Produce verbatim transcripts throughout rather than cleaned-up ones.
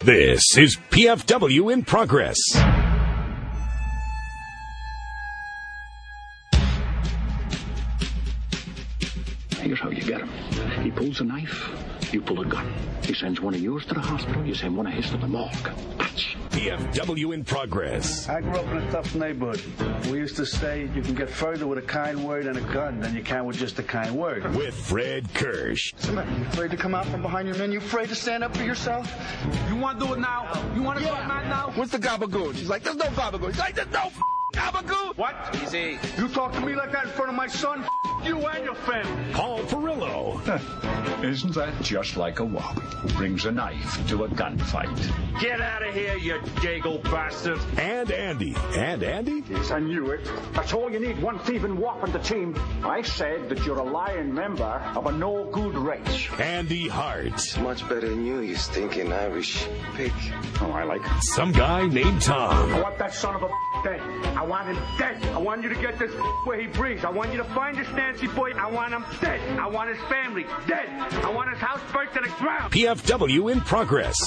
This is P F W in Progress. Here's how you get him. He pulls a knife, you pull a gun. He sends one of yours to the hospital, you send one of his to the morgue. Patch. P F W in Progress. I grew up in a tough neighborhood. We used to say you can get further with a kind word and a gun than you can with just a kind word. With Fred Kirsch. Somebody, you afraid to come out from behind your men? You afraid to stand up for yourself? You want to do it now? You want to Yeah. do it right now? What's the gabagool? She's like, there's no gabagool. She's like, there's no f- gabagool. What? Easy. You talk to me like that in front of my son? F- you and your family. Paul Perillo. Isn't that just like a wop who brings a knife to a gunfight? Get out of here, you dago bastard. And Andy. And Andy? Yes, I knew it. That's all you need, one thieving wop on the team. I said that you're a lying member of a no-good race. Andy Hart. Much better than you, you stinking Irish pig. Oh, I like it. Some guy named Tom. I want that son of a dead. I want him dead. I want you to get this where he breathes. I want you to find this Nancy boy. I want him dead. I want his family dead. I want his house burnt to the ground. P F W in Progress.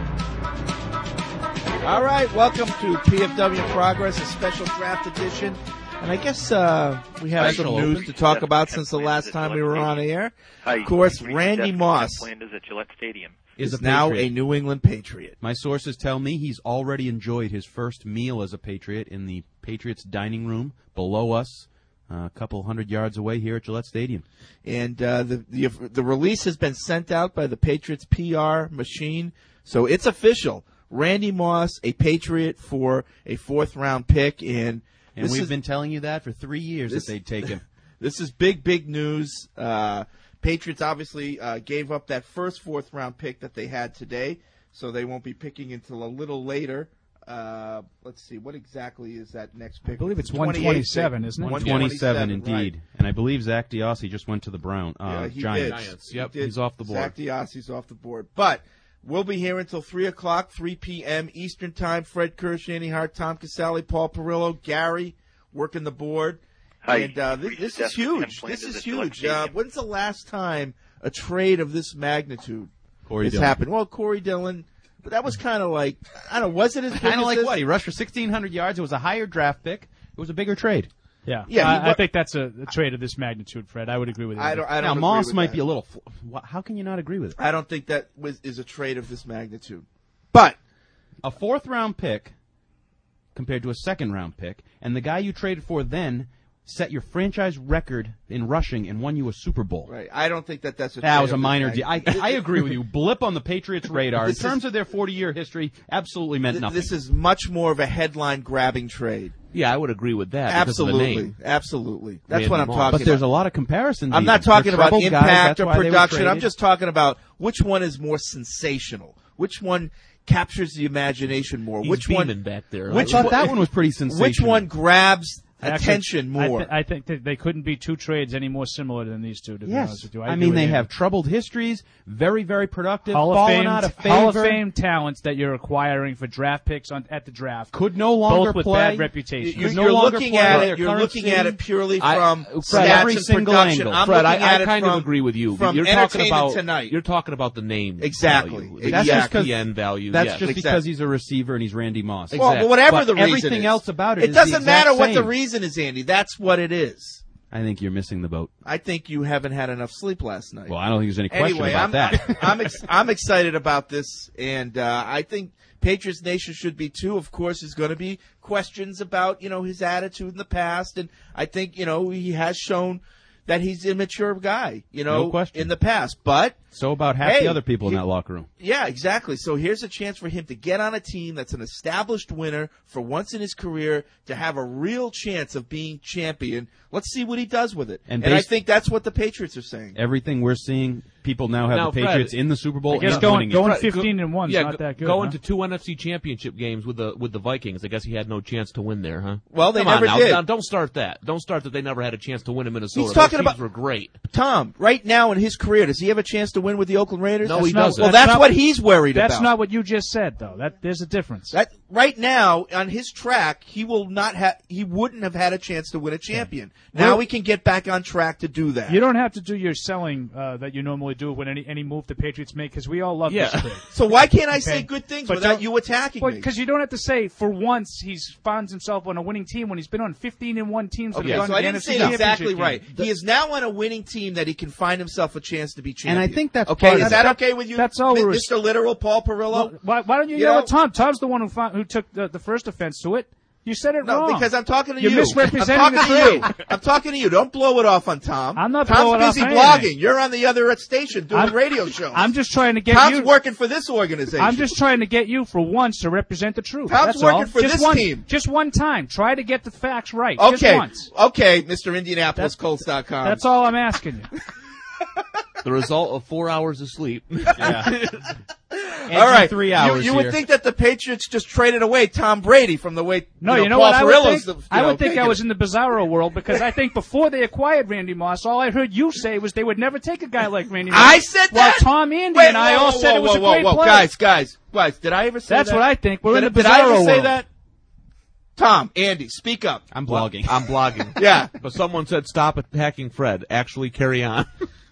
All right, welcome to P F W Progress, a special draft edition. And I guess uh, we have Special some news open. to talk Jeff about Kent since the Flanders last at time we Gillette were on Stadium. air. Hi, Of course, you've reached Randy Jeff Moss Kent Flanders at Gillette Stadium. is Is a now Patriot. a New England Patriot. My sources tell me he's already enjoyed his first meal as a Patriot in the Patriots dining room below us, uh, a couple hundred yards away here at Gillette Stadium. And uh, the, the the release has been sent out by the Patriots P R machine, so it's official. Randy Moss, a Patriot for a fourth-round pick, and And this we've is, been telling you that for three years this- that they'd take him. This is big, big news. Uh, Patriots obviously uh, gave up that first fourth-round pick that they had today, so they won't be picking until a little later. Uh, let's see, what exactly is that next pick? I believe it's twenty-eighth one twenty-seven, isn't it? one twenty-seven, indeed. right. And I believe Zach Diossi just went to the Brown uh, Yeah, he Giants. did. Yep, He did. he's off the board. Zach Diossi's off the board. But we'll be here until three o'clock, three p.m. Eastern Time. Fred Kirsch, Andy Hart, Tom Casale, Paul Perillo, Gary working the board. Hi, and uh, this, you've this reached is Jeff Kent huge. This Flanders is at Gillette huge. Uh, Stadium. when's the last time a trade of this magnitude Corey has Dillon. happened? Well, Corey Dillon, but that was kind of like, I don't know, was it as big Kind as of like this? what? He rushed for sixteen hundred yards. It was a higher draft pick. It was a bigger trade. Yeah, Yeah, I, he wa- I think that's a, a trade of this magnitude, Fred. I would agree with you. I don't, I don't Now, agree Moss with might that. be a little... Fl- wh- how can you not agree with it? I don't think that was, is a trade of this magnitude. But A fourth-round pick compared to a second-round pick, and the guy you traded for then set your franchise record in rushing and won you a Super Bowl. right, I don't think that that's a That trade was a of this minor deal. I, magnitude. I agree with you. Blip on the Patriots' radar. In This is- terms of their forty-year history, absolutely meant Th- nothing. This is much more of a headline-grabbing trade. Yeah, I would agree with that. Absolutely, absolutely. That's Randy what I'm Moss. talking but about. there's a lot of comparisons. I'm even. not talking They're about troubled guys, impact that's or why they were production. I'm traded. just talking about which one is more sensational. Which one captures the imagination more? He's which beaming one? back there. I Which thought one- that one was pretty sensational. Which one grabs Actually, attention I, more? th- I think that they couldn't be two trades any more similar than these two. To be honest Yes. with you, I, agree mean, with they Andy. have troubled histories, very, very productive, Hall of fallen Fame, out of favor, Hall of Fame talents that you're acquiring for draft picks on, at the draft. could no longer both with play. bad reputations. You're, could no you're longer looking play at in it. their You're current looking city. at it purely I- from Fred, stats every and single production. angle. I'm Fred, looking I, at I it kind from, of agree with you. from You're talking entertainment about tonight. You're talking about the name Exactly. value, That's the just 'cause- E S P N value. That's yes. just Exactly. because he's a receiver and he's Randy Moss. Well, but whatever But the reason everything is, else about it it is the doesn't exact matter what the same. reason is, Andy. That's what it is. I think you're missing the boat. I think you haven't had enough sleep last night. Well, I don't think there's any question Anyway, about I'm, that. I'm, ex- I'm excited about this, and uh, I think Patriots Nation should be too. Of course, there's going to be questions about you know his attitude in the past, and I think you know he has shown that he's an immature guy, you know, No question. in the past. But So about half Hey, the other people in he- that locker room. yeah, exactly. So here's a chance for him to get on a team that's an established winner for once in his career, to have a real chance of being champion. Let's see what he does with it. And And, I based- think that's what the Patriots are saying. Everything we're seeing, people now have Now, the Fred, Patriots in the Super Bowl. I guess and going winning it. going Fred, fifteen go- and one is yeah, not go- that good. Going huh? to two N F C championship games with the with the Vikings. I guess he had no chance to win there, huh? Well, they Come on never now. did. Now, don't start that. Don't start that they never had a chance to win in Minnesota. He's talking Those teams about- were great. Tom, right now in his career, does he have a chance to win with the Oakland Raiders? No, That's he not- doesn't. Well, That's that's not- what he's worried That's about. not what you just said, though. That there's a difference. That right now on his track, he will not have. He wouldn't have had a chance to win a champion. Now Well- he can get back on track to do that. You don't have to do your selling uh, that you normally do when any any move the Patriots make because we all love Yeah. this kid. So why can't I Okay. say good things But without don't- you attacking me? Because you don't have to say for once he's finds himself on a winning team when he's been on fifteen and one teams. that Okay, have gone so to I the didn't N F C say it Championship exactly game. right. He is now on a winning team that he can find himself a chance to be champion. And I think that's okay. part Is of that it. okay with you? That's all Mi- we're- Mister Literal Paul Perillo. Well, why, why don't you, You yell know- at Tom? Tom's the one who found, who took the, the first offense to it. You said it No, wrong. because I'm talking to You're you. misrepresenting I'm talking the to you. truth. I'm talking to you. Don't blow it off on Tom. I'm not Tom's blowing it off busy anything. blogging. You're on the other station doing I'm- radio shows. I'm just trying to get Tom's you. working for this organization. I'm just trying to get you for once to represent the truth. Tom's That's working all. for just this one, team. Just one time. Try to get the facts right. Just Okay. once. Okay, Mister Indianapolis Colts dot com. That's all I'm asking you. The result of four hours of sleep. Yeah. All right. three You- hours You, here. would think that the Patriots just traded away Tom Brady from the way No, you you know, know Paul what I would Perillo's think? the- you I know, would think I taking was it. in the bizarro world because I think before they acquired Randy Moss, all I heard you say was they would never take a guy like Randy Moss. I said While that. Tom Andy Wait, and I whoa, all whoa, said whoa, it was whoa, a great whoa, whoa. play. Guys, guys, guys, did I ever say That's that? what I think. We're did, in the did I ever bizarro say world. that? Tom, Andy, speak up. I'm blogging. I'm blogging. Yeah. But someone said stop attacking Fred. Actually carry on.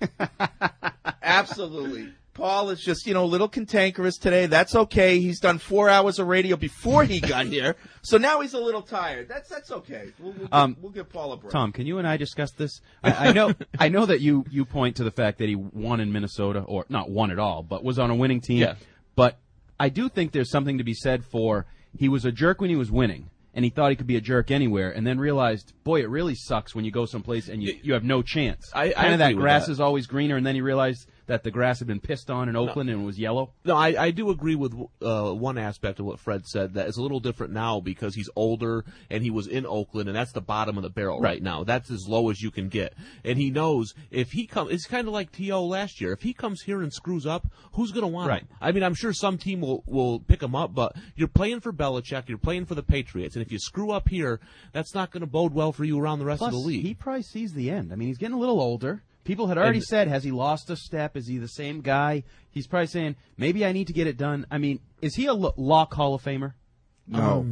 Absolutely. Paul is just, you know, a little cantankerous today. That's okay. He's done four hours of radio before he got here, so now he's a little tired. That's that's okay. We'll, we'll, Um, give, we'll give Paul a break. Tom, can you and I discuss this? I, I know, I know that you, you point to the fact that he won in Minnesota, or not won at all, but was on a winning team. Yeah. But I do think there's something to be said for he was a jerk when he was winning, and he thought he could be a jerk anywhere, and then realized, boy, it really sucks when you go someplace and you, you have no chance. I- I kind of agree that with grass that. is always greener, and then he realized that the grass had been pissed on in Oakland and it was yellow. No, I, I do agree with uh, one aspect of what Fred said, that it's a little different now because he's older and he was in Oakland, and that's the bottom of the barrel right, Right. now. That's as low as you can get. And he knows if he comes, it's kind of like T O last year. If he comes here and screws up, who's going to want Right. him? I mean, I'm sure some team will, will pick him up, but you're playing for Belichick, you're playing for the Patriots, and if you screw up here, that's not going to bode well for you around the rest Plus, of the league. he probably sees the end. I mean, he's getting a little older. People had already And- said, has he lost a step? Is he the same guy? He's probably saying, maybe I need to get it done. I mean, is he a L- Lock Hall of Famer? No,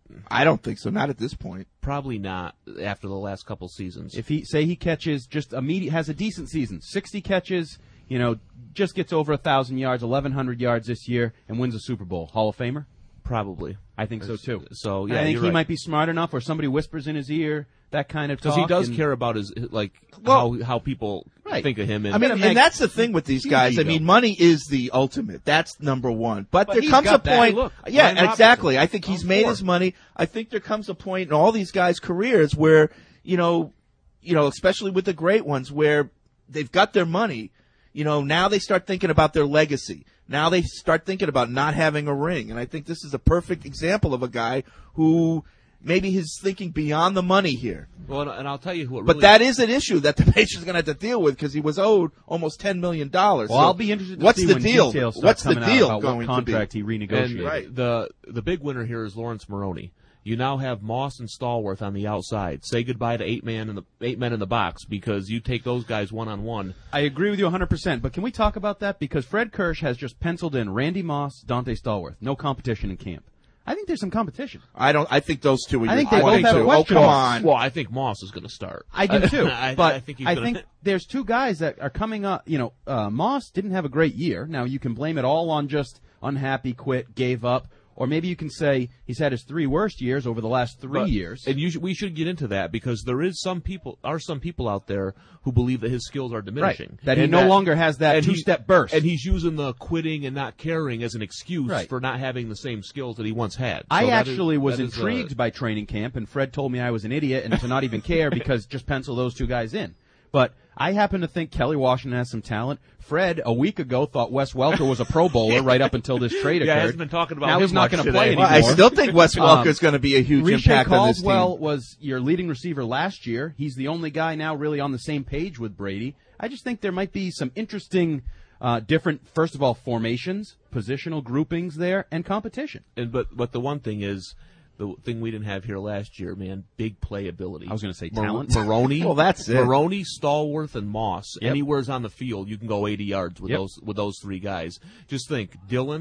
I don't think so. Not at this point. Probably not after the last couple seasons. If he say he catches just immediate, has a decent season, sixty catches, you know, just gets over a thousand yards, eleven hundred yards this year, and wins a Super Bowl, Hall of Famer? Probably. I think so too. So, And yeah, I think you're he right. might be smart enough, or somebody whispers in his ear that kind of Because talk. he does and- care about his like Well- how how people Right. think of him. And I mean, gonna and make that's the thing with these huge guys. I ego. mean, money is the ultimate. That's number one. But, But there he's comes a got that. point. Hey, look, yeah, Ryan Robinson. exactly. I think he's On made four. his money. I think there comes a point in all these guys' careers where, you know, you know, especially with the great ones, where they've got their money. You know, now they start thinking about their legacy. Now they start thinking about not having a ring. And I think this is a perfect example of a guy who maybe he's thinking beyond the money here. well, and, and I'll tell you who. It But really, that is an issue that the Patriots are going to have to deal with because he was owed almost ten million dollars. Well, So I'll be interested to what's see the when deal? details start What's the coming out deal about going what to contract be? he and renegotiated. Right. the the big winner here is Lawrence Maroney. You now have Moss and Stallworth on the outside. Say goodbye to eight man in the eight men in the box because you take those guys one on one. I agree with you one hundred percent, but can we talk about that? Because Fred Kirsch has just penciled in Randy Moss, Dante Stallworth. No competition in camp. I think there's some competition. I don't. I think those two are. I your think they both pointing have to. question Oh, come marks. on. Well, I think Moss is going to start. I do too. I, but I think, he's I gonna, think there's two guys that are coming up. You know, uh, Moss didn't have a great year. Now you can blame it all on just unhappy, quit, gave up. Or maybe you can say he's had his three worst years over the last three But- years. And you should, we should get into that because there is some people are some people out there who believe that his skills are diminishing. That he And no longer has that and he- two-step burst. And he's using the quitting and not caring as an excuse Right. for not having the same skills that he once had. I So that is- actually was that is, uh, intrigued by training camp, and Fred told me I was an idiot and to not even care because just pencil those two guys in. But I happen to think Kelly Washington has some talent. Fred, a week ago, thought Wes Welker was a Pro Bowler right up until this trade Yeah, occurred. hasn't been talking about now him he's not much going to today. play Well, anymore. I still think Wes Um, Welker's going to be a huge Riche impact on this Caldwell team. was your leading receiver last year. He's the only guy now really on the same page with Brady. I just think there might be some interesting, uh, different, first of all, formations, positional groupings there, and competition. And but but the one thing is, the thing we didn't have here last year, man, big playability. I was gonna say Mar- talent. Maroney. Well, that's it. Maroney, Stallworth, and Moss. Yep. Anywhere's on the field, you can go eighty yards with Yep. those with those three guys. Just think, Dillon,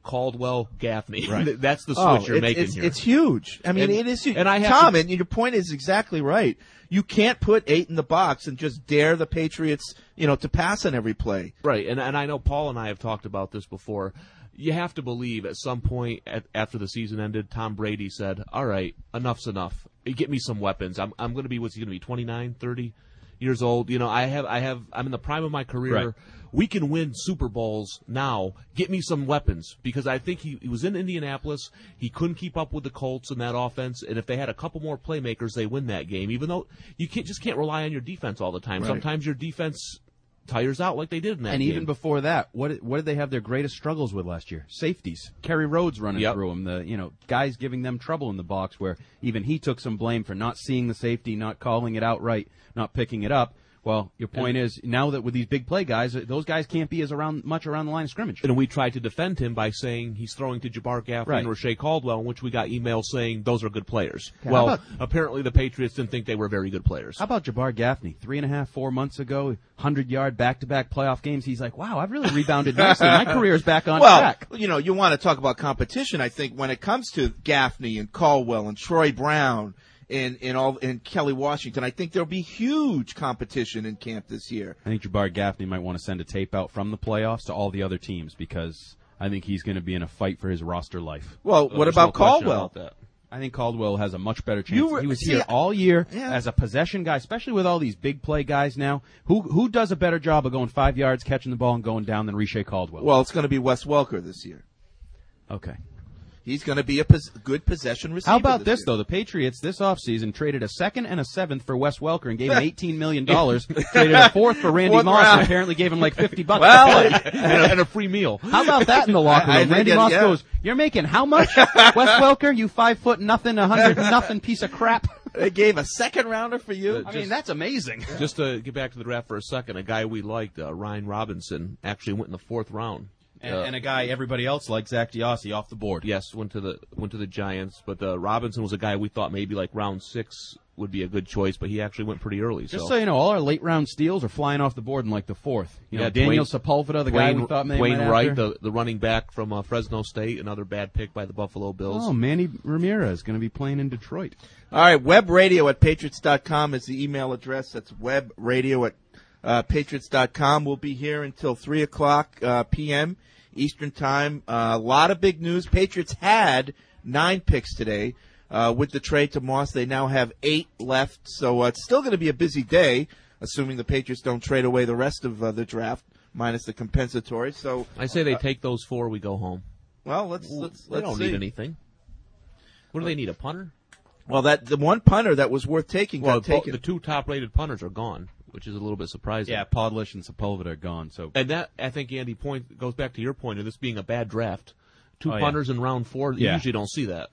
Caldwell, Gaffney. Right. That's the switch Oh, you're it's, making it's, here. It's huge. I mean, And- it is huge. and I have Tom, to- and your point is exactly right. You can't put eight in the box and just dare the Patriots, you know, to pass on every play. Right, and and I know Paul and I have talked about this before. You have to believe at some point at, after the season ended, Tom Brady said, "All right, enough's enough. Get me some weapons. I'm I'm going to be what's he going to be twenty-nine, thirty years old. You know, I have I have I'm in the prime of my career. Right. We can win Super Bowls now. Get me some weapons because I think he, he was in Indianapolis. He couldn't keep up with the Colts in that offense, and if they had a couple more playmakers, they win that game. Even though you can't, just can't rely on your defense all the time. Right. Sometimes your defense tires out like they did in that And game. even before that, what did- what did they have their greatest struggles with last year? Safeties. Kerry Rhodes running Yep. through them. The you know guys giving them trouble in the box. Where even he took some blame for not seeing the safety, not calling it outright, not picking it up. Well, your point is now that with these big play guys, those guys can't be as around much around the line of scrimmage. And we tried to defend him by saying he's throwing to Jabbar Gaffney Right. and Rashae Caldwell, in which we got emails saying those are good players. How Well, about- apparently the Patriots didn't think they were very good players. How about Jabbar Gaffney? Three and a half, four months ago, hundred-yard back-to-back playoff games. He's like, wow, I've really rebounded nicely. My career is back on well, track. you know, you want to talk about competition. I think when it comes to Gaffney and Caldwell and Troy Brown and and all and Kelly Washington, I think there'll be huge competition in camp this year. I think Jabbar Gaffney might want to send a tape out from the playoffs to all the other teams because I think he's going to be in a fight for his roster life. Well, what There's about no question Caldwell? about that. I think Caldwell has a much better chance. You were- he was see, here all year yeah. as a possession guy, especially with all these big play guys now. Who who does a better job of going five yards, catching the ball, and going down than Rashae Caldwell? Well, it's going to be Wes Welker this year. okay. He's going to be a pos- good possession receiver. How about this, year. though? The Patriots this offseason traded a second and a seventh for Wes Welker and gave him eighteen million dollars. Traded a fourth for Randy Fourth Moss round. and apparently gave him like fifty bucks. Well, and, a, and a free meal. How about that in the locker I- I room? Randy think it- Moss yeah. goes, "You're making how much, Wes Welker? You five foot nothing, a hundred nothing piece of crap." They gave a second rounder for you. I mean, that's amazing. Just to get back to the draft for a second, a guy we liked, uh, Ryan Robinson, actually went in the fourth round. And, Uh, and a guy everybody else likes, Zach Diossi, off the board. Yes, went to the went to the Giants, but uh, Robinson was a guy we thought maybe like round six would be a good choice, but he actually went pretty early. Just so, so you know, all our late round steals are flying off the board in like the fourth. You know, Yeah, Daniel Dwayne- Sepulveda, the guy Dwayne, we thought maybe Dwayne might Wright, after. the the running back from uh, Fresno State, another bad pick by the Buffalo Bills. Oh, Manny Ramirez going to be playing in Detroit. All right, webradio at patriots dot com is the email address. That's webradio at uh, patriots dot com. We'll be here until three o'clock uh, p m. Eastern Time. Uh, a lot of big news. Patriots had nine picks today. Uh, with the trade to Moss, they now have eight left. So uh, it's still going to be a busy day, assuming the Patriots don't trade away the rest of uh, the draft, minus the compensatory. So I say they take those four, we go home. Well, let's let's They let's don't see. need anything. What do they need? A punter? Well, that the one punter that was worth taking Well, got taken. the two top-rated punters are gone, which is a little bit surprising. Yeah, Podlish and Sepulveda are gone. So And that, I think, Andy, point goes back to your point of this being a bad draft. Two Oh, yeah. punters in round four, you Yeah. usually don't see that.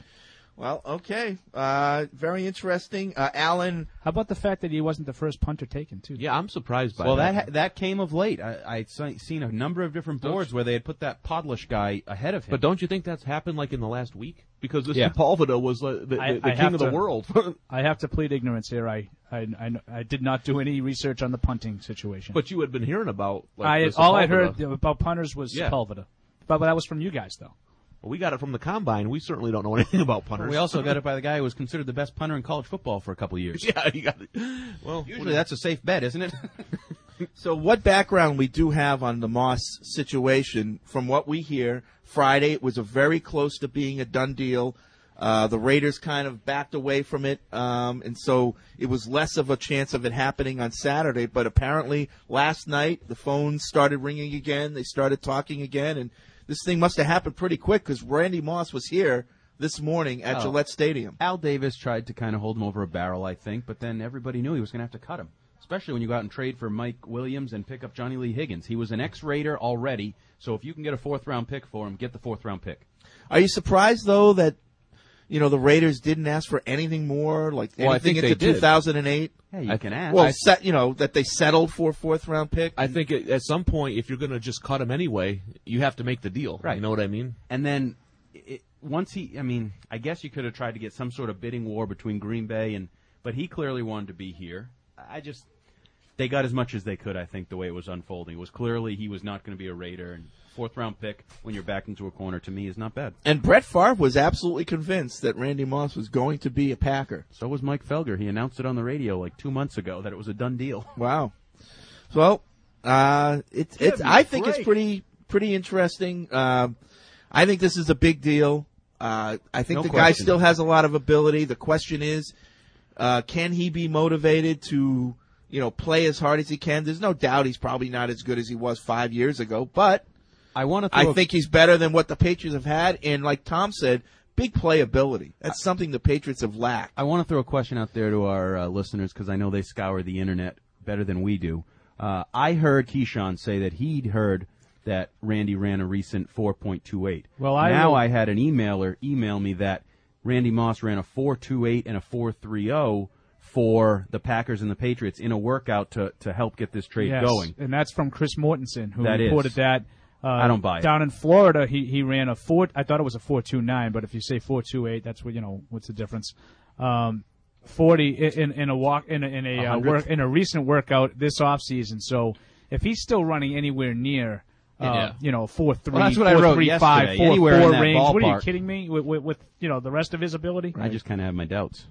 Well, okay. Uh, very interesting. Uh, Allen. How about the fact that he wasn't the first punter taken, too? Yeah, I'm surprised by well, that. that ha- that came of late. I I se- seen a number of different Don't boards you- where they had put that Podlish guy ahead of him. But don't you think that's happened like in the last week? Because this Yeah. Sepulveda was uh, the, the, I- the I king have of the to- world. I have to plead ignorance here. I, I, I, I did not do any research on the punting situation. But you had been hearing about like, I, the all I Sepulveda. heard about punters was Yeah. Sepulveda. But, but that was from you guys, though. Well, we got it from the combine. We certainly don't know anything about punters. we also got it by the guy who was considered the best punter in college football for a couple of years. yeah, you got it. Well, Usually that's a safe bet, isn't it? So what background we do have on the Moss situation, from what we hear, Friday it was a very close to being a done deal. Uh, the Raiders kind of backed away from it, um, and so it was less of a chance of it happening on Saturday. But apparently last night the phones started ringing again. They started talking again, and this thing must have happened pretty quick because Randy Moss was here this morning at Oh. Gillette Stadium. Al Davis tried to kind of hold him over a barrel, I think, but then everybody knew he was going to have to cut him, especially when you go out and trade for Mike Williams and pick up Johnny Lee Higgins. He was an ex-Raider already, so if you can get a fourth-round pick for him, get the fourth-round pick. Are you surprised though that you know the Raiders didn't ask for anything more, like Well, I anything think into they did. two thousand eight? Hey, you I- can ask. Well, I- set, you know that they settled for a fourth round pick. I think it, at some point, if you're going to just cut him anyway, you have to make the deal. Right. You know what I mean? And then it, once he, I mean, I guess you could have tried to get some sort of bidding war between Green Bay and, but he clearly wanted to be here. I just, they got as much as they could, I think, the way it was unfolding. It was clearly he was not going to be a Raider, and fourth-round pick when you're backed into a corner, to me, is not bad. And Brett Favre was absolutely convinced that Randy Moss was going to be a Packer. So was Mike Felger. He announced it on the radio like two months ago that it was a done deal. Wow. Well, uh, it's it's. I think it's pretty pretty interesting. Um, I think this is a big deal. Uh, I think No the question. guy still has a lot of ability. The question is, uh, can he be motivated to, you know, play as hard as he can? There's no doubt he's probably not as good as he was five years ago, but I want to. I a- think he's better than what the Patriots have had. And like Tom said, big playability. That's something the Patriots have lacked. I want to throw a question out there to our uh, listeners because I know they scour the internet better than we do. Uh, I heard Keyshawn say that he'd heard that Randy ran a recent four point two eight. Well, I now will- I had an emailer email me that Randy Moss ran a four two eight and a four three oh for the Packers and the Patriots in a workout to, to help get this trade Yes, going. and that's from Chris Mortensen, who That reported is. that. Uh, I don't buy it. Down in Florida, he he ran a four. I thought it was a four two nine, but if you say four two eight, that's what you know. What's the difference? Um, Forty in in a walk in a, in a uh, work in a recent workout this off season. So if he's still running anywhere near. Uh, Yeah. You know, four three, Well, that's what I four wrote three, yesterday. five, four Anywhere in four that range. What are you ballpark. kidding me? With, with, with you know the rest of his ability. I just kind of have my doubts.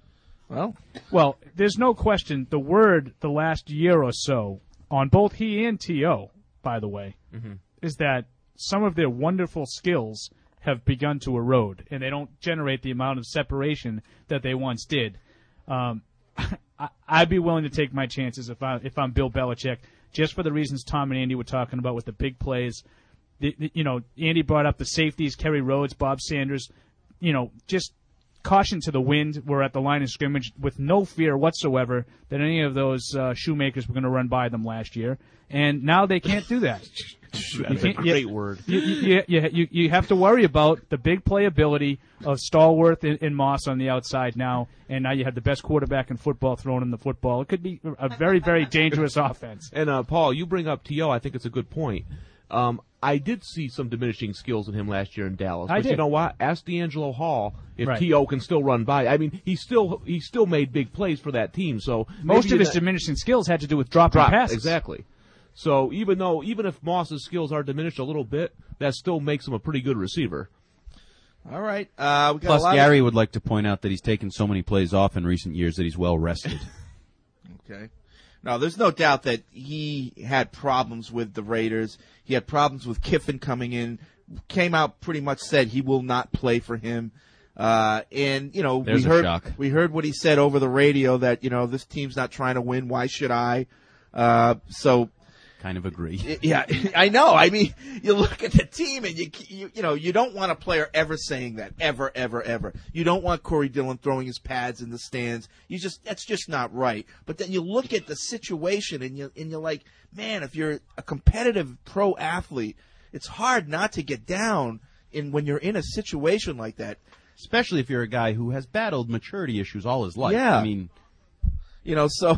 Well, Well, there's no question. The word the last year or so on both he and T O, by the way, Mm-hmm. is that some of their wonderful skills have begun to erode, and they don't generate the amount of separation that they once did. Um, I, I'd be willing to take my chances if I if I'm Bill Belichick, just for the reasons Tom and Andy were talking about with the big plays. The, the, you know, Andy brought up the safeties, Kerry Rhodes, Bob Sanders. You know, just caution to the wind. We're at the line of scrimmage with no fear whatsoever that any of those uh, shoemakers were going to run by them last year, and now they can't do that. That's a great word. You, you, you, you, you have to worry about the big playability of Stallworth and, and Moss on the outside now, and now you have the best quarterback in football throwing in the football. It could be a very, very dangerous offense. And uh, Paul, you bring up T O. I think it's a good point. Um, I did see some diminishing skills in him last year in Dallas. I but did. You know what? Ask D'Angelo Hall if Right. T O can still run by. I mean, he still he still made big plays for that team. So Most maybe of his that- diminishing skills had to do with dropping drop passes. exactly. So even though even if Moss's skills are diminished a little bit, that still makes him a pretty good receiver. all right. Uh, we got Plus, a lot Gary Of, would like to point out that he's taken so many plays off in recent years that he's well rested. okay. No, there's no doubt that he had problems with the Raiders. He had problems with Kiffin coming in. Came out pretty much said he will not play for him. Uh, and you know There's we a heard shock. we heard what he said over the radio that you know this team's not trying to win. Why should I? Uh, so. Kind of agree. Yeah, I know. I mean, you look at the team, and you you, you know you don't want a player ever saying that, ever, ever, ever. You don't want Corey Dillon throwing his pads in the stands. You just that's just not right. But then you look at the situation, and you and you're like, man, if you're a competitive pro athlete, it's hard not to get down in when you're in a situation like that. Especially if you're a guy who has battled maturity issues all his life. Yeah. I mean, You know, so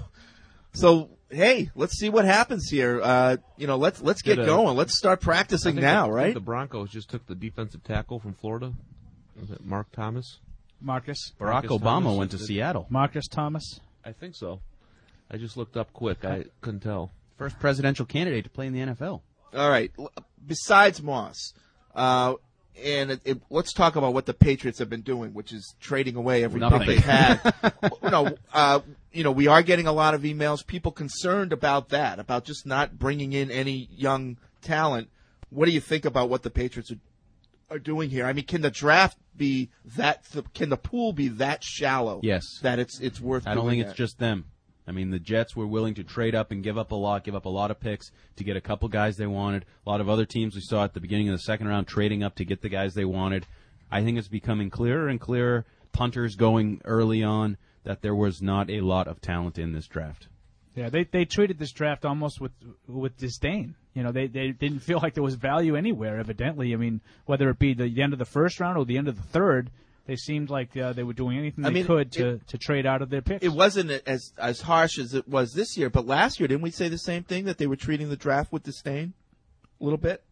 so. Hey, let's see what happens here. Uh, you know, let's let's get Did, uh, going. Let's start I practicing think now, the, I right? think the Broncos just took the defensive tackle from Florida. Was it Mark Thomas? Marcus. Barack Marcus Obama Thomas went to did- Seattle. Marcus Thomas. I think so. I just looked up quick. I couldn't tell. First presidential candidate to play in the N F L. All right. L- Besides Moss, uh, and it, it, let's talk about what the Patriots have been doing, which is trading away every Nothing. pick they've had. no, uh, you know, we are getting a lot of emails. People concerned about that, about just not bringing in any young talent. What do you think about what the Patriots are, are doing here? I mean, can the draft be that? Can the pool be that shallow? Yes. that it's it's worth. I don't doing think it's that? just them. I mean, the Jets were willing to trade up and give up a lot, give up a lot of picks to get a couple guys they wanted. A lot of other teams we saw at the beginning of the second round trading up to get the guys they wanted. I think it's becoming clearer and clearer, punters going early on, that there was not a lot of talent in this draft. Yeah, they they treated this draft almost with with disdain. You know, they they didn't feel like there was value anywhere. Evidently, I mean, whether it be the, the end of the first round or the end of the third, they seemed like uh, they were doing anything I they mean, could to, it- to trade out of their picks. It wasn't as as harsh as it was this year, but last year, didn't we say the same thing, that they were treating the draft with disdain a little bit?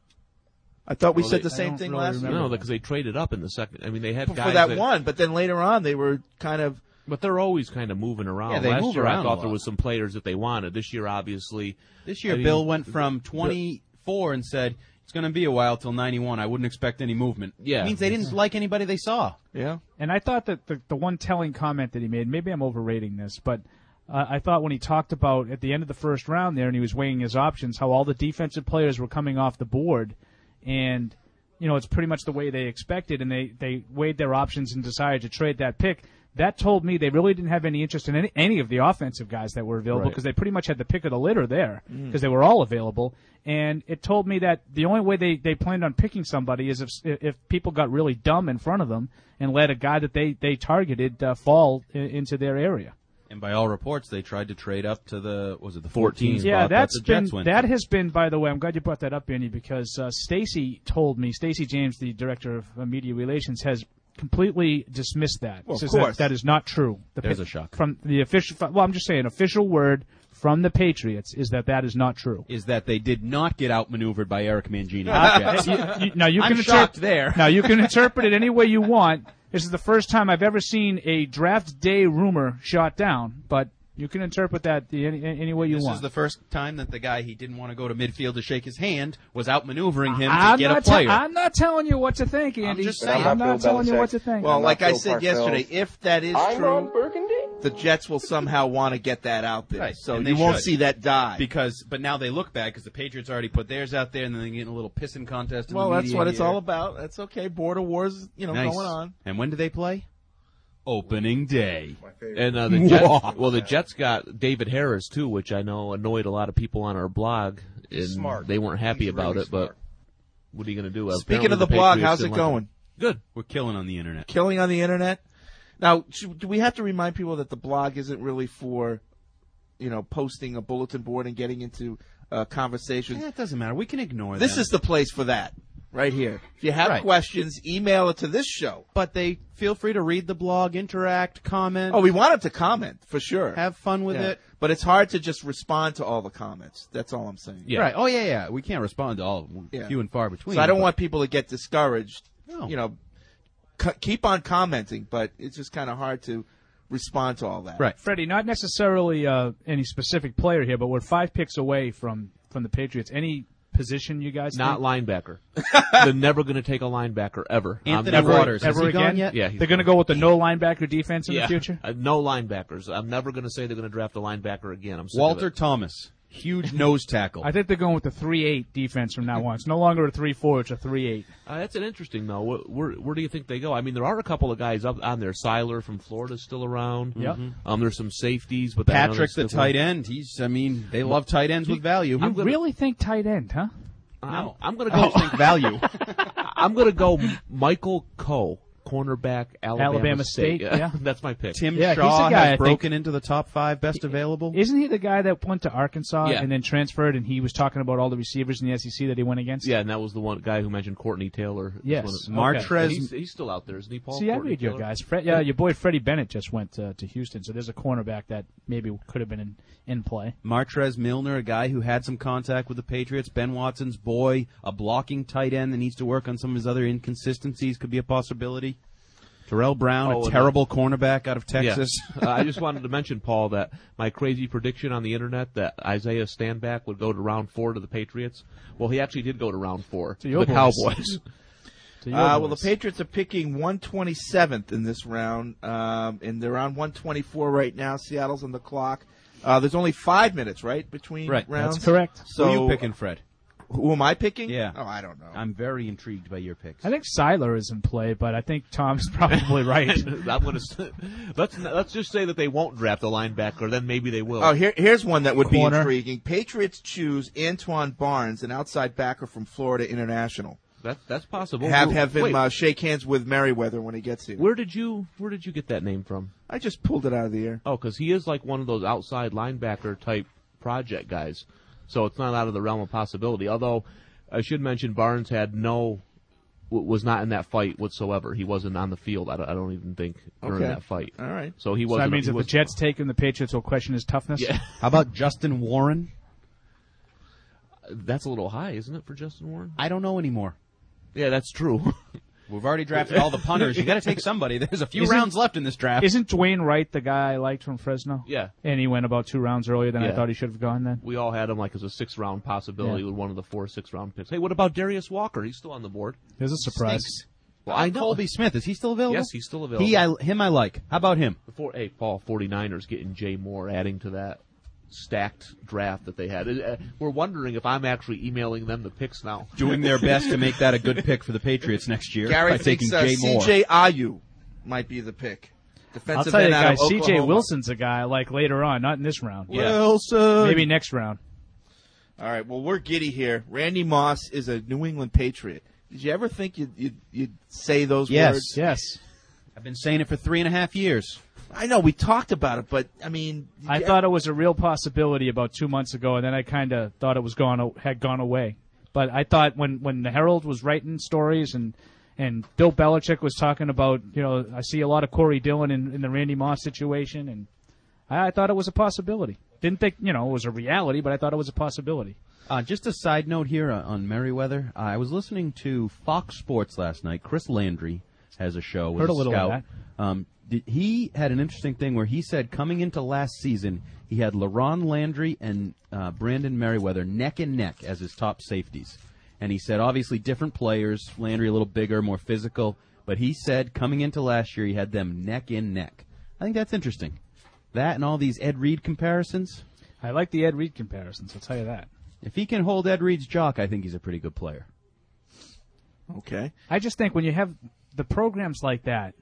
I thought we Well, said they- the I same don't thing really last remember. year. No, because they traded up in the second. I mean, they had for guys that one, but then later on they were kind of But they're always kind of moving around. Yeah, they Last move year around I a thought lot. there was some players that they wanted. This year, obviously. This year, I mean, Bill went from twenty-four and said, it's going to be a while till ninety-one. I wouldn't expect any movement. Yeah. It means they didn't like anybody they saw. Yeah. And I thought that the, the one telling comment that he made, maybe I'm overrating this, but uh, I thought when he talked about at the end of the first round there and he was weighing his options, how all the defensive players were coming off the board, and you know it's pretty much the way they expected, and they, they weighed their options and decided to trade that pick. That told me they really didn't have any interest in any, any of the offensive guys that were available because Right. they pretty much had the pick of the litter there because they were all available. And it told me that the only way they, they planned on picking somebody is if if people got really dumb in front of them and let a guy that they, they targeted uh, fall in, into their area. And by all reports, they tried to trade up to the, was it the fourteen spot Yeah, that's that the been Jets went that to. has been. By the way, I'm glad you brought that up, Andy, because uh, Stacy told me, Stacy James, the director of uh, media relations, has completely dismissed that. Well, of Says course. that, that is not true. The There's pa- a shock. from the official. Well, I'm just saying, official word from the Patriots is that that is not true. Is that they did not get outmaneuvered by Eric Mangini. Uh, you- you- now you I'm can shocked interpret there. Now you can interpret it any way you want. This is the first time I've ever seen a draft day rumor shot down, but you can interpret that the, any, any way you This want. is the first time that the guy he didn't want to go to midfield to shake his hand was outmaneuvering him I'm to get a not te- player. I'm not telling you what to think, Andy. just saying. I'm not telling you what to think. Well, I'm like not I Bill said Parcells. yesterday, if that is I'm Ron true, Burgundy. the Jets will somehow want to get that out there. Right, So and you they won't should. see that die. Because, but now they look bad because the Patriots already put theirs out there, and then they get in a little pissing contest. In well, the that's media what it's here. all about. That's okay. Border wars, you know, Nice. going on. And when do they play? Opening day. And uh, the Jets, well, the Jets got David Harris too, which I know annoyed a lot of people on our blog. And Smart. They weren't happy He's about really it, but smart. what are you going to do? Speaking Apparently of the the blog, Patriots how's it didn't like going? Good. We're killing on the internet. Killing on the internet. Now, should, do we have to remind people that the blog isn't really for, you know, posting a bulletin board and getting into uh, conversations? Eh, it doesn't matter. We can ignore This them. is the place for that, right here. If you have Right. questions, email it to this show. But they feel free to read the blog, interact, comment. Oh, we want them to comment, for sure. have fun with Yeah. it. But it's hard to just respond to all the comments. That's all I'm saying. Yeah. Right. Oh, yeah, yeah. We can't respond to all of them. Yeah. Few and far between. So I don't but- want people to get discouraged. No. You know, c- keep on commenting, but it's just kind of hard to respond to all that. Right. Freddie, not necessarily uh, any specific player here, but we're five picks away from, from the Patriots. Any position you guys Not think? linebacker. They're never going to take a linebacker ever. Anthony I'm never, Waters. Has Ever he gone again? yet? Yeah, he's They're going to go with the no linebacker defense in yeah. the future? Uh, no linebackers. I'm never going to say they're going to draft a linebacker again. I'm sick of Walter it. Thomas. Huge nose tackle. I think they're going with the three eight defense from now on. It's no longer a three four, it's a three eight. Uh, that's an interesting though. Where, where where do you think they go? I mean, there are a couple of guys up on there. Seiler from Florida is still around. Yep. Um, there's some safeties, but that- Patrick, the that's tight end. He's, I mean, they love tight ends with value. I'm gonna- Really think tight end, huh? I'm, I'm going to I go. don't think value. I'm going to go Michael Coe, cornerback, Alabama, Alabama State, yeah. That's my pick. Tim Yeah, he's Shaw the guy, I has think- broken into the top five best available. Isn't he the guy that went to Arkansas Yeah. and then transferred, and he was talking about all the receivers in the S E C that he went against? Yeah, and that was the one guy who mentioned Courtney Taylor. Yes. That's Okay. one of- Martrez- He's, he's still out there, isn't he, Paul? See, I Courtney read your Taylor? guys. Fred, yeah, your boy Freddie Bennett just went uh, to Houston, so there's a cornerback that maybe could have been in, in play. Martrez Milner, a guy who had some contact with the Patriots. Ben Watson's boy, a blocking tight end that needs to work on some of his other inconsistencies, could be a possibility. Terrell Brown, Oh, a and terrible cornerback out of Texas. Yeah. uh, I just wanted to mention, Paul, that my crazy prediction on the internet that Isaiah Standback would go to round four to the Patriots. Well, he actually did go to round four to your the boys. Cowboys. To your Uh, well, the boys. Patriots are picking one twenty-seventh in this round, um, and they're on one twenty-four right now. Seattle's on the clock. Uh, there's only five minutes, right, between Right, rounds? That's correct. So Who are you picking, Fred? Who am I picking? Yeah. Oh, I don't know. I'm very intrigued by your picks. I think Seiler is in play, but I think Tom's probably right. I'm going to let's let's just say that they won't draft a linebacker, then maybe they will. Oh, here, here's one that would Corner. be intriguing. Patriots choose Antoine Barnes, an outside backer from Florida International. That, that's possible. Have Who- have him wait, uh, shake hands with Merriweather when he gets here. where did you where did you get that name from? I just pulled it out of the air. Oh, because he is like one of those outside linebacker type project guys, so it's not out of the realm of possibility. Although I should mention Barnes had no w- was not in that fight whatsoever. He wasn't on the field. I don't, I don't even think during Okay. that fight. All right. So he So wasn't. that means he if the was- Jets take him, the Patriots will question his toughness? Yeah, How about Justin Warren? that's a little high, isn't it, for Justin Warren? I don't know anymore. Yeah, that's true. We've already drafted all the punters. You got to take somebody. There's a few Isn't- rounds left in this draft. Isn't Dwayne Wright the guy I liked from Fresno? Yeah. And he went about two rounds earlier than I Yeah. thought he should have gone then. We all had him like as a six round possibility Yeah. with one of the four six round picks. Hey, what about Darius Walker? He's still on the board. There's a surprise. Stinks. Well, I know. Colby Smith, is he still available? Yes, he's still available. He, I, him, I like. How about him? Before, hey, Paul, 49ers getting Jay Moore, adding to that stacked draft that they had. Uh, We're wondering if I'm actually emailing them the picks now. Doing their best to make that a good pick for the Patriots next year Gary by taking thinks uh, Jay Moore. C J Ayu might be the pick. I'll Defensive tell you, end out guys, of C J Oklahoma. Wilson's a guy I like later on, not in this round. Wilson. Maybe next round. All right, well, we're giddy here. Randy Moss is a New England Patriot. Did you ever think you'd, you'd, you'd say those Yes. words? Yes. I've been saying it for three and a half years. I know, we talked about it, but, I mean... I yeah, thought it was a real possibility about two months ago, and then I kind of thought it was gone had gone away. But I thought when, when the Herald was writing stories and and Bill Belichick was talking about, you know, I see a lot of Corey Dillon in, in the Randy Moss situation, and I, I thought it was a possibility. Didn't think, you know, it was a reality, but I thought it was a possibility. Uh, just a side note here uh, on Merriweather. Uh, I was listening to Fox Sports last night. Chris Landry has a show with Heard a a little of scout. Um, did, he had an interesting thing where he said coming into last season, he had LaRon Landry and uh, Brandon Merriweather neck and neck as his top safeties. And he said, obviously, different players. Landry a little bigger, more physical. But he said coming into last year, he had them neck in neck. I think that's interesting. That and all these Ed Reed comparisons. I like the Ed Reed comparisons, I'll tell you that. If he can hold Ed Reed's jock, I think he's a pretty good player. Okay. I just think when you have the programs like that,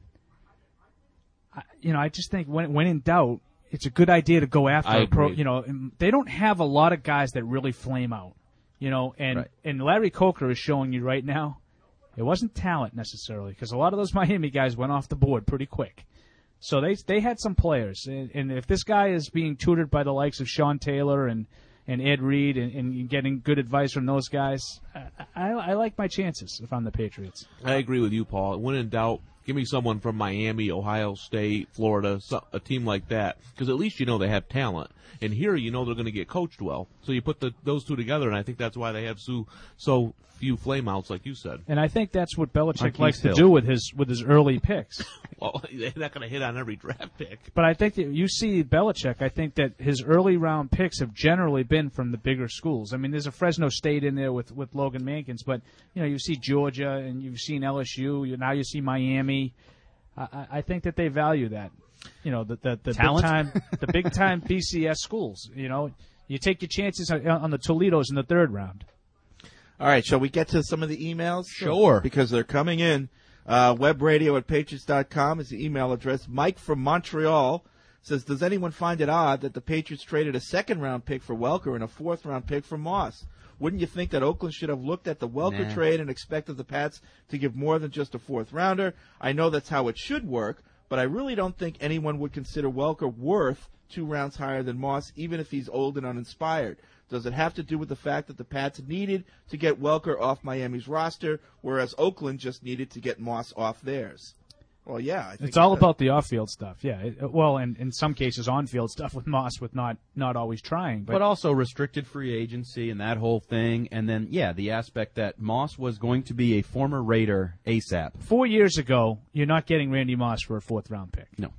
I, you know, I just think when when in doubt, it's a good idea to go after I a pro. agree. You know, and they don't have a lot of guys that really flame out. You know, and Right. and Larry Coker is showing you right now, it wasn't talent necessarily because a lot of those Miami guys went off the board pretty quick. So they they had some players, and, and if this guy is being tutored by the likes of Sean Taylor and. and Ed Reed and, and getting good advice from those guys, I, I, I like my chances if I'm the Patriots. I agree with you, Paul. When in doubt, give me someone from Miami, Ohio State, Florida, so, a team like that, because at least you know they have talent. And here you know they're going to get coached well. So you put the, those two together, and I think that's why they have so, so few flameouts, like you said. And I think that's what Belichick Marquise likes Hill. to do with his with his early picks. Well, they're not going to hit on every draft pick. But I think that you see Belichick, I think that his early round picks have generally been from the bigger schools. I mean, there's a Fresno State in there with, with Logan Mankins, but you know, you see Georgia and you've seen L S U. You, now you see Miami. I, I- I think that they value that. You know, the the, the big Talent? time the big time B C S schools. You know, you take your chances on, on the Toledos in the third round. All right, shall we get to some of the emails? Sure. Because they're coming in. Uh, webradio at patriots dot com is the email address. Mike from Montreal says, does anyone find it odd that the Patriots traded a second-round pick for Welker and a fourth-round pick for Moss? Wouldn't you think that Oakland should have looked at the Welker Nah. trade and expected the Pats to give more than just a fourth-rounder? I know that's how it should work, but I really don't think anyone would consider Welker worth two rounds higher than Moss, even if he's old and uninspired. Does it have to do with the fact that the Pats needed to get Welker off Miami's roster, whereas Oakland just needed to get Moss off theirs? Well, yeah. I think It's all it does. about the off-field stuff, yeah. It, well, and in some cases on-field stuff with Moss, with not not always trying. But, But also restricted free agency and that whole thing. And then, yeah, the aspect that Moss was going to be a former Raider ASAP. four years ago, you're not getting Randy Moss for a fourth-round pick. No.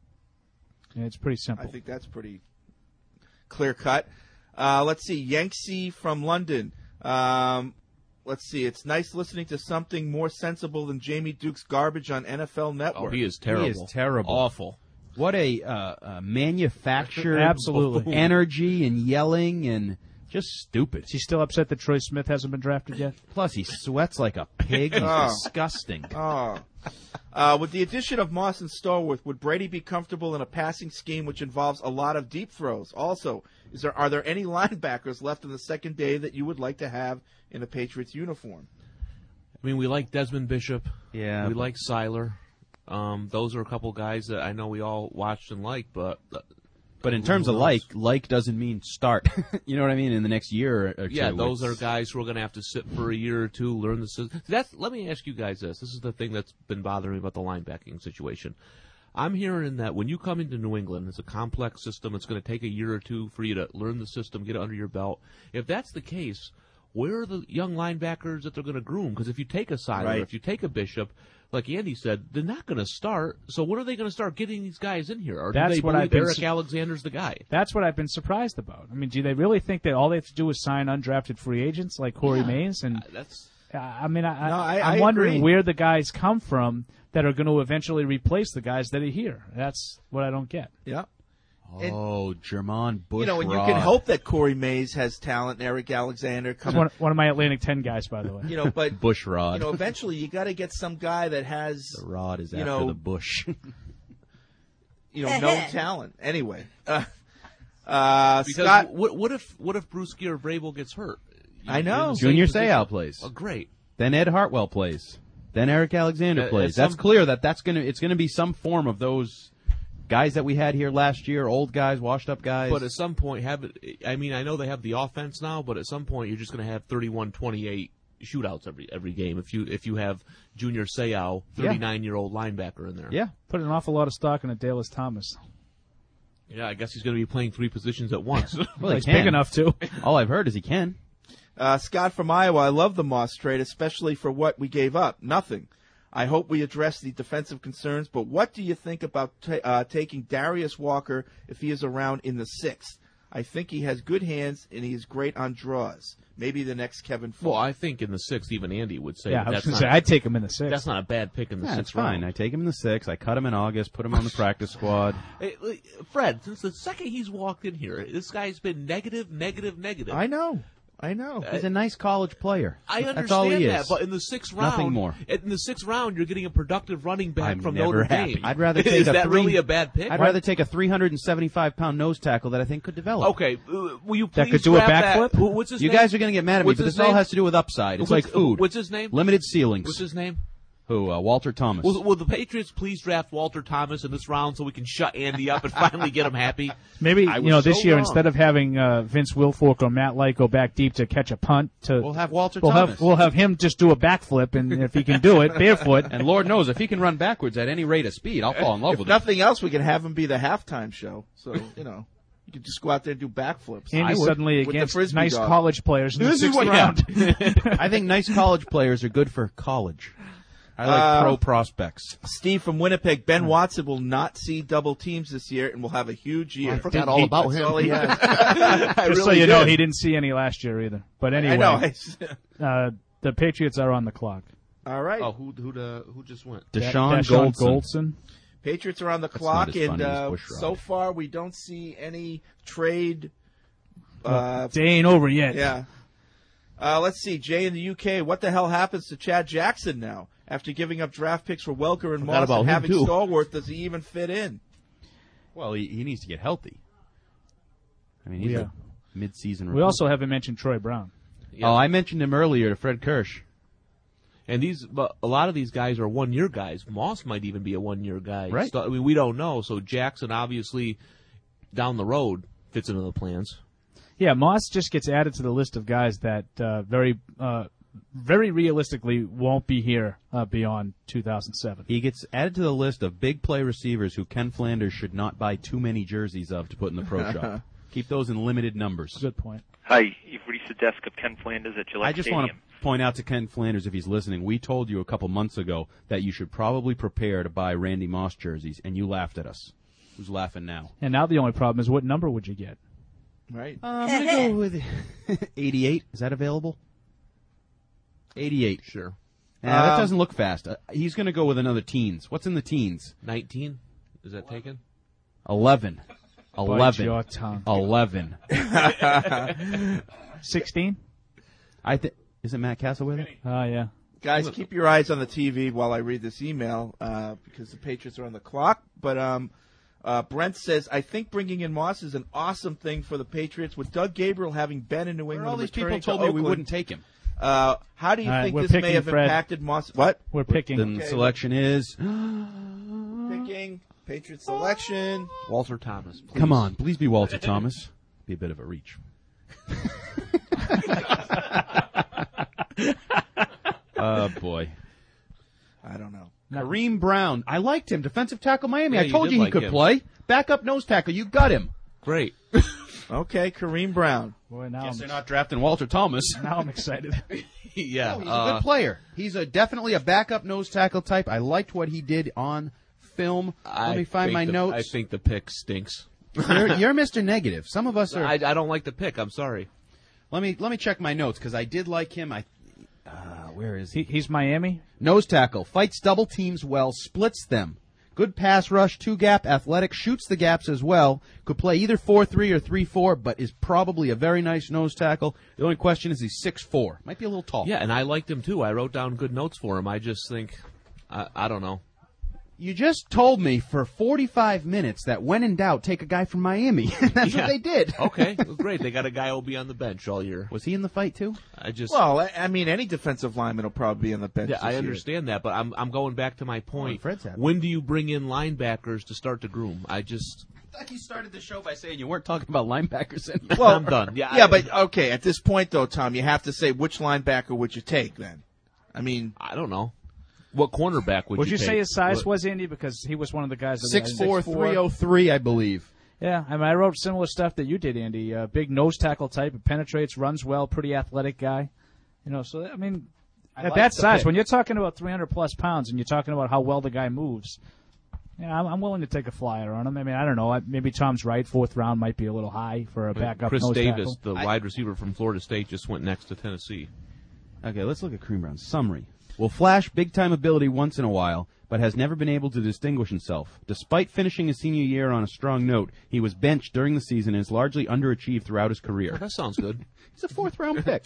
And it's pretty simple. I think that's pretty clear cut. Uh, let's see, Yanksy from London. Um, let's see, it's nice listening to something more sensible than Jamie Duke's garbage on N F L Network. Oh, he is terrible. He is terrible. Awful. What a uh, uh, manufactured Absolutely. energy and yelling and just stupid. Is he still upset that Troy Smith hasn't been drafted yet? Plus, he sweats like a pig. He's Oh. disgusting. Oh. Uh, with the addition of Moss and Stallworth, would Brady be comfortable in a passing scheme which involves a lot of deep throws? Also, is there are there any linebackers left in the second day that you would like to have in a Patriots uniform? I mean, we like Desmond Bishop. Yeah. We like Seiler. Um, those are a couple guys that I know we all watched and liked, but uh, But in terms of who like, knows? like doesn't mean start. You know what I mean? In the next year or, or Yeah, two. those are It's- guys who are going to have to sit for a year or two, learn the system. That's, let me ask you guys this. This is the thing that's been bothering me about the linebacking situation. I'm hearing that when you come into New England, it's a complex system. It's going to take a year or two for you to learn the system, get it under your belt. If that's the case, where are the young linebackers that they're going to groom? Because if you take a Seiler, Right. if you take a Bishop, like Andy said, they're not going to start. So when are they going to start getting these guys in here? Or do That's they what believe I've been Eric su- Alexander's the guy? That's what I've been surprised about. I mean, do they really think that all they have to do is sign undrafted free agents like Corey Yeah. Mays? And Uh, that's uh, I mean, I, No, I- I'm I wondering agree. where the guys come from that are going to eventually replace the guys that are here. That's what I don't get. Yeah. And- Oh, Jermon Bushrod. You know, and you can hope that Corey Mays has talent, and Eric Alexander That's coming. one, one of my Atlantic ten guys, by the way. You know, but Bushrod. you know, eventually you got to get some guy that has the rod is you after know, the bush. you know no talent. Anyway, uh, uh, because Scott, what, what if what if Bruschi or Vrabel gets hurt? I know. In the same Junior position. Seau plays. Oh, great. Then Ed Hartwell plays. Then Eric Alexander At- plays. at That's some- clear that that's gonna it's gonna be some form of those guys that we had here last year, old guys, washed up guys. But at some point, have it. I mean, I know they have the offense now, but at some point, you're just going to have thirty-one twenty-eight shootouts every every game. If you if you have Junior Seau, thirty-nine-year-old linebacker in there. yeah. Put an awful lot of stock into Dallas Thomas. Yeah, I guess he's going to be playing three positions at once. Well, he He's can. big enough to. All I've heard is he can. Uh, Scott from Iowa, I love the Moss trade, especially for what we gave up. Nothing. I hope we address the defensive concerns, but what do you think about ta- uh, taking Darius Walker if he is around in the sixth? I think he has good hands, and he is great on draws. Maybe the next Kevin Fuller. well, I think in the sixth, even Andy would say Yeah, I was that's going not, to say, I'd take him in the sixth. that's not a bad pick in the Yeah, it's sixth fine. round. I take him in the sixth. I cut him in August, put him on the practice squad. Hey, look, Fred, since the second he's walked in here, this guy's been negative, negative, negative. I know. I know. He's a nice college player. I understand That's all he that, is. but in the sixth round, Nothing more. In the sixth round, you're getting a productive running back I'm from never Notre happy. Dame. I'd rather take is a that three- really a bad pick? I'd rather take a three hundred seventy-five pound nose tackle that I think could develop. Okay, uh, will you That please could do a grab that- backflip? who- What's his You name? guys are going to get mad at me, What's but his this all name? has to do with upside. It's What's- like food. What's his name? Limited ceilings. What's his name? Who? Uh, Walter Thomas. Will, will the Patriots please draft Walter Thomas in this round so we can shut Andy up and finally get him happy? Maybe, I you was know, this so year, wrong. instead of having uh, Vince Wilfork or Matt Light go back deep to catch a punt, to We'll have Walter we'll Thomas. have we'll have him just do a backflip, and if he can do it barefoot, And Lord knows, if he can run backwards at any rate of speed, I'll fall in love If with nothing else, we can have him be the halftime show. So, you know, you can just go out there and do backflips. Andy I would. suddenly With the against Frisbee nice dog. college players in the This is sixth what- round. him. I think nice college players are good for college. I like Uh, pro prospects. Steve from Winnipeg, Ben Watson will not see double teams this year and will have a huge year. I forgot all about That's him. all he has. Just I so really you know, did. he didn't see any last year either. But anyway, I know. uh, the Patriots are on the clock. All right. Oh, who who uh, who just went? Deshaun Deshaun Goldson. Goldson. Patriots are on the not clock, as and funny as uh, Bushrod. so far we don't see any trade. Uh, They ain't over yet. yeah. Uh, let's see. Jay in the U K. What the hell happens to Chad Jackson now? After giving up draft picks for Welker and Forgot Moss about and him, having too. Stallworth, does he even fit in? Well, he, he needs to get healthy. I mean, he's Yeah. a mid-season We recruit. also haven't mentioned Troy Brown. Yeah. Oh, I mentioned him earlier to Fred Kirsch. And these, but a lot of these guys are one-year guys. Moss might even be a one-year guy. Right. So, I mean, we don't know. So Jackson obviously down the road fits into the plans. Yeah, Moss just gets added to the list of guys that uh, very, uh, very realistically won't be here uh, beyond two thousand seven. He gets added to the list of big play receivers who Ken Flanders should not buy too many jerseys of to put in the pro shop. Keep those in limited numbers. Good point. Hi, you've reached the desk of Ken Flanders at Gillette I just Stadium. want to point out to Ken Flanders, if he's listening, we told you a couple months ago that you should probably prepare to buy Randy Moss jerseys, and you laughed at us. Who's laughing now? And now the only problem is what number would you get? Right. Uh, I'm going to go with eighty-eight. Is that available? eighty-eight. Sure. Yeah, that Um, doesn't look fast. Uh, he's going to go with another teens. What's in the teens? nineteen? Is that taken? eleven. Bite eleven. your tongue. eleven. Sixteen? I think. Is it Matt Castle with it? Oh yeah. Guys, keep your eyes on the T V while I read this email uh, because the Patriots are on the clock. But um, uh, Brent says, I think bringing in Moss is an awesome thing for the Patriots. With Doug Gabriel having been in New England, Where all these people returning to told me we Oakland, wouldn't take him. Uh, how do you All right, think we're this may picking, have Fred. impacted Moss? What? We're picking. Then the Okay. selection is. Picking Patriots selection. Walter Thomas. Please. Come on, please be Walter Thomas. Be a bit of a reach. Oh boy. I don't know. Kareem Brown. I liked him. Defensive tackle Miami. Yeah, I you told did you he like could him. play. Backup nose tackle. You got him. Great. Okay, Kareem Brown. Boy, now Guess I'm they're not drafting Walter Thomas. Now I'm excited. yeah, No, he's uh, a good player. He's a definitely a backup nose tackle type. I liked what he did on film. I Let me find think my the, notes. I think the pick stinks. you're, you're Mister Negative. Some of us are. I, I don't like the pick. I'm sorry. Let me let me check my notes because I did like him. I uh, where is he? he? He's Miami. Nose tackle, fights double teams well, splits them. Good pass rush, two gap, athletic, shoots the gaps as well. Could play either four three or three four, but is probably a very nice nose tackle. The only question is he's six four. Might be a little tall. Yeah, and I liked him too. I wrote down good notes for him. I just think, I, I don't know. You just told me for forty-five minutes that when in doubt, take a guy from Miami. That's Yeah. what they did. Okay, well, great. They got a guy who'll be on the bench all year. Was he in the fight too? I just Well, I- I mean, any defensive lineman will probably be on the bench. yeah, this I year. understand that, but I'm I'm going back to my point. Fred's happy. When do you bring in linebackers to start to groom? I just I thought you started the show by saying you weren't talking about linebackers anymore. Well, I'm done. Yeah, yeah, I- but okay. At this point, though, Tom, you have to say which linebacker would you take then? I mean, I don't know. What cornerback would, Would you, take? say his size What- was, Andy? Because he was one of the guys that six four, three oh three, I believe. Yeah, I mean, I wrote similar stuff that you did, Andy. Uh, big nose tackle type, penetrates, runs well, pretty athletic guy. You know, so I mean, I at like that the size, pick. when you're talking about three hundred plus pounds and you're talking about how well the guy moves, yeah, I'm, I'm willing to take a flyer on him. I mean, I don't know. I- Maybe Tom's right. Fourth round might be a little high for a backup Chris nose Davis, tackle. the wide receiver from Florida State, just went next to Tennessee. Okay, let's look at Kareem Brown's summary. Will flash big-time ability once in a while, but has never been able to distinguish himself. Despite finishing his senior year on a strong note, he was benched during the season and has largely underachieved throughout his career. Oh, that sounds good. He's a fourth-round pick.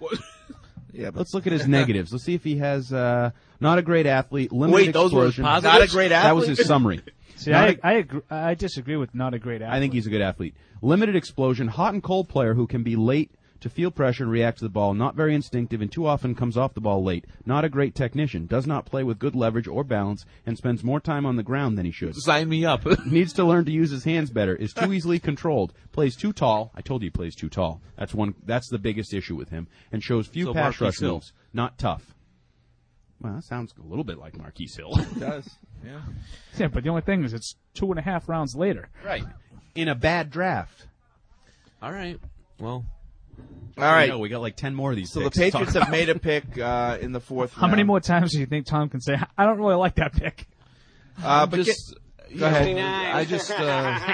yeah, but Let's look at his negatives. Let's see if he has uh, not a great athlete, limited Wait, those were his explosion. positives? Not a great That was athlete? his summary. See, Not I, a- I, agree, I disagree with not a great athlete. I think he's a good athlete. Limited explosion, hot and cold player who can be late to feel pressure and react to the ball, not very instinctive and too often comes off the ball late. Not a great technician, does not play with good leverage or balance, and spends more time on the ground than he should. Sign me up. Needs to learn to use his hands better, is too easily controlled, plays too tall. I told you he plays too tall. That's one. That's the biggest issue with him, and shows few So pass Marquise rush Hill. moves. Not tough. Well, that sounds a little bit like Marquise Hill. it does. Yeah. Yeah, but the only thing is it's two and a half rounds later. Right. In a bad draft. All right. Well, All right. No, we got like ten more of these. So the picks to talk Patriots have made a pick uh, in the fourth How round. many more times do you think Tom can say, I don't really like that pick? Uh, but just get, go ahead. I just uh,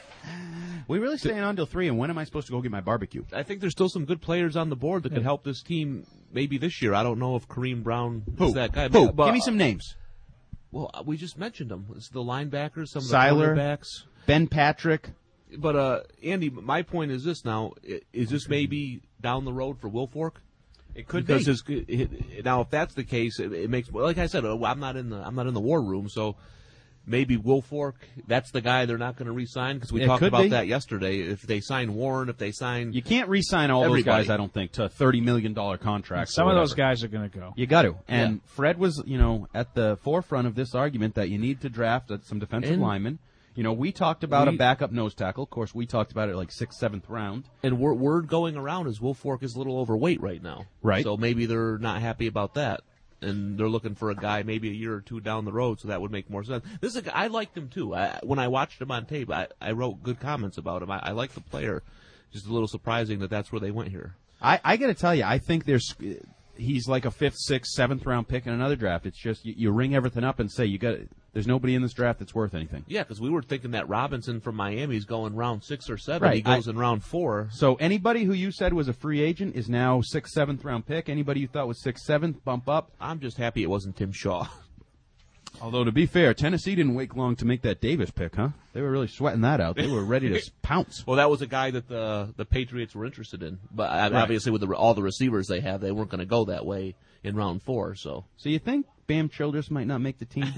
We really staying on till three, and when am I supposed to go get my barbecue? I think there's still some good players on the board that could help this team maybe this year. I don't know if Kareem Brown Who? is that guy. Who? But, Give me some names. Well, uh, we just mentioned them. It's the linebackers, some of Seiler. the cornerbacks. Ben Patrick. But uh, Andy, my point is this: now I- is this maybe down the road for Wilfork? It could because be. his, it, now if that's the case, it, it makes like I said, uh, I'm not in the I'm not in the war room, so maybe Wilfork. That's the guy they're not going to re-sign because we It talked could about be. that yesterday. If they sign Warren, if they sign, You can't re-sign all Everybody. those guys, I don't think, to thirty million dollars contracts. Some or of those whatever. guys are going to go. You got to. And Yeah. Fred was, you know, at the forefront of this argument that you need to draft uh, some defensive And- linemen. You know, we talked about We- a backup nose tackle. Of course, we talked about it like sixth, seventh round. and word, word going around is Wilfork is a little overweight right now. Right. So maybe they're not happy about that. And they're looking for a guy maybe a year or two down the road, so that would make more sense. This is a guy, I liked him too. I, when I watched him on tape, I, I wrote good comments about him. I, I like the player. Just a little surprising that that's where they went here. I, I got to tell you, I think there's he's like a fifth, sixth, seventh round pick in another draft. It's just you, you ring everything up and say you got. There's nobody in this draft that's worth anything. Yeah, because we were thinking that Robinson from Miami is going round six or seven. Right. He goes I- in round four. So anybody who you said was a free agent is now sixth, seventh round pick. Anybody you thought was sixth, seventh, bump up. I'm just happy it wasn't Tim Shaw. Although to be fair, Tennessee didn't wait long to make that Davis pick, huh? They were really sweating that out. They were ready to pounce. Well, that was a guy that the the Patriots were interested in, but uh, Right. obviously with the, all the receivers they have, they weren't going to go that way in round four. So So you think Bam Childress might not make the team?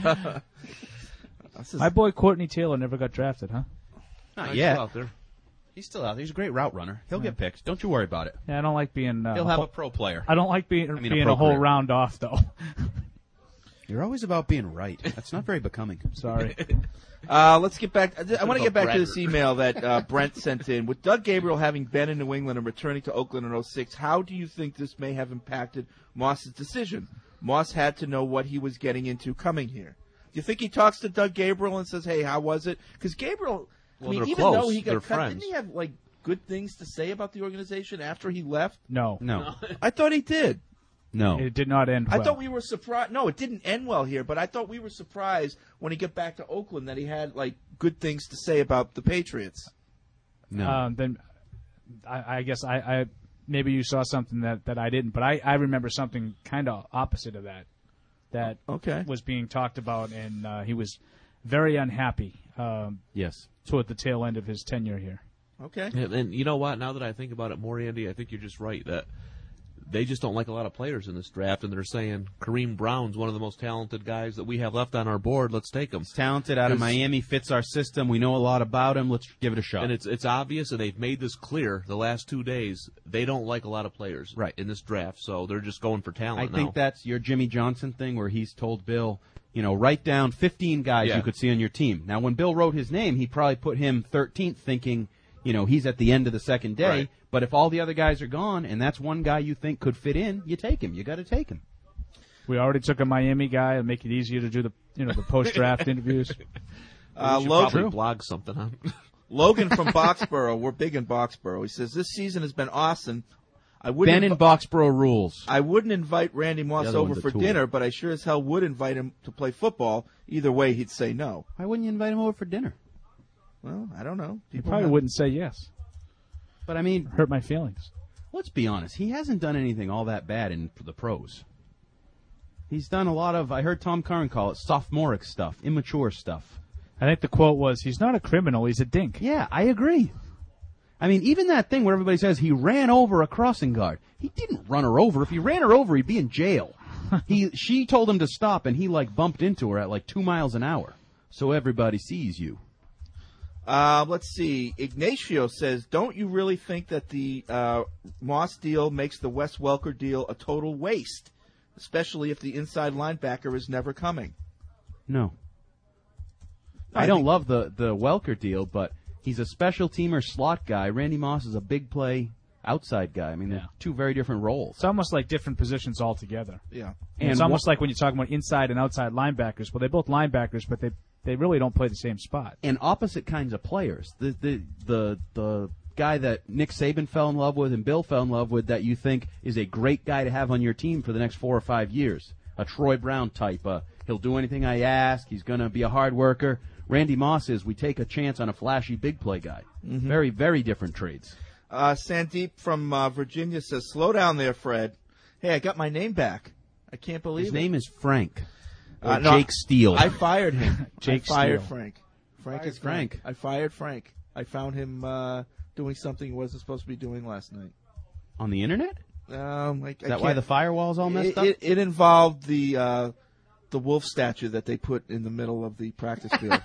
My boy Courtney Taylor never got drafted, huh? Not He's yet. still out there. He's still out there. He's a great route runner. He'll get picked. Don't you worry about it. Yeah, I don't like being. Uh, He'll have whole- a pro player. I don't like being I mean, a being pro a whole career. round off though. You're always about being right. That's not very becoming. Sorry. Uh, let's get back. I want to get back to Bragger. this email that uh, Brent sent in. With Doug Gabriel having been in New England and returning to Oakland in oh six, how do you think this may have impacted Moss's decision? Moss had to know what he was getting into coming here. Do you think he talks to Doug Gabriel and says, hey, how was it? Because Gabriel, Well, I mean, they're even close. though he got They're cut, friends. didn't he have like good things to say about the organization after he left? No. No. I thought he did. No. It did not end well. I thought we were surprised. No, it didn't end well here, but I thought we were surprised when he got back to Oakland that he had like good things to say about the Patriots. No. Um, then I, I guess I, I maybe you saw something that, that I didn't, but I, I remember something kind of opposite of that that okay. was being talked about, and uh, he was very unhappy. Um, yes. Toward the tail end of his tenure here. Okay. And, and you know what? Now that I think about it more, Andy, I think you're just right that they just don't like a lot of players in this draft, and they're saying Kareem Brown's one of the most talented guys that we have left on our board. Let's take him. He's talented, out of Miami, fits our system. We know a lot about him. Let's give it a shot. And it's it's obvious, and they've made this clear the last two days. They don't like a lot of players right. in this draft, so they're just going for talent I now. think that's your Jimmy Johnson thing where he's told Bill, you know, write down fifteen guys Yeah. you could see on your team. Now, when Bill wrote his name, he probably put him thirteenth thinking, you know, he's at the end of the second day. Right. But if all the other guys are gone and that's one guy you think could fit in, you take him. You got to take him. We already took a Miami guy and make it easier to do the you know the post draft interviews. Uh, we should Logan, probably blog something, huh? Logan from Boxborough. We're big in Boxborough. He says this season has been awesome. I wouldn't Ben in invi- Boxborough rules. I wouldn't invite Randy The Moss other over one's a for tool. dinner, but I sure as hell would invite him to play football. Either way, he'd say no. Why wouldn't you invite him over for dinner? Well, I don't know. He People probably have- wouldn't say yes. But I mean, hurt my feelings. Let's be honest. He hasn't done anything all that bad in the pros. He's done a lot of, I heard Tom Curran call it, sophomoric stuff, immature stuff. I think the quote was, he's not a criminal, he's a dink. Yeah, I agree. I mean, even that thing where everybody says he ran over a crossing guard. He didn't run her over. If he ran her over, he'd be in jail. he, She told him to stop, and he, like, bumped into her at, like, two miles an hour. So everybody sees you. Uh, let's see. Ignacio says, don't you really think that the uh, Moss deal makes the Wes Welker deal a total waste, especially if the inside linebacker is never coming? No. I I don't think- love the, the Welker deal, but he's a special teamer slot guy. Randy Moss is a big play outside guy. I mean, they're two very different roles. It's almost like different positions altogether. Yeah. And it's And almost wha- like when you're talking about inside and outside linebackers. Well, they're both linebackers, but they they really don't play the same spot. And opposite kinds of players. The the the the guy that Nick Saban fell in love with and Bill fell in love with that you think is a great guy to have on your team for the next four or five years. A Troy Brown type. Uh, he'll do anything I ask. He's going to be a hard worker. Randy Moss is, we take a chance on a flashy big play guy. Mhm. Very, very different trades. Uh, Sandeep from uh, Virginia says, slow down there, Fred. Hey, I got my name back. I can't believe His it. name is Frank. Or Uh, no, Jake Steele. I fired him. Jake I fired Steele. Frank. Frank Fired is Frank. Frank. I fired Frank. I found him uh, doing something he wasn't supposed to be doing last night. On the internet? Um, I, Is that why the firewall's all messed it, up? It, it involved the uh, the wolf statue that they put in the middle of the practice field.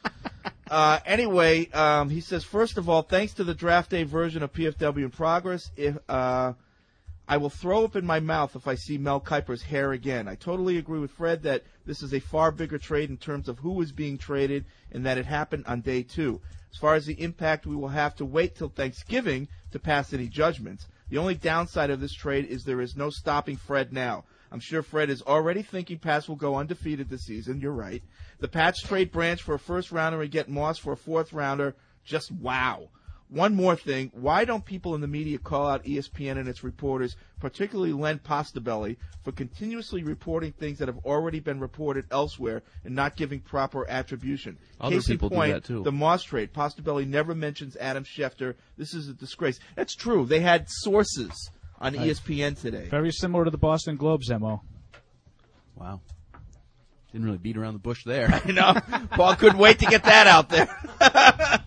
uh, anyway, um, he says, first of all, thanks to the draft day version of P F W in progress, if uh, I will throw up in my mouth if I see Mel Kiper's hair again. I totally agree with Fred that this is a far bigger trade in terms of who is being traded and that it happened on day two. As far as the impact, we will have to wait till Thanksgiving to pass any judgments. The only downside of this trade is there is no stopping Fred now. I'm sure Fred is already thinking Pats will go undefeated this season. You're right. The Pats trade Branch for a first rounder and get Moss for a fourth rounder. Just wow. One more thing. Why don't people in the media call out E S P N and its reporters, particularly Len Postabelli, for continuously reporting things that have already been reported elsewhere and not giving proper attribution? Other Case in people do point, that, too. the Moss trade. Postabelli never mentions Adam Schefter. This is a disgrace. That's true. They had sources on E S P N today. Very similar to the Boston Globe's M O. Wow. Didn't really beat around the bush there. You know, Paul couldn't wait to get that out there.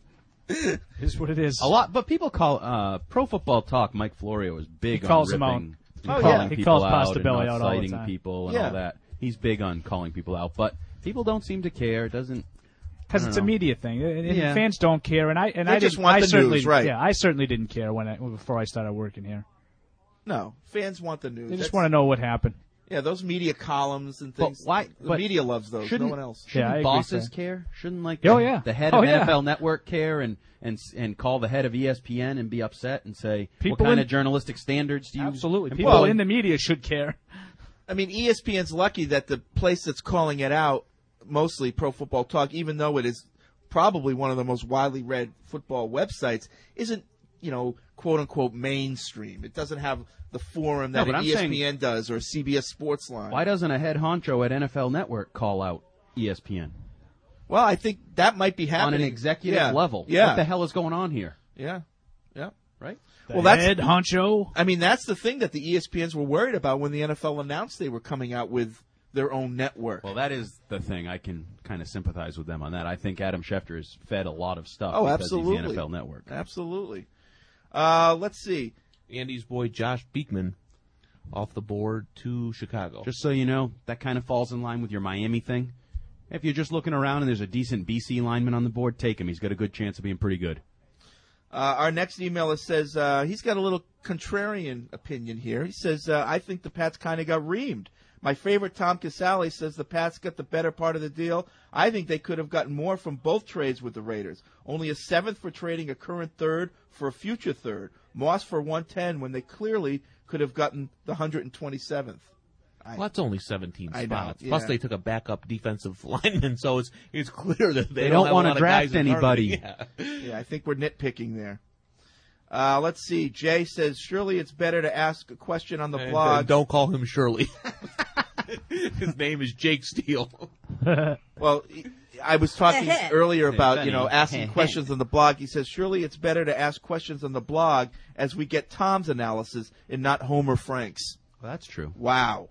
Is what it is. A lot, but people call uh, Pro Football Talk. Mike Florio is big He calls on him ripping, out. and Oh, calling yeah. He people calls out and Postabelli not out all the citing time. people and Yeah. all that. He's big on calling people out, but people don't seem to care. It doesn't Because I it's don't a know. media thing, and and Yeah. fans don't care. And I and They I just didn't- want I the certainly, news, right. Yeah, I certainly didn't care when I before I started working here. No, fans want the news. They just That's- want to know what happened. Yeah, those media columns and But things. why? The but media loves those. No Shouldn't, one else. Shouldn't Yeah, I agree, bosses Sam. care? Shouldn't like Oh, the, yeah. the head Oh, of yeah. N F L Network care and and and call the head of E S P N and be upset and say People what kind in- of journalistic standards do you Absolutely, employ? people in the media should care. I mean, E S P N's lucky that the place that's calling it out, mostly Pro Football Talk, even though it is probably one of the most widely read football websites, isn't, you know, quote unquote mainstream. It doesn't have the forum No, that but an I'm E S P N saying- does or C B S Sportsline. Why doesn't a head honcho at N F L Network call out E S P N? Well, I think that might be happening On an executive Yeah. level. Yeah. What the hell is going on here? Yeah. Yeah. Right? The head honcho. I mean, that's the thing that the E S P Ns were worried about when the N F L announced they were coming out with their own network. Well, that is the thing. I can kind of sympathize with them on that. I think Adam Schefter has fed a lot of stuff Oh, because absolutely. he's the N F L Network. Absolutely. Uh, let's see. Andy's boy Josh Beekman off the board to Chicago. Just so you know, that kind of falls in line with your Miami thing. If you're just looking around and there's a decent B C lineman on the board, take him. He's got a good chance of being pretty good. Uh, our next emailer says uh, he's got a little contrarian opinion here. He says, uh, I think the Pats kind of got reamed. My favorite, Tom Casale, says the Pats got the better part of the deal. I think they could have gotten more from both trades with the Raiders. Only a seventh for trading a current third for a future third. Moss for one ten when they clearly could have gotten the one hundred twenty-seventh. Well, that's only seventeen I know, spots. yeah. Plus, they took a backup defensive lineman, so it's it's clear that they, They don't, don't have wanna a lot of draft guys in front of them. anybody. Yeah. Yeah, I think we're nitpicking there. Uh, let's see. Jay says, surely it's better to ask a question on the And, blog. uh, don't call him Shirley. His name is Jake Steele. Well, I was talking earlier about, you know, Funny. asking questions on the blog. He says, surely it's better to ask questions on the blog as we get Tom's analysis and not Homer Frank's. Well, that's true. Wow.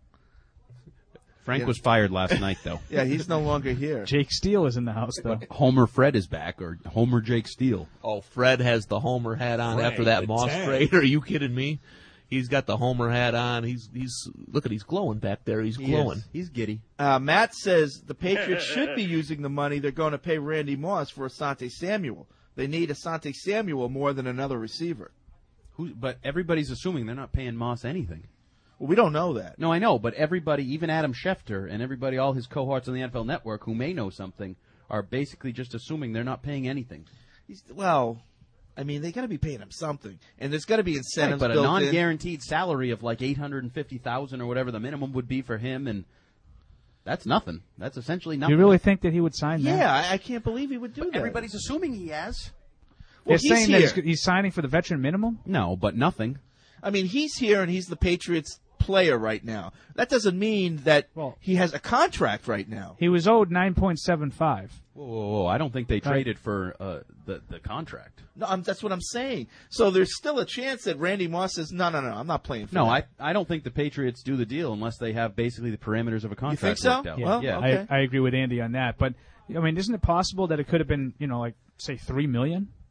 Frank Yeah. was fired last night, though. Yeah, he's no longer here. Jake Steele is in the house, though. Homer Fred is back, or Homer Jake Steele. Oh, Fred has the Homer hat on Frank after that the Moss Tank. trade. Are you kidding me? He's got the Homer hat on. He's he's look at he's glowing back there. He's He glowing. is. He's giddy. Uh, Matt says the Patriots should be using the money they're going to pay Randy Moss for Asante Samuel. They need Asante Samuel more than another receiver. Who, but everybody's assuming they're not paying Moss anything. Well, we don't know that. No, I know, but everybody, even Adam Schefter and everybody, all his cohorts on the N F L Network who may know something, are basically just assuming they're not paying anything. He's, well, I mean, they got to be paying him something, and there's got to be incentives Right, but a built in. non-guaranteed salary of like eight hundred and fifty thousand or whatever the minimum would be for him, and that's nothing. That's essentially nothing. You really think that he would sign that? Yeah, I, I can't believe he would do that. Everybody's assuming he has. They're Well, he's saying that here. he's, he's signing for the veteran minimum? No, but nothing. I mean, he's here and he's the Patriots player right now. That doesn't mean that Well- he has a contract right now. He was owed nine point seven five. Whoa, whoa, whoa. I don't think they traded for uh, the the contract. No, I'm, that's what I'm saying. So there's still a chance that Randy Moss says, no, no, no, I'm not playing for No, that. I I don't think the Patriots do the deal unless they have basically the parameters of a contract think so? worked out. Yeah, Well, yeah. okay. I, I agree with Andy on that. But, I mean, isn't it possible that it could have been, you know, like, say, three million dollars?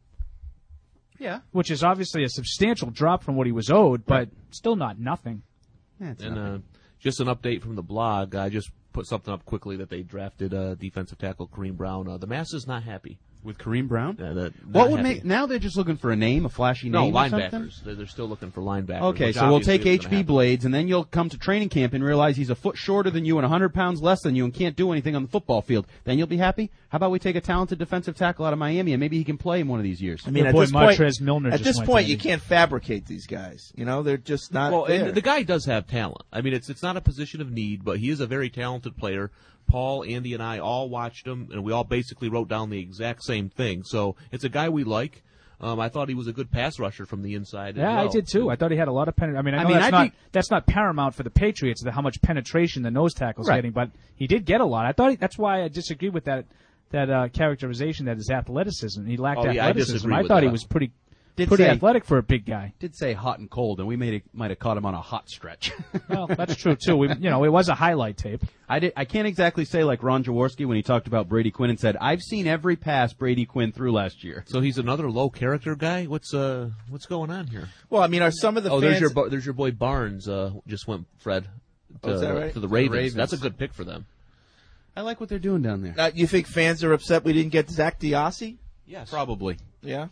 yeah. Which is obviously a substantial drop from what he was owed, but still not nothing. Yeah, it's And nothing. uh, just an update from the blog. I just put something up quickly that they drafted uh, defensive tackle Kareem Brown. Uh, the mass is not happy. with Kareem Brown. Uh, the, What not would happy. make now? They're just looking for a name, a flashy No, name. or something? linebackers. They're, they're still looking for linebackers. Okay, which so we'll obviously take isn't H gonna B happen. Blades, and then you'll come to training camp and realize he's a foot shorter than you and one hundred pounds less than you and can't do anything on the football field. Then you'll be happy? How about we take a talented defensive tackle out of Miami and maybe he can play in one of these years? I mean, Your at boy this point, Montrez Milner at just this went point to you the- can't fabricate these guys. You know, they're just not Well, there. and the guy does have talent. I mean, it's it's not a position of need, but he is a very talented player. Paul, Andy, and I all watched him, and we all basically wrote down the exact same thing. So it's a guy we like. Um, I thought he was a good pass rusher from the inside. Yeah, as well. I did too. I thought he had a lot of pen. I mean, I, I know mean, that's I'd not be- that's not paramount for the Patriots, the, how much penetration the nose tackle's Right. getting, but he did get a lot. I thought he, that's why I disagree with that that uh, characterization that his athleticism. He lacked Oh, yeah, I athleticism. disagree I with thought he that. was pretty Did pretty say- athletic for a big guy. Did say hot and cold, and we may might have caught him on a hot stretch. Well, that's true too. We, you know, it was a highlight tape. I did. I can't exactly say like Ron Jaworski when he talked about Brady Quinn and said, "I've seen every pass Brady Quinn threw last year." So he's another low character guy. What's uh what's going on here? well, I mean, are some of the oh, fans? there's your bo- there's your boy Barnes. Uh, just went Fred. To, Oh, is that right? to the Ravens. Ravens. That's a good pick for them. I like what they're doing down there. uh, you think fans are upset we didn't get Zach Diassi? Yes, Probably Yeah,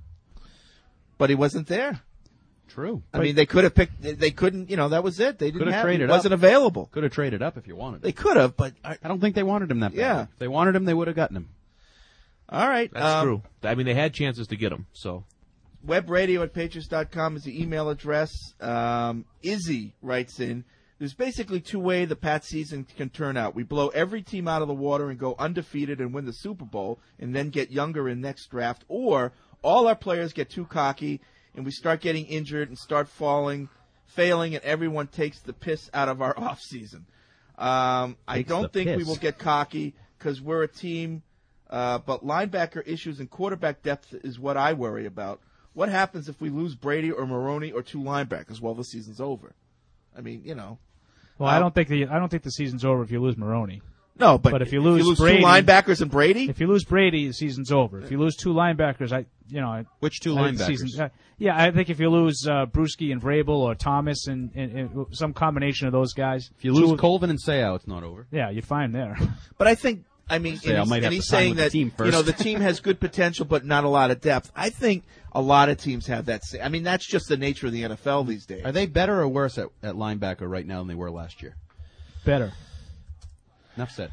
but he wasn't there. true. I mean, they could have picked. They they couldn't. You know, that was it. They didn't Could have have. traded It wasn't up. available. Could have traded up if you wanted. They It. could have, but I, I don't think they wanted him that bad. Yeah. If they wanted him, they would have gotten him. all right. That's um, true. I mean, they had chances to get him. So Webradio at patriots dot com is the email address. Um, Izzy writes in, there's basically two ways the Pats season can turn out. We blow every team out of the water and go undefeated and win the Super Bowl and then get younger in next draft, or all our players get too cocky and we start getting injured and start falling, failing, and everyone takes the piss out of our offseason. Um, I Takes don't the think we piss. will get cocky because we're a team, uh, but linebacker issues and quarterback depth is what I worry about. What happens if we lose Brady or Maroney or two linebackers? Well, the season's over. I mean, you know. Well, um, I don't think the I don't think the season's over if you lose Maroney. No, but, But if you lose, if you lose Brady, two linebackers and Brady, if you lose Brady, the season's over. If you lose two linebackers, I you know I, Which two I think the linebackers? season- uh, yeah, I think if you lose uh, Bruschi and Vrabel or Thomas and, and, and some combination of those guys, If you lose two- Colvin and Seau, it's not over. yeah, you're fine there. but I think, I mean, Say, I and he's, might have and to he's sign saying with the that team you know first. the team has good potential but not a lot of depth. I think a lot of teams have that. Same, I mean, that's just the nature of the N F L these days. Are they better or worse at, at linebacker right now than they were last year? Better, Enough said.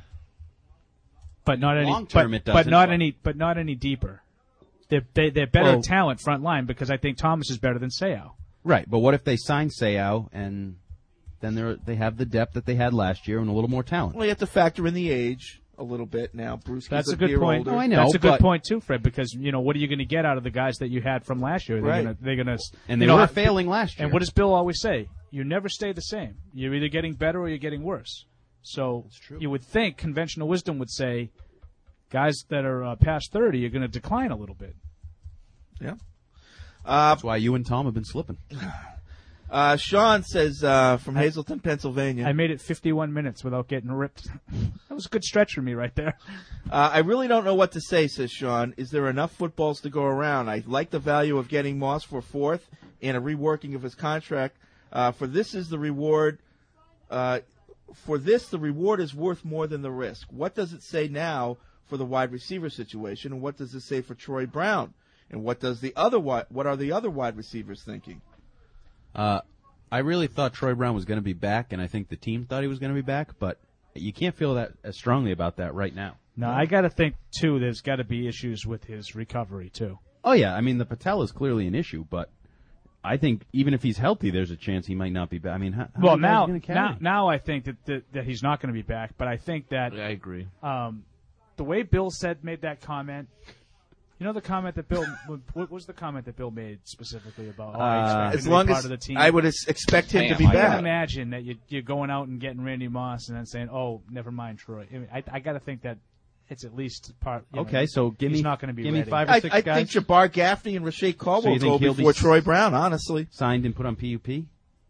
but not any. Long term, but, it but doesn't, not but- any. But not any deeper. They're they, they're better Well- talent front line because I think Thomas is better than Seau. Right, but what if they sign Seau and then they they have the depth that they had last year and a little more talent? Well, you have to factor in the age a little bit now. Bruce, That's a a good year point. older. Oh, I know, That's a good but- point too, Fred. Because you know what are you going to get out of the guys that you had from last year? They're Right. Gonna, they're going to And you they know, were I- failing last year. And what does Bill always say? You never stay the same. You're either getting better or you're getting worse. So true. you would think conventional wisdom would say guys that are uh, past thirty are going to decline a little bit. Yeah. Uh, That's why you and Tom have been slipping. uh, Sean says uh, from Hazleton, Pennsylvania. I made it fifty-one minutes without getting ripped. That was a good stretch for me right there. Uh, I really don't know what to say, says Sean. Is there enough footballs to go around? I like the value of getting Moss for fourth and a reworking of his contract. Uh, for this is the reward. Uh, for this, the reward is worth more than the risk. What does it say now for the wide receiver situation, and what does it say for Troy Brown? And what does the other wi- what are the other wide receivers thinking? Uh, I really thought Troy Brown was going to be back, and I think the team thought he was going to be back, but you can't feel that as strongly about that right now. No, I got to think too. There's got to be issues with his recovery too. Oh, yeah. I mean, the patella is clearly an issue, but I think even if he's healthy, there's a chance he might not be back. I mean, how, how Well, many guys now, are gonna carry? now, now I think that, that that he's not going to be back. But I think that I agree. um, the way Bill said made that comment. You know the comment that Bill. What was the comment that Bill made specifically about? Oh, I Uh, expect him As to long be part as of the team. I would ex- expect him to be I can back. imagine that you, you're going out and getting Randy Moss and then saying, "Oh, never mind, Troy." I, mean, I, I got to think that it's at least part. You Okay, know, so give he's me- not going to be give me ready. five or I, six I guys. think Jabbar Gaffney and Rashae So you Caldwell think go he'll be before s- Troy Brown, honestly. Signed and put on P U P?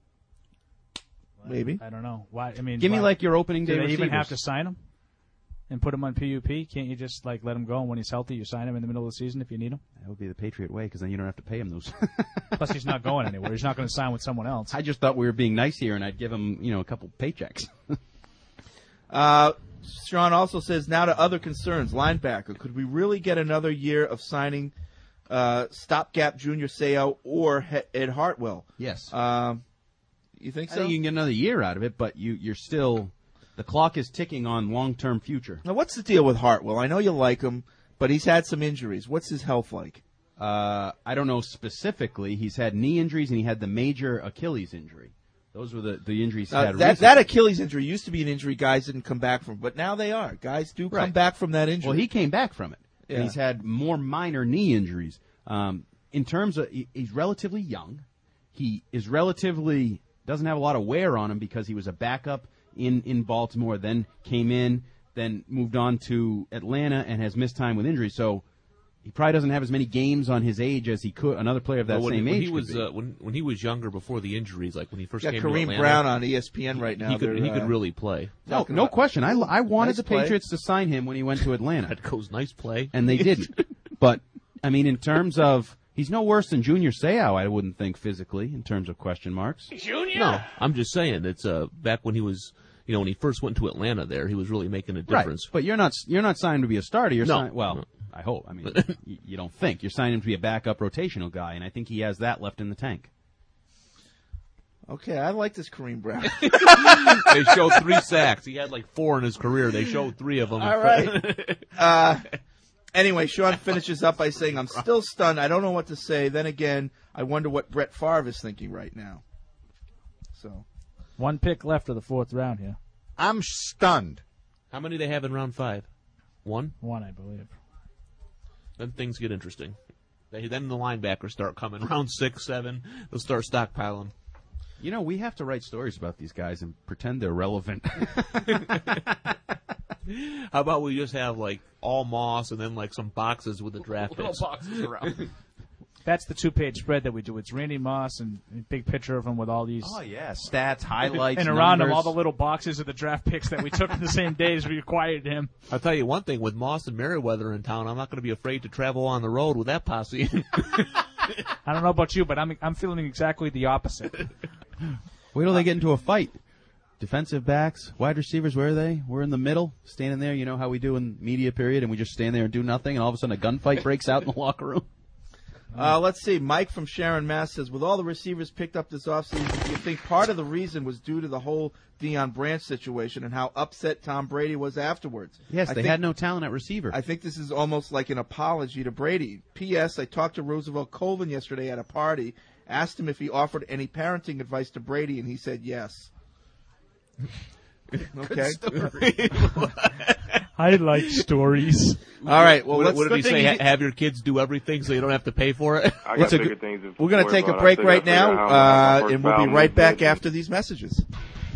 Maybe. I don't know why. I mean, Give me why- like your opening Do day they even have receivers. to sign him and put him on P U P? Can't you just like let him go and when he's healthy, you sign him in the middle of the season if you need him? That would be the Patriot way, because then you don't have to pay him those. Plus, he's not going anywhere. He's not going to sign with someone else. I just thought we were being nice here, and I'd give him, you know, a couple paychecks. Uh, Sean also says, now to other concerns. Linebacker, could we really get another year of signing uh, stopgap Junior Seau or He- Ed Hartwell? Yes. Um, you think I so? think you can get another year out of it, but you, you're still the clock is ticking on long-term future. Now, what's the deal with Hartwell? I know you like him, but he's had some injuries. What's his health like? Uh, I don't know specifically. He's had knee injuries, and he had the major Achilles injury. Those were the, the injuries he Uh, had that, recently. that Achilles injury used to be an injury guys didn't come back from, but now they are. Guys do come Right. back from that injury. Well, he came back from it. Yeah. And he's had more minor knee injuries. Um, in terms of, he, he's relatively young. He is relatively doesn't have a lot of wear on him because he was a backup in, in Baltimore, then came in, then moved on to Atlanta and has missed time with injury. So he probably doesn't have as many games on his age as he could. Another player of that But when, same when age he could was be. uh, when when he was younger before the injuries, like when he first got came Kareem to Atlanta, Brown on E S P N right now. He could They're, he could uh, really play. no, talking no about- question. I, I wanted Nice the play. Patriots to sign him when he went to Atlanta. That goes nice play, and they didn't. But I mean, in terms of, he's no worse than Junior Seau, I wouldn't think physically, in terms of question marks. No, I'm just saying it's uh back when he was, you know, when he first went to Atlanta. There, he was really making a difference. Right. But you're not you're not signed to be a starter. You're No. signed, well, No. I hope. I mean, you, you don't think you're signing him to be a backup rotational guy, and I think he has that left in the tank. Okay, I like this Kareem Brown. They showed three sacks. He had like four in his career. They showed three of them. All right. Uh, anyway, Sean finishes up by saying, I'm still stunned. I don't know what to say. Then again, I wonder what Brett Favre is thinking right now. So, One pick left of the fourth round here. I'm stunned. How many they have in round five? One? One, I believe. Then things get interesting. They, then the linebackers start coming. Round six, seven, they'll start stockpiling. You know, we have to write stories about these guys and pretend they're relevant. How about we just have, like, all moss and then, like, some boxes with the draft Little picks. boxes around. That's the two-page spread that we do. It's Randy Moss and a big picture of him with all these. Oh, yeah. Stats, highlights, and around him, numbers. all the little boxes of the draft picks that we took the same day as we acquired him. I'll tell you one thing. With Moss and Merriweather in town, I'm not going to be afraid to travel on the road with that posse. I don't know about you, but I'm I'm feeling exactly the opposite. Wait till they get into a fight. Defensive backs, wide receivers, where are they? We're in the middle, standing there. You know how we do in media period, and we just stand there and do nothing, and all of a sudden a gunfight breaks out in the locker room. Uh, let's see. Mike from Sharon, Mass. says, with all the receivers picked up this offseason, do you think part of the reason was due to the whole Deion Branch situation and how upset Tom Brady was afterwards? Yes, I they think, had no talent at receiver. I think this is almost like an apology to Brady. P S. I talked to Roosevelt Colvin yesterday at a party, asked him if he offered any parenting advice to Brady, and he said yes. Okay. I like stories. All right. Well, what, let's, what did he let's say? think Ha- have your kids do everything so you don't have to pay for it? I got What's a bigger good- things to We're going to worry take a about. I break still gotta right now, figure out how uh, my and we'll be first right back foul after these messages.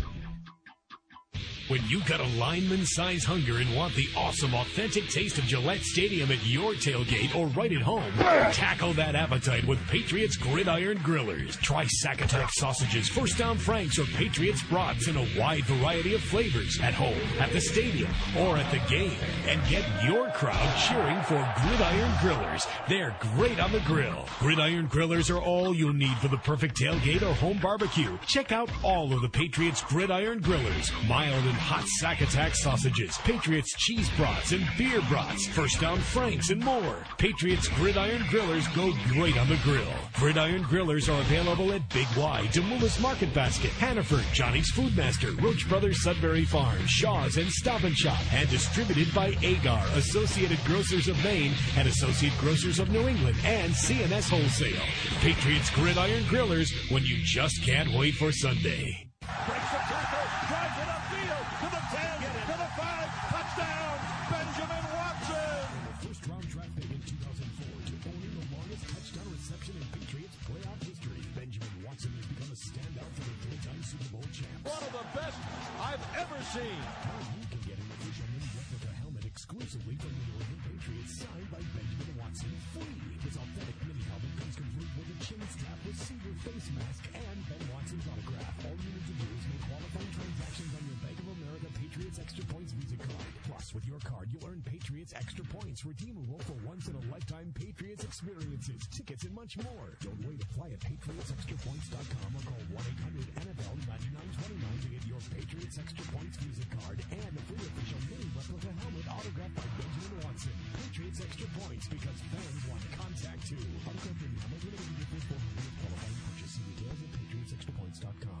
When you got a lineman-size hunger and want the awesome, authentic taste of Gillette Stadium at your tailgate or right at home, tackle that appetite with Patriots Gridiron Grillers. Try Sack Attack sausages, First Down Franks, or Patriots brats in a wide variety of flavors at home, at the stadium, or at the game. And get your crowd cheering for Gridiron Grillers. They're great on the grill. Gridiron Grillers are all you'll need for the perfect tailgate or home barbecue. Check out all of the Patriots Gridiron Grillers. Mild and hot Sack Attack sausages, Patriots cheese brats and beer brats, First Down Franks, and more. Patriots Gridiron Grillers go great on the grill. Gridiron Grillers are available at Big Y, Demoulas Market Basket, Hannaford, Johnny's Foodmaster, Roach Brothers Sudbury Farm, Shaw's, and Stop and Shop, and distributed by Agar, Associated Grocers of Maine, and Associate Grocers of New England, and C N S Wholesale. Patriots Gridiron Grillers, when you just can't wait for Sunday. Breaks the tackle, drives it upfield to the ten, to the five, touchdown, Benjamin Watson. First round draft pick in two thousand four to owning the longest touchdown reception in Patriots playoff history. Benjamin Watson has become a standout for the three-time Super Bowl champs. One of the best I've ever seen. Now you can get an official mini replica helmet exclusively from the New England Patriots, signed by Benjamin Watson, free. His authentic mini helmet comes complete with a chin strap, receiver face mask, and Ben Watson's autograph. All you need to do is make qualifying transactions on your Bank of America Patriots Extra Points Visa card. Plus, with your card, you'll earn Patriots Extra Points, redeemable for once-in-a-lifetime Patriots experiences, tickets, and much more. Don't wait. Apply at patriots extra points dot com or call one eight hundred N F L ninety-nine twenty-nine to get your Patriots Extra Points Visa card and a free official mini replica helmet autographed by Benjamin Watson. Patriots Extra Points, because fans want contact too. Autographed mini helmet, limited edition for qualifying purchase. See details at patriots extra points dot com.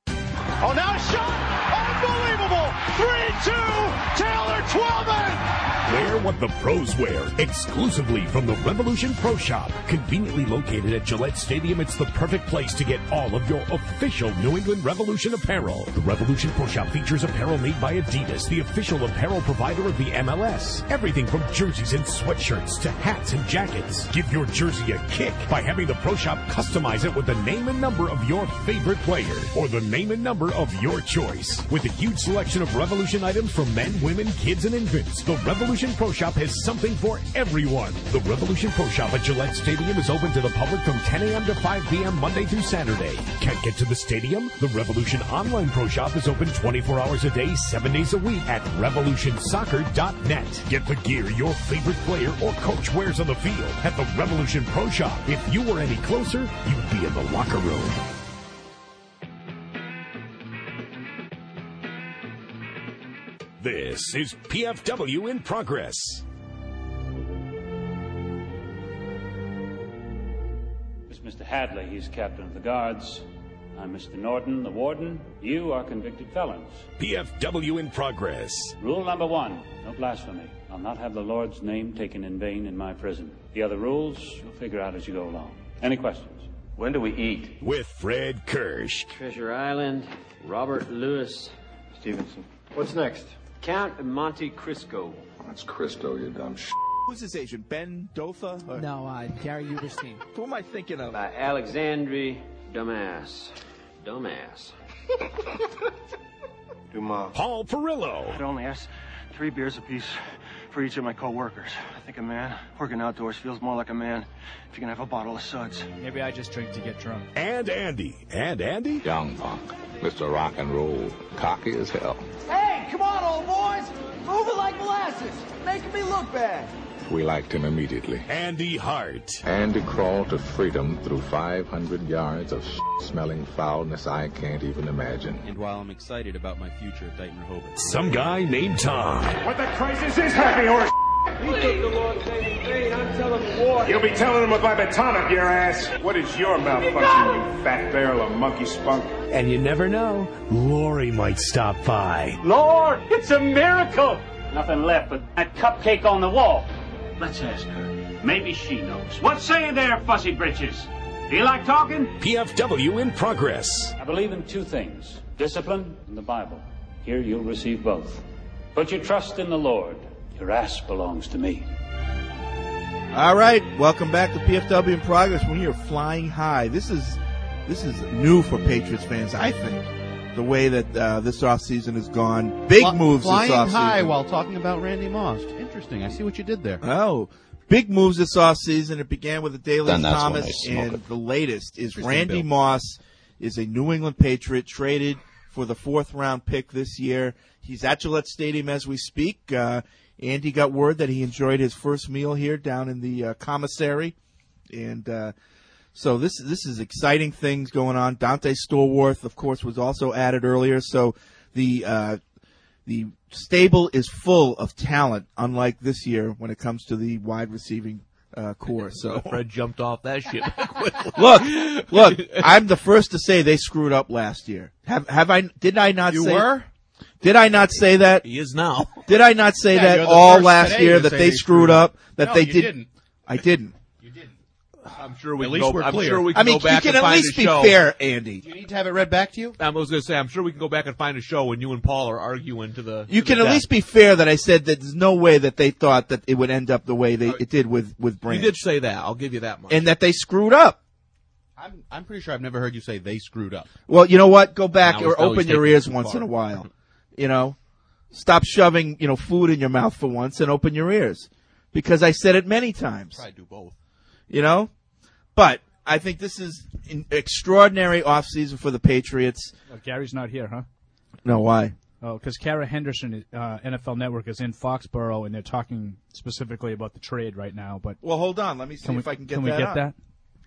Oh, now a shot! Unbelievable! three two, Taylor Twellman! Wear what the pros wear, exclusively from the Revolution Pro Shop. Conveniently located at Gillette Stadium, it's the perfect place to get all of your official New England Revolution apparel. The Revolution Pro Shop features apparel made by Adidas, the official apparel provider of the M L S. Everything from jerseys and sweatshirts to hats and jackets. Give your jersey a kick by having the Pro Shop customize it with the name and number of your favorite player, or the name and number of your choice. With a huge selection of Revolution items for men, women, kids, and infants, the Revolution Pro Shop has something for everyone. The Revolution Pro Shop at Gillette Stadium is open to the public from ten a.m. to five p.m. Monday through Saturday. Can't get to the stadium? The Revolution Online Pro Shop is open twenty-four hours a day, seven days a week at revolution soccer dot net. Get the gear your favorite player or coach wears on the field at the Revolution Pro Shop. If you were any closer, you'd be in the locker room. This is P F W in Progress. This is Mister Hadley. He's captain of the guards. I'm Mister Norton, the warden. You are convicted felons. P F W in Progress. Rule number one, no blasphemy. I'll not have the Lord's name taken in vain in my prison. The other rules, you'll figure out as you go along. Any questions? When do we eat? With Fred Kirsch. Treasure Island, Robert Louis Stevenson. What's next? Count Monte Cristo. That's Cristo, you dumb sh**. Who's this agent? Ben Dotha? Or? No, uh, Gary Uberstein. Who am I thinking of? Uh, Alexandre Dumas. Dumas. Dumas. Paul Perillo. I'd only ask three beers apiece for each of my co-workers. I think a man working outdoors feels more like a man if you can have a bottle of suds. Maybe I just drink to get drunk. And Andy. And Andy? Young punk. Mister Rock and Roll. Cocky as hell. Hey, come on, old boys. Move it like molasses. Making me look bad. We liked him immediately. Andy Hart. Andy crawled to freedom through five hundred yards of smelling foulness I can't even imagine. And while I'm excited about my future at Dighton Rehoboth. Some guy named Tom. What the crisis is, Happy Horse? He took the Lord's name in vain. I'm telling him war. You'll be telling him with my baton up your ass. What is your malfunction, you fat barrel of monkey spunk? And you never know, Lori might stop by. Lord, it's a miracle. Nothing left but that cupcake on the wall. Let's ask her. Maybe she knows. What say you there, fussy britches? Do you like talking? P F W in progress. I believe in two things, discipline and the Bible. Here you'll receive both. Put your trust in the Lord. Your ass belongs to me. All right, welcome back to P F W in progress. We're here flying high. This is this is new for Patriots fans, I think. The way that uh, this offseason has gone. Big Fly, moves flying this offseason. high while talking about Randy Moss. Interesting. I see what you did there. Oh, big moves this offseason. It began with the Daily Then that's Thomas, when I smoke and it. the latest is Interesting Randy bill. Moss is a New England Patriot traded for the fourth round pick this year. He's at Gillette Stadium as we speak. Uh, Andy got word that he enjoyed his first meal here down in the uh, commissary, and uh, so this this is exciting things going on. Dante Stallworth, of course, was also added earlier. So the uh, the stable is full of talent, unlike this year when it comes to the wide receiving uh, core. So Fred jumped off that ship quickly. look, look, I'm the first to say they screwed up last year. Have have I? Did I not? You say, were? Did I not say that? He is now. Did I not say Yeah, that you're the all first last today year to that say they they screwed screwed up? up. That No, they you did. didn't. I didn't. I'm sure we At can least go, we're I'm clear. sure we can I mean, go back you can and at find least a be show. fair, Andy. Do you need to have it read back to you? I was going to say, I'm sure we can go back and find a show when you and Paul are arguing to the. You to can the at death. least be fair that I said that there's no way that they thought that it would end up the way they it did with with You Branch, did say that. I'll give you that much. and that they screwed up. I'm I'm pretty sure I've never heard you say they screwed up. Well, you know what? Go back Now he's- or now open he's your taking ears it too once far. in a while. You know, stop shoving you know food in your mouth for once and open your ears, because I said it many times. Probably do both. You know, but I think this is an extraordinary offseason for the Patriots. Oh, Gary's not here, huh? No, why? Oh, because Kara Henderson, uh, N F L Network, is in Foxborough, and they're talking specifically about the trade right now. But Well, hold on. Let me see can we, if I can get can that we get up. that?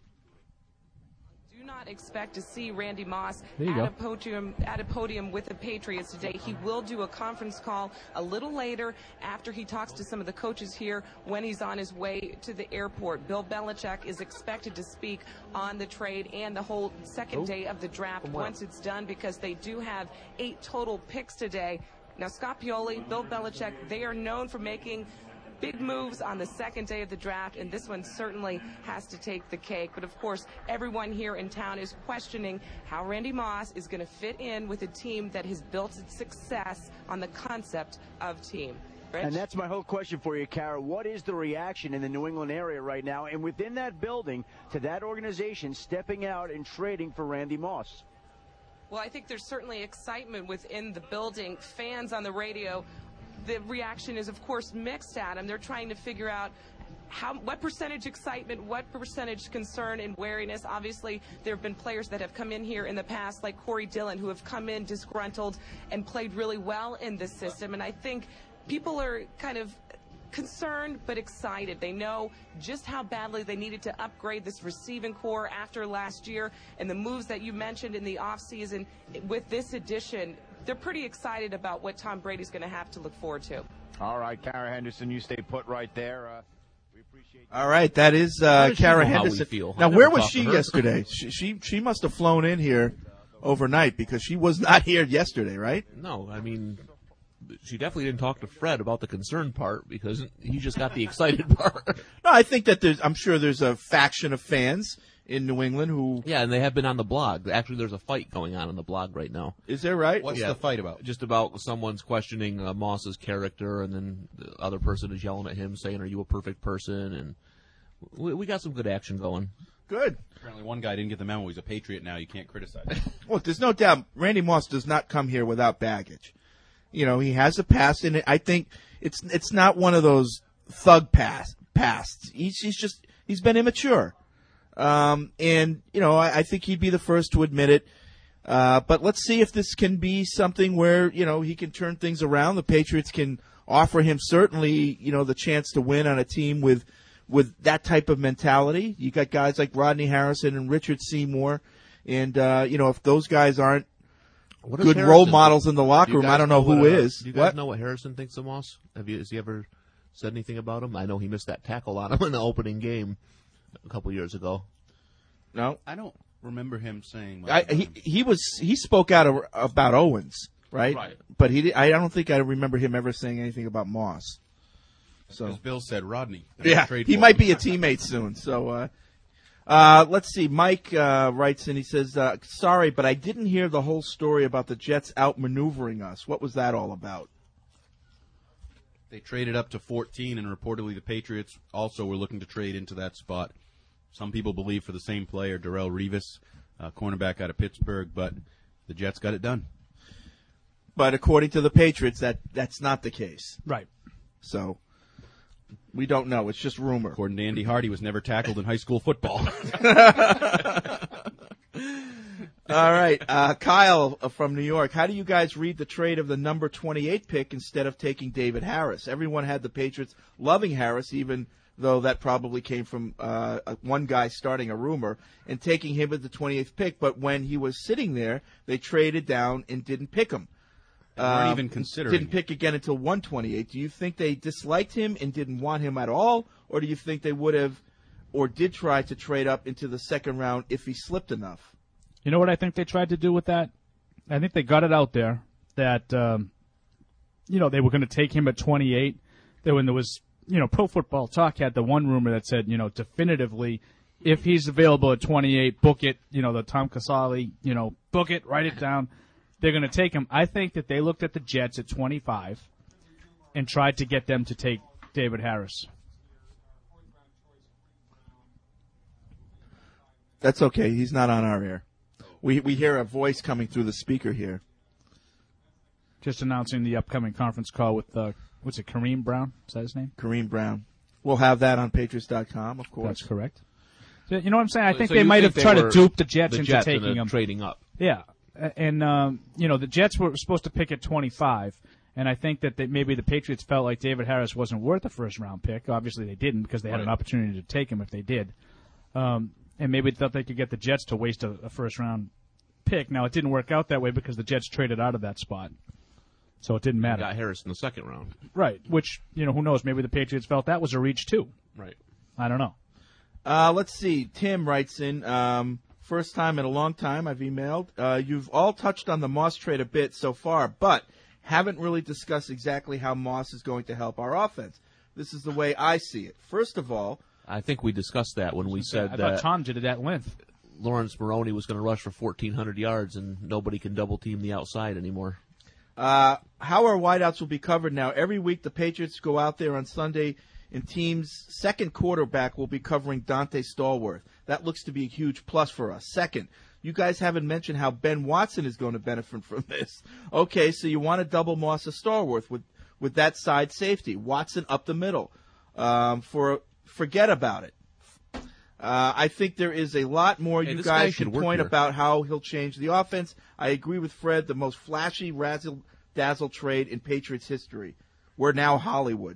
Do not expect to see Randy Moss There you at go. a podium at a podium with the Patriots today. He will do a conference call a little later after he talks to some of the coaches here when he's on his way to the airport. Bill Belichick is expected to speak on the trade and the whole second day of the draft once it's done, because they do have eight total picks today. Now, Scott Pioli, Bill Belichick, they are known for making big moves on the second day of the draft, and this one certainly has to take the cake. But, of course, everyone here in town is questioning how Randy Moss is going to fit in with a team that has built its success on the concept of team. Rich? And that's my whole question for you, Kara. What is the reaction in the New England area right now and within that building to that organization stepping out and trading for Randy Moss? Well, I think there's certainly excitement within the building. Fans on the radio, the reaction is, of course, mixed, Adam. They're trying to figure out how, what percentage excitement, what percentage concern and wariness. Obviously, there have been players that have come in here in the past, like Corey Dillon, who have come in disgruntled and played really well in this system. And I think people are kind of concerned but excited. They know just how badly they needed to upgrade this receiving core after last year, and the moves that you mentioned in the offseason with this addition. They're pretty excited about what Tom Brady's going to have to look forward to. All right, Kara Henderson, you stay put right there. Uh, we appreciate All right, that is How uh, does she Kara know how we Henderson. feel? I Now, never where was talked to she her. yesterday? She, she she must have flown in here overnight, because she was not here yesterday, right? No, I mean, she definitely didn't talk to Fred about the concern part, because he just got the excited part. No, I think that there's. I'm sure there's a faction of fans, in New England who... Yeah, and they have been on the blog. Actually, there's a fight going on on the blog right now. Is there right? What's Yeah. the fight about? Just about someone's questioning uh, Moss's character, and then the other person is yelling at him, saying, "Are you a perfect person?" And we, we got some good action going. Good. Apparently one guy didn't get the memo. He's a Patriot now. You can't criticize him. Look, there's no doubt Randy Moss does not come here without baggage. You know, he has a past, and I think it's it's not one of those thug past pasts. He's, he's just he's been immature. Um, and, you know, I, I think he'd be the first to admit it. Uh, but let's see if this can be something where, you know, he can turn things around. The Patriots can offer him certainly, you know, the chance to win on a team with with that type of mentality. You got guys like Rodney Harrison and Richard Seymour. And, uh, you know, if those guys aren't What does good Harrison role think? models in the locker Do you room, guys I don't know, what, who uh, is. Do you guys What? know what Harrison thinks of Moss? Have you, has he ever said anything about him? I know he missed that tackle on him in the opening game a couple years ago. No, I don't remember him saying much. I, about he him. he was he spoke out of, about Owens, right? Right. But he did, I don't think I remember him ever saying anything about Moss. So As Bill said, Rodney. yeah, Trade he for might him. be a teammate soon. So uh, uh, let's see. Mike uh, writes in. He says, uh, "Sorry, but I didn't hear the whole story about the Jets outmaneuvering us. What was that all about?" They traded up to fourteen, and reportedly the Patriots also were looking to trade into that spot. Some people believe for the same player, Darrelle Revis, uh, cornerback out of Pittsburgh, but the Jets got it done. But according to the Patriots, that that's not the case. Right. So we don't know. It's just rumor. According to Andy Hardy, was never tackled in high school football. All right, uh, Kyle uh, from New York. How do you guys read the trade of the number twenty-eight pick instead of taking David Harris? Everyone had the Patriots loving Harris, even though that probably came from uh, one guy starting a rumor, and taking him at the twenty-eighth pick. But when he was sitting there, they traded down and didn't pick him. They weren't Uh, even considering. Didn't pick again until one twenty-eight. Do you think they disliked him and didn't want him at all, or do you think they would have or did try to trade up into the second round if he slipped enough? You know what I think they tried to do with that? I think they got it out there that, um, you know, they were going to take him at twenty-eight. That when there was, you know, Pro Football Talk had the one rumor that said, you know, definitively, if he's available at twenty-eight, book it. You know, the Tom Casale, you know, book it, write it down. They're going to take him. I think that they looked at the Jets at twenty-five and tried to get them to take David Harris. That's okay. He's not on our air. We we hear a voice coming through the speaker here. Just announcing the upcoming conference call with, uh, what's it, Kareem Brown? Is that his name? Kareem Brown. We'll have that on Patriots dot com, of course. That's correct. So, you know what I'm saying? I So- think so they you might think have they tried to were dupe the Jets the into Jets taking into him. trading up. Yeah. A- And, um, you know, the Jets were supposed to pick at twenty-five, and I think that they, maybe the Patriots felt like David Harris wasn't worth a first-round pick. Obviously, they didn't because they had Right. an opportunity to take him if they did. Um, and maybe they thought they could get the Jets to waste a, a first-round pick. Now, it didn't work out that way because the Jets traded out of that spot. So it didn't matter. Got Harris in the second round. Right, which, you know, who knows? Maybe the Patriots felt that was a reach, too. Right. I don't know. Uh, let's see. Tim writes in, um, first time in a long time I've emailed. Uh, you've all touched on the Moss trade a bit so far, but haven't really discussed exactly how Moss is going to help our offense. This is the way I see it. First of all, I think we discussed that when we said I that thought Tom did it at length. Lawrence Maroney was going to rush for fourteen hundred yards, and nobody can double team the outside anymore. Uh, how our wideouts will be covered now. Every week the Patriots go out there on Sunday, and team's second quarterback will be covering Dante Stallworth. That looks to be a huge plus for us. Second, you guys haven't mentioned how Ben Watson is going to benefit from this. Okay, so you want to double Moss of Stallworth with, with that side safety. Watson up the middle. Um, for forget about it. Uh, I think there is a lot more Hey, you this guy guys should can work point here. about how he'll change the offense. I agree with Fred, the most flashy razzle dazzle trade in Patriots history. We're now Hollywood.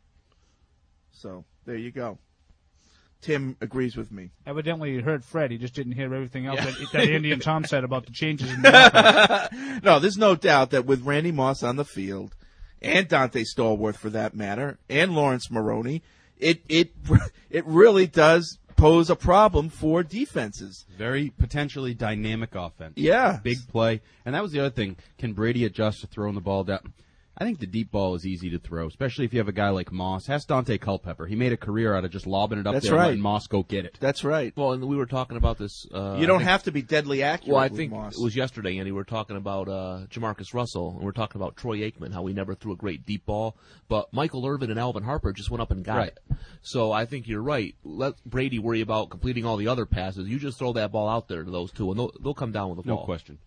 So there you go. Tim agrees with me. Evidently, you heard Fred. He just didn't hear everything else that, that Andy and Tom said about the changes in the offense. No, there's no doubt that with Randy Moss on the field, and Dante Stallworth for that matter, and Lawrence Maroney, it it it really does pose a problem for defenses. Very potentially dynamic offense. Yeah. Big play. And that was the other thing. Can Brady adjust to throwing the ball down? I think the deep ball is easy to throw, especially if you have a guy like Moss. Ask Dante Culpepper. He made a career out of just lobbing it up That's there right. and letting Moss go get it. That's right. Well, and we were talking about this. Uh, you don't I think, have to be deadly accurate. Well, I with think Moss. it was yesterday, Andy. We were talking about uh, Jamarcus Russell, and we we're talking about Troy Aikman, how he never threw a great deep ball. But Michael Irvin and Alvin Harper just went up and got Right. it. So I think you're right. Let Brady worry about completing all the other passes. You just throw that ball out there to those two, and they'll, they'll come down with the No ball. question.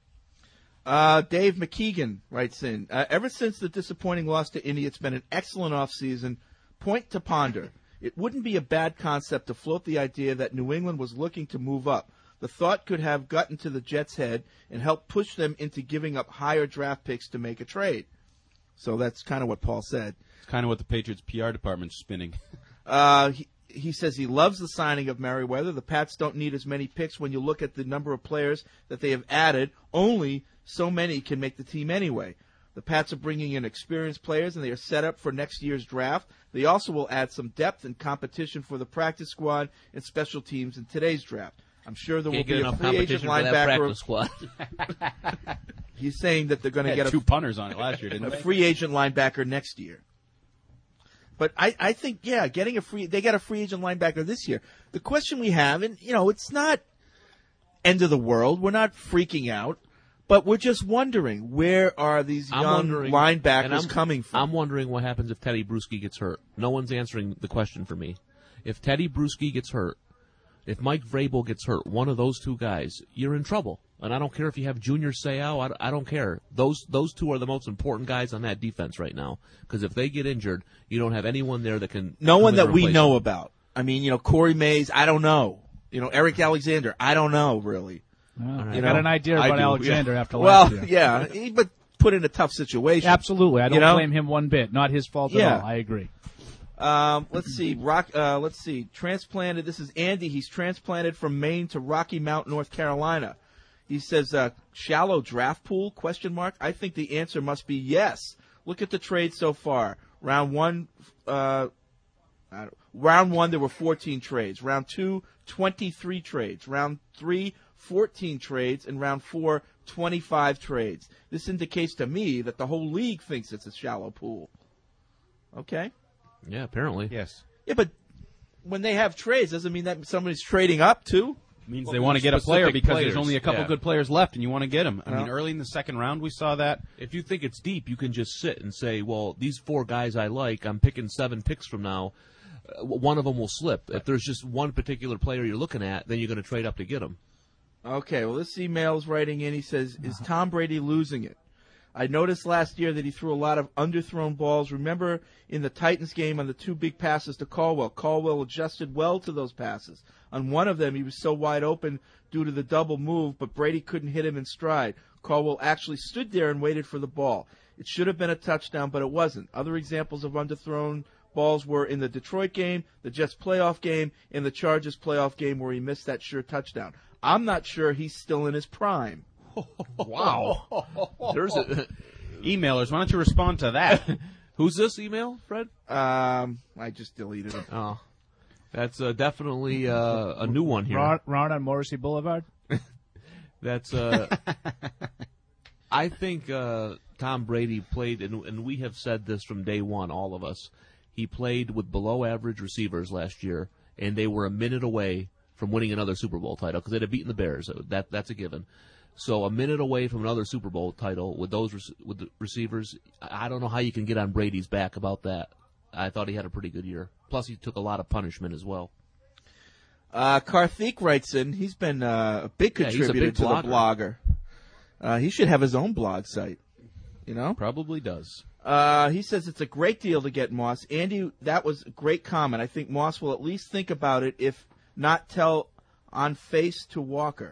Uh, Dave McKeegan writes in, uh, ever since the disappointing loss to Indy, it's been an excellent offseason. Point to ponder. It wouldn't be a bad concept to float the idea that New England was looking to move up. The thought could have gotten to the Jets' head and helped push them into giving up higher draft picks to make a trade. So that's kind of what Paul said. It's kind of what the Patriots P R department's spinning. Uh, he, he says he loves the signing of Merriweather. The Pats don't need as many picks when you look at the number of players that they have added. Only so many can make the team anyway. The Pats are bringing in experienced players, and they are set up for next year's draft. They also will add some depth and competition for the practice squad and special teams in today's draft. I'm sure there Can't will get be a enough free agent competition for that practice linebacker. squad. He's saying that they're going to Had get a, two punters on it last year, didn't a they? free agent linebacker next year. But I, I think, yeah, getting a free, they got a free agent linebacker this year. The question we have, and you know, it's not end of the world. We're not freaking out, but we're just wondering, where are these I'm young wondering, and linebackers I'm, coming from? I'm wondering what happens if Teddy Bruschi gets hurt. No one's answering the question for me. If Teddy Bruschi gets hurt, if Mike Vrabel gets hurt, one of those two guys, you're in trouble. And I don't care if you have Junior Seau. I, I don't care. Those those two are the most important guys on that defense right now. Because if they get injured, you don't have anyone there that can. No one come in that and we replace know them. about. I mean, you know, Corey Mays, I don't know. You know, Eric Alexander, I don't know, really. Well, You I know? got an idea I about do, Alexander yeah. after well, last year. yeah, he, but put in a tough situation. Absolutely. I don't You know? blame him one bit. Not his fault Yeah. at all. I agree. Um, let's see. Rock. Uh, let's see. Transplanted. This is Andy. He's transplanted from Maine to Rocky Mount, North Carolina. He says, uh, "Shallow draft pool?" Question mark. I think the answer must be yes. Look at the trades so far. Round one. Uh, uh, round one, there were fourteen trades. Round two, twenty-three trades. Round three, fourteen trades, and round four, twenty-five trades. This indicates to me that the whole league thinks it's a shallow pool. Okay. Yeah, apparently. Yes. Yeah, but when they have trades, doesn't mean that somebody's trading up too. Means Well, they want to get a player specific because players. there's only a couple Yeah. good players left, and you want to get them. I Well- mean, early in the second round, we saw that. If you think it's deep, you can just sit and say, well, these four guys I like, I'm picking seven picks from now. Uh, one of them will slip. If there's just one particular player you're looking at, then you're going to trade up to get him. Okay, well, this email's writing in. He says, "Is Tom Brady losing it? I noticed last year that he threw a lot of underthrown balls. Remember in the Titans game on the two big passes to Caldwell, Caldwell adjusted well to those passes. On one of them, he was so wide open due to the double move, but Brady couldn't hit him in stride. Caldwell actually stood there and waited for the ball. It should have been a touchdown, but it wasn't. Other examples of underthrown balls were in the Detroit game, the Jets playoff game, and the Chargers playoff game where he missed that sure touchdown. I'm not sure he's still in his prime." Wow. There's a, Emailers, why don't you respond to that? Who's this email, Fred? Um, I just deleted it. Oh, that's uh, definitely uh, a new one here. Ron, Ron on Morrissey Boulevard? That's. Uh, I think uh, Tom Brady played, and, and we have said this from day one, all of us. He played with below-average receivers last year, and they were a minute away from winning another Super Bowl title because they'd have beaten the Bears. That that's a given. So a minute away from another Super Bowl title with those with the receivers, I don't know how you can get on Brady's back about that. I thought he had a pretty good year. Plus, he took a lot of punishment as well. Uh, Karthik writes in. He's been uh, a big Yeah, he's a contributor big to blogger. the blogger. Uh, he should have his own blog site. You know, Probably does. Uh, he says it's a great deal to get Moss. Andy, that was a great comment. I think Moss will at least think about it, if not tell on face to Walker.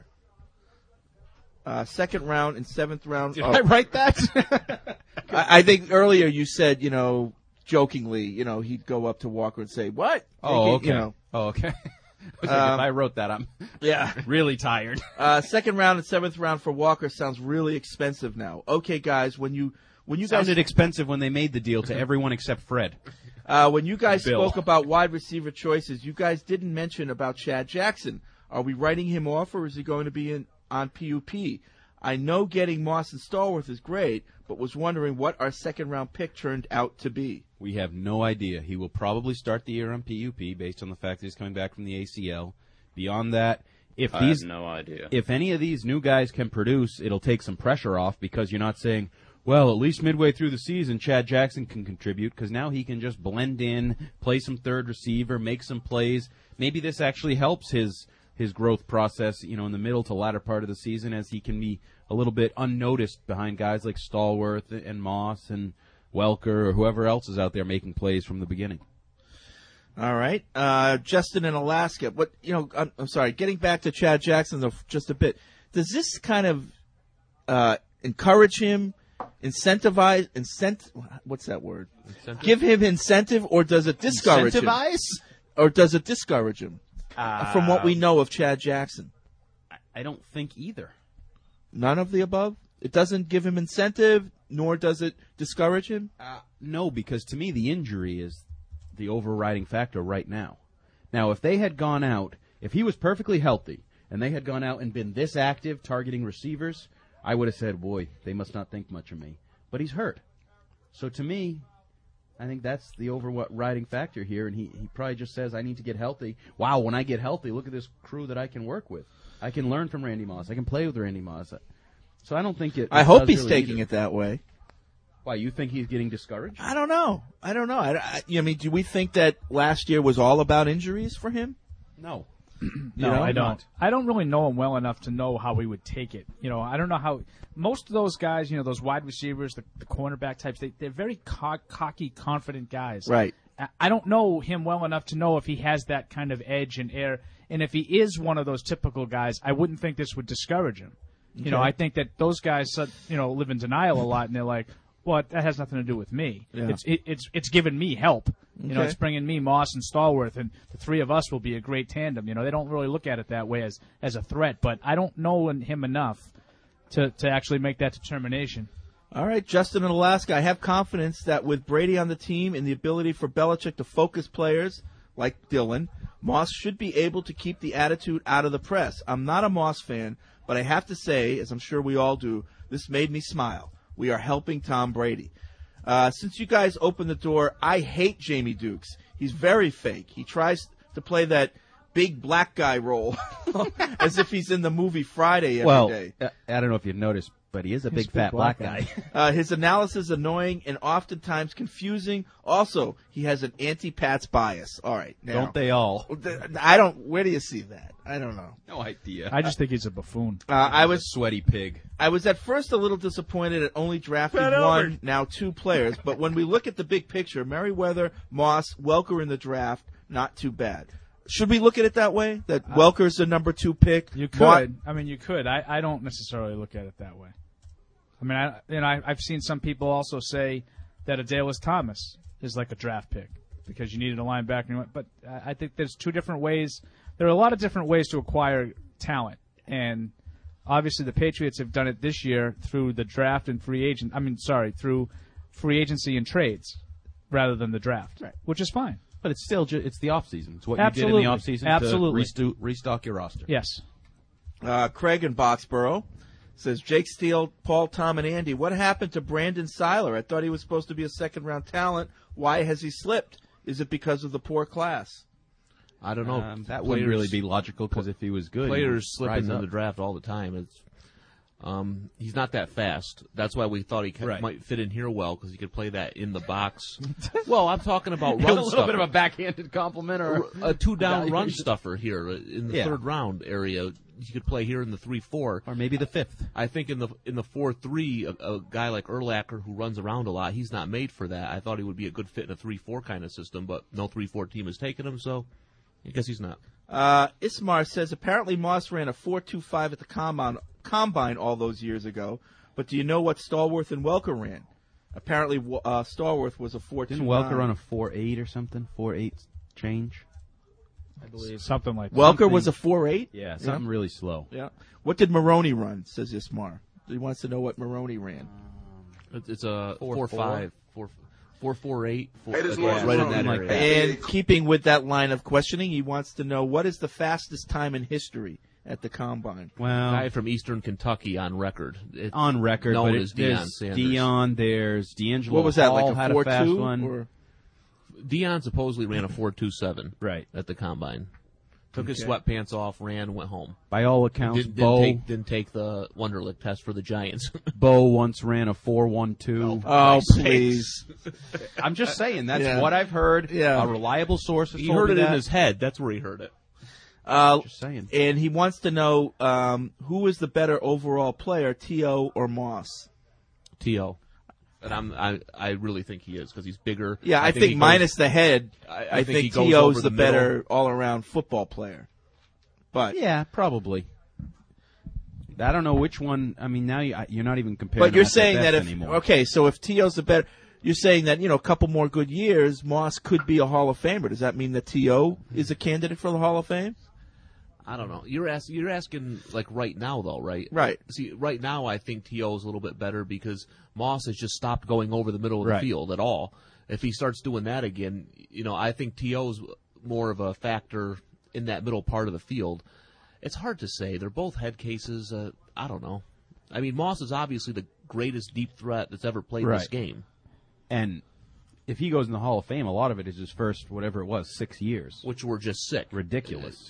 Uh, second round and seventh round. Did oh. I write that? I, I think earlier you said, you know, jokingly, you know, he'd go up to Walker and say, "What?" Oh, Take it, okay. You know. Oh, okay. I was like, Um, if I wrote that, I'm Yeah. really tired. Uh, second round and seventh round for Walker sounds really expensive now. Okay, guys, when you when you Sounded guys expensive when they made the deal to everyone except Fred. uh, when you guys Bill. spoke about wide receiver choices, you guys didn't mention about Chad Jackson. Are we writing him off, or is he going to be in on P U P? I know getting Moss and Stallworth is great, but was wondering what our second-round pick turned out to be. We have no idea. He will probably start the year on P U P based on the fact that he's coming back from the A C L. Beyond that, if I these have no idea. If any of these new guys can produce, it'll take some pressure off because you're not saying, well, at least midway through the season, Chad Jackson can contribute because now he can just blend in, play some third receiver, make some plays. Maybe this actually helps his his growth process, you know, in the middle to latter part of the season as he can be a little bit unnoticed behind guys like Stallworth and Moss and Welker or whoever else is out there making plays from the beginning. All right. Uh, Justin in Alaska. What, you know, I'm, I'm sorry, getting back to Chad Jackson though, just a bit. Does this kind of uh, encourage him, incentivize, incent, what's that word? Incentive? Give him incentive, or does it discourage Incentivize? him? Or does it discourage him? Uh, from what we know of Chad Jackson. I don't think either. None of the above? It doesn't give him incentive, nor does it discourage him? Uh, no, because to me the injury is the overriding factor right now. Now, if they had gone out, if he was perfectly healthy, and they had gone out and been this active targeting receivers, I would have said, boy, they must not think much of me. But he's hurt. So to me, I think that's the overriding factor here, and he, he probably just says, I need to get healthy. Wow, when I get healthy, look at this crew that I can work with. I can learn from Randy Moss. I can play with Randy Moss. So I don't think it. I it hope does he's really taking either. it that way. Why, you think he's getting discouraged? I don't know. I don't know. I, I, I mean, do we think that last year was all about injuries for him? No. No, know? I don't. I don't really know him well enough to know how he would take it. You know, I don't know how most of those guys, you know, those wide receivers, the, the cornerback types, they, they're very co- cocky, confident guys. Right. I, I don't know him well enough to know if he has that kind of edge and air. And if he is one of those typical guys, I wouldn't think this would discourage him. You Okay. know, I think that those guys, you know, live in denial a lot, and they're like, well, that has nothing to do with me. Yeah. It's it, it's it's given me help. You know, Okay. it's bringing me Moss and Stallworth, and the three of us will be a great tandem. You know, they don't really look at it that way as as a threat, but I don't know him enough to to actually make that determination. All right, Justin in Alaska, I have confidence that with Brady on the team and the ability for Belichick to focus players like Dylan, Moss should be able to keep the attitude out of the press. I'm not a Moss fan, but I have to say, as I'm sure we all do, this made me smile. We are helping Tom Brady. Uh, since you guys opened the door, I hate Jamie Dukes. He's very fake. He tries to play that big black guy role as if he's in the movie Friday every well, day. uh, I don't know if you've noticed, but he is a He's big a big fat black black guy. Uh, his analysis is annoying and oftentimes confusing. Also, he has an anti-Pats bias. All right. Now, Don't they all? I don't. Where do you see that? I don't know. No idea. I just think he's a buffoon. Uh, I He's a was sweaty pig. I was at first a little disappointed at only drafting Fred one, Albert. now two players. But when we look at the big picture, Merriweather, Moss, Welker in the draft, not too bad. Should we look at it that way? That Welker's the number two pick? You could. Mo- I mean, you could. I, I don't necessarily look at it that way. I mean, I, you know, I, I've seen some people also say that Adalys Thomas is like a draft pick because you needed a linebacker. But I think there's two different ways. There are a lot of different ways to acquire talent, and obviously the Patriots have done it this year through the draft and free agent. I mean, sorry, through free agency and trades rather than the draft, right. which is fine. But it's still ju- it's the offseason. It's what Absolutely. you did in the offseason Absolutely. to resto- restock your roster. Yes. Uh, Craig in Boxborough says, Jake Steele, Paul, Tom, and Andy, what happened to Brandon Seiler? I thought he was supposed to be a second-round talent. Why has he slipped? Is it because of the poor class? I don't know. Um, that wouldn't really be logical because if he was good, he would players slip rise into up. the draft all the time. It's um, he's not that fast. That's why we thought he could, Right. might fit in here well because he could play that in the box. Well, I'm talking about a run little stuffer. bit of a backhanded compliment, or a two down run stuffer here in the Yeah. third round area. You could play here in the three four, or maybe the fifth. I think in the in the four three, a, a guy like Urlacher who runs around a lot, he's not made for that. I thought he would be a good fit in a three four kind of system, but no three four team has taken him, so I guess he's not. Uh, Ismar says, apparently Moss ran a four two five at the combine, combine all those years ago, but do you know what Stallworth and Welker ran? Apparently uh, Stallworth was a four two Didn't Welker run a four eight or something? four eight change? I believe something like that. Welker Something- was a four eight? Yeah, something Yeah. really slow. Yeah. What did Maroney run, says Ismar. He wants to know what Maroney ran. It's, it's a Four, four, four? five, four, four, four, eight, four, Hey, this yeah, is right in Lawrence that Brown. area. And keeping with that line of questioning, he wants to know what is the fastest time in history at the combine. Well, guy from Eastern Kentucky on record. It's on record, known but as it, Deion there's Sanders. Deion, there's D'Angelo What was that, Hall like a had four a fast two, one. or- Deion supposedly ran a four two seven right at the combine. Took his Okay. sweatpants off, ran, went home. By all accounts, Didn't, didn't, Bo take, didn't take the Wonderlic test for the Giants. Bo once ran a four one two. Oh, please. I'm just saying, that's Yeah. what I've heard. Yeah. A reliable source has He told heard me it in that. his head. That's where he heard it. Uh, Just saying. And he wants to know um, who is the better overall player, T O or Moss? T O And I'm, I I really think he is because he's bigger. Yeah, I, I think, he goes- minus the head, I, I I, think, he think goes T O's over the, the better middle. all-around football player. But Yeah, probably. I don't know which one. I mean, now you, you're not even comparing. But you're them at their saying that best if anymore. okay, so if T O's the better, you're saying that you know a couple more good years, Moss could be a Hall of Famer. Does that mean that T O is a candidate for the Hall of Fame? I don't know. You're asking. You're asking like right now, though, right? Right. See, right now, I think T O is a little bit better because Moss has just stopped going over the middle of Right. the field at all. If he starts doing that again, you know, I think T O is more of a factor in that middle part of the field. It's hard to say. They're both head cases. Uh, I don't know. I mean, Moss is obviously the greatest deep threat that's ever played Right. this game. And if he goes in the Hall of Fame, a lot of it is his first, whatever it was, six years. Which were just sick. Ridiculous.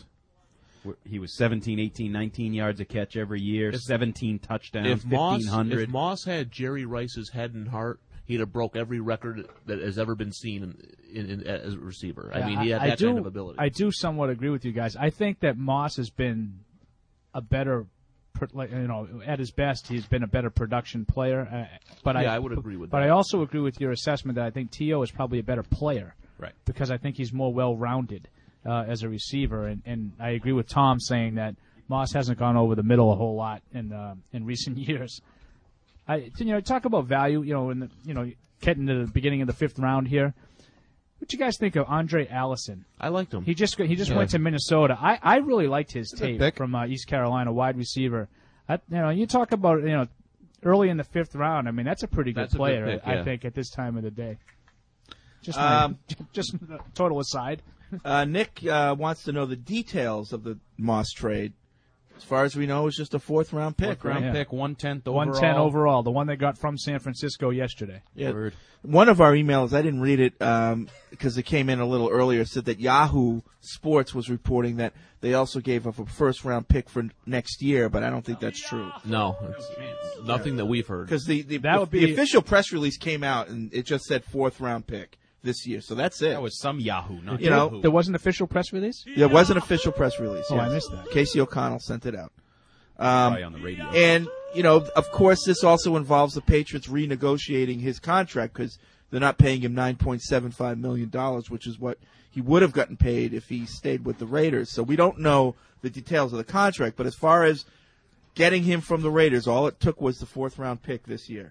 He was seventeen, eighteen, nineteen yards a catch every year, If- seventeen touchdowns, If Moss, fifteen hundred. if Moss had Jerry Rice's head and heart, he'd have broke every record that has ever been seen in, in, in, as a receiver. I Yeah, mean, he had I that do, kind of ability. I do somewhat agree with you guys. I think that Moss has been a better, pr- like, you know, at his best, he's been a better production player. Uh, but Yeah, I, I would agree with But that. I also agree with your assessment that I think T O is probably a better player, right? Because I think he's more well-rounded uh, as a receiver, and, and I agree with Tom saying that Moss hasn't gone over the middle a whole lot in uh, in recent years. I, you know, talk about value. You know, in the, you know, getting to the beginning of the fifth round here. What you guys think of Andre Allison? I liked him. He just he just Yeah. went to Minnesota. I, I really liked his Good tape pick. from uh, East Carolina, wide receiver. I, you know, you talk about you know early in the fifth round. I mean, that's a pretty good That's a good player. pick, I yeah. think at this time of the day. Just my, Um, just a total aside. Uh, Nick uh, wants to know the details of the Moss trade. As far as we know, it was just a fourth round pick. Fourth round right? pick, one tenth overall. one ten overall, the one they got from San Francisco yesterday. Yeah. Word. One of our emails, I didn't read it um, because it came in a little earlier, said that Yahoo Sports was reporting that they also gave up a first round pick for next year, but I don't think that's true. No, it's nothing that we've heard. Because the, the, That would the be- official press release came out and it just said fourth round pick this year, so that's it. That was some Yahoo, not You know, Yahoo. There was an official press release? There was an official press release. Oh, I yes. missed that. Casey O'Connell sent it out. Um, Probably on the radio. And, you know, of course, this also involves the Patriots renegotiating his contract because they're not paying him nine point seven five million dollars, which is what he would have gotten paid if he stayed with the Raiders. So we don't know the details of the contract, but as far as getting him from the Raiders, all it took was the fourth round pick this year.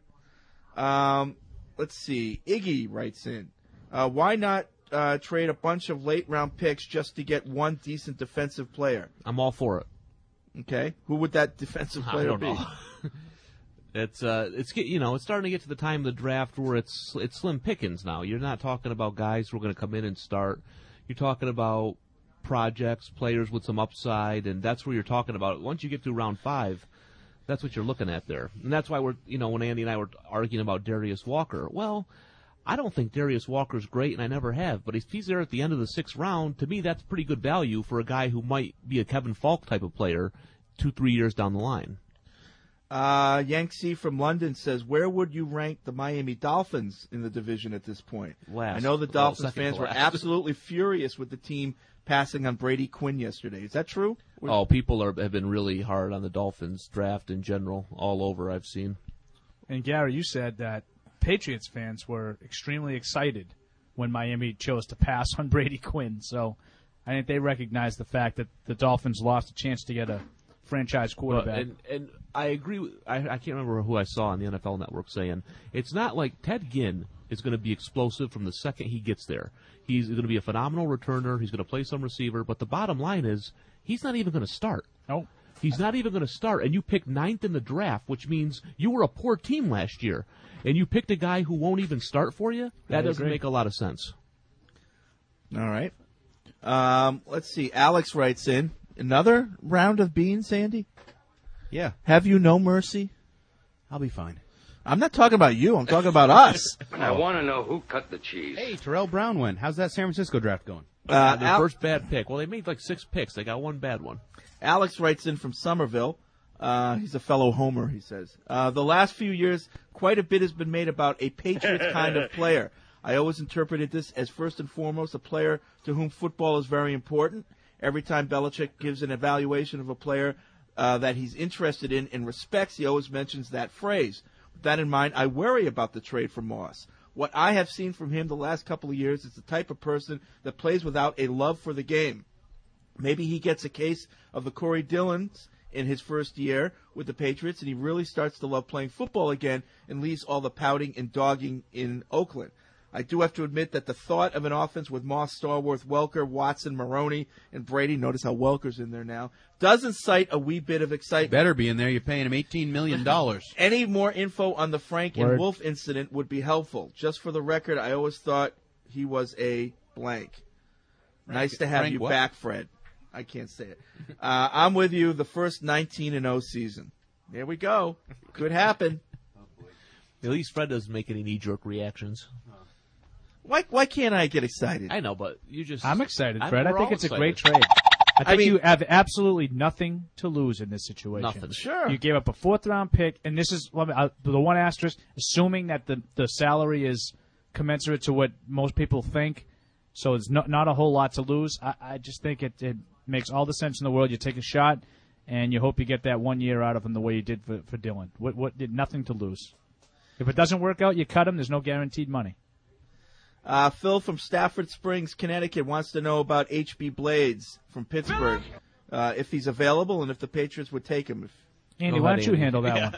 Um, let's see. Iggy writes in, uh, why not uh, trade a bunch of late round picks just to get one decent defensive player? I'm all for it. Okay, who would that defensive I player don't be? know. It's uh, it's get- you know, it's starting to get to the time of the draft where it's it's slim pickings now. You're not talking about guys who are going to come in and start. You're talking about projects, players with some upside, and that's where you're talking about. Once you get to round five, that's what you're looking at there, and that's why we're you know when Andy and I were arguing about Darius Walker. Well, I don't think Darius Walker's great, and I never have. But if he's there at the end of the sixth round, to me, that's pretty good value for a guy who might be a Kevin Falk type of player two, three years down the line. Uh, Yangtze from London says, where would you rank the Miami Dolphins in the division at this point? Last. I know the Well, Dolphins second fans to were last. absolutely furious with the team passing on Brady Quinn yesterday. Is that true? Oh, people are, have been really hard on the Dolphins draft in general, all over I've seen. And Gary, you said that Patriots fans were extremely excited when Miami chose to pass on Brady Quinn. So I think they recognize the fact that the Dolphins lost a chance to get a franchise quarterback. Well, and, and I agree. With, I, I can't remember who I saw on the N F L Network saying it's not like Ted Ginn is going to be explosive from the second he gets there. He's going to be a phenomenal returner. He's going to play some receiver. But the bottom line is he's not even going to start. No. He's not even going to start. And you picked ninth in the draft, which means you were a poor team last year. And you picked a guy who won't even start for you? That I doesn't agree. make a lot of sense. All right. Um, let's see. Alex writes in, Another round of beans, Andy? Yeah. Have you no mercy? I'll be fine. I'm not talking about you. I'm talking about us. I want to know who cut the cheese. Hey, Terrell Brown went. How's that San Francisco draft going? Uh, their Al- first bad pick. Well, they made like six picks. They got one bad one. Alex writes in from Somerville. Uh, he's a fellow homer, he says. Uh, the last few years, quite a bit has been made about a Patriots kind of player. I always interpreted this as first and foremost a player to whom football is very important. Every time Belichick gives an evaluation of a player uh, that he's interested in and respects, he always mentions that phrase. With that in mind, I worry about the trade for Moss. What I have seen from him the last couple of years is the type of person that plays without a love for the game. Maybe he gets a case of the Corey Dillons in his first year with the Patriots, and he really starts to love playing football again and leaves all the pouting and dogging in Oakland. I do have to admit that the thought of an offense with Moss, Starworth, Welker, Watson, Maroney, and Brady, notice how Welker's in there now, does incite a wee bit of excitement. Better be in there. You're paying him eighteen million dollars. Any more info on the Frank Word. and Wolf incident would be helpful. Just for the record, I always thought he was a blank. Frank, nice to have Frank you what? back, Fred. I can't say it. Uh, I'm with you. The first nineteen and oh season. There we go. Could happen. At least Fred doesn't make any knee-jerk reactions. Why why can't I get excited? I know, but you just... I'm excited, I'm- Fred. I we're think all it's a excited. great trade. I think I mean- you have absolutely nothing to lose in this situation. Nothing. Sure. You gave up a fourth-round pick, and this is let me- uh, the one asterisk, assuming that the, the salary is commensurate to what most people think, so there's not, not a whole lot to lose. I, I just think it, it makes all the sense in the world. You take a shot, and you hope you get that one year out of him the way you did for, for Dylan. What, what did nothing to lose. If it doesn't work out, you cut him. There's no guaranteed money. Uh, Phil from Stafford Springs, Connecticut, wants to know about H B Blades from Pittsburgh, uh, if he's available and if the Patriots would take him. If Andy, why don't you handle that one?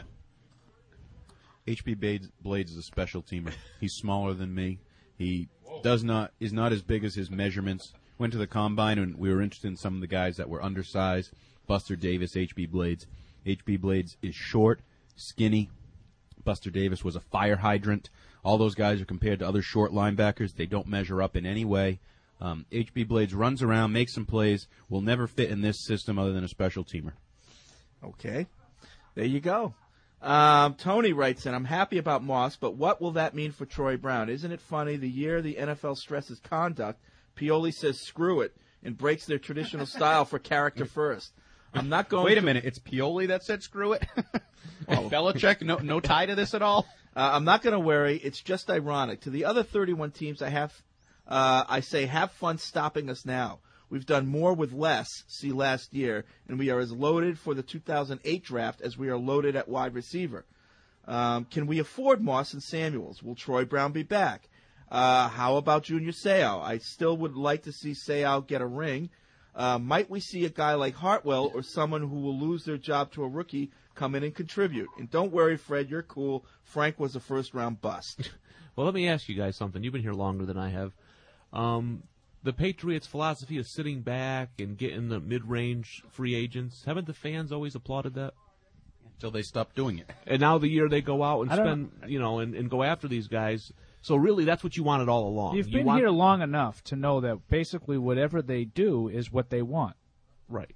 H B Blades, Blades is a special teamer. He's smaller than me. He does not is not as big as his measurements. Went to the combine and we were interested in some of the guys that were undersized. Buster Davis, H B Blades. H B Blades is short, skinny. Buster Davis was a fire hydrant. All those guys are compared to other short linebackers. They don't measure up in any way. Um, H B Blades runs around, makes some plays, will never fit in this system other than a special teamer. Okay. There you go. Um, Tony writes in, I'm happy about Moss, but what will that mean for Troy Brown? Isn't it funny, the year the N F L stresses conduct, Pioli says screw it and breaks their traditional style for character first. I'm not going Wait to... a minute, it's Pioli that said screw it? Oh. Belichick, no, no tie to this at all? Uh, I'm not going to worry. It's just ironic. To the other thirty-one teams, I have, uh, I say, have fun stopping us now. We've done more with less, see last year, and we are as loaded for the two thousand eight draft as we are loaded at wide receiver. Um, can we afford Moss and Samuels? Will Troy Brown be back? Uh, how about Junior Seau? I still would like to see Seau get a ring. Uh, might we see a guy like Hartwell or someone who will lose their job to a rookie come in and contribute? And don't worry, Fred, you're cool. Frank was a first-round bust. Well, let me ask you guys something. You've been here longer than I have. Um, the Patriots' philosophy of sitting back and getting the mid-range free agents, haven't the fans always applauded that? Until they stop doing it. And now the year they go out and I don't spend, you know, and, and go after these guys. So really, that's what you wanted all along. You've you been want... here long enough to know that basically whatever they do is what they want. Right.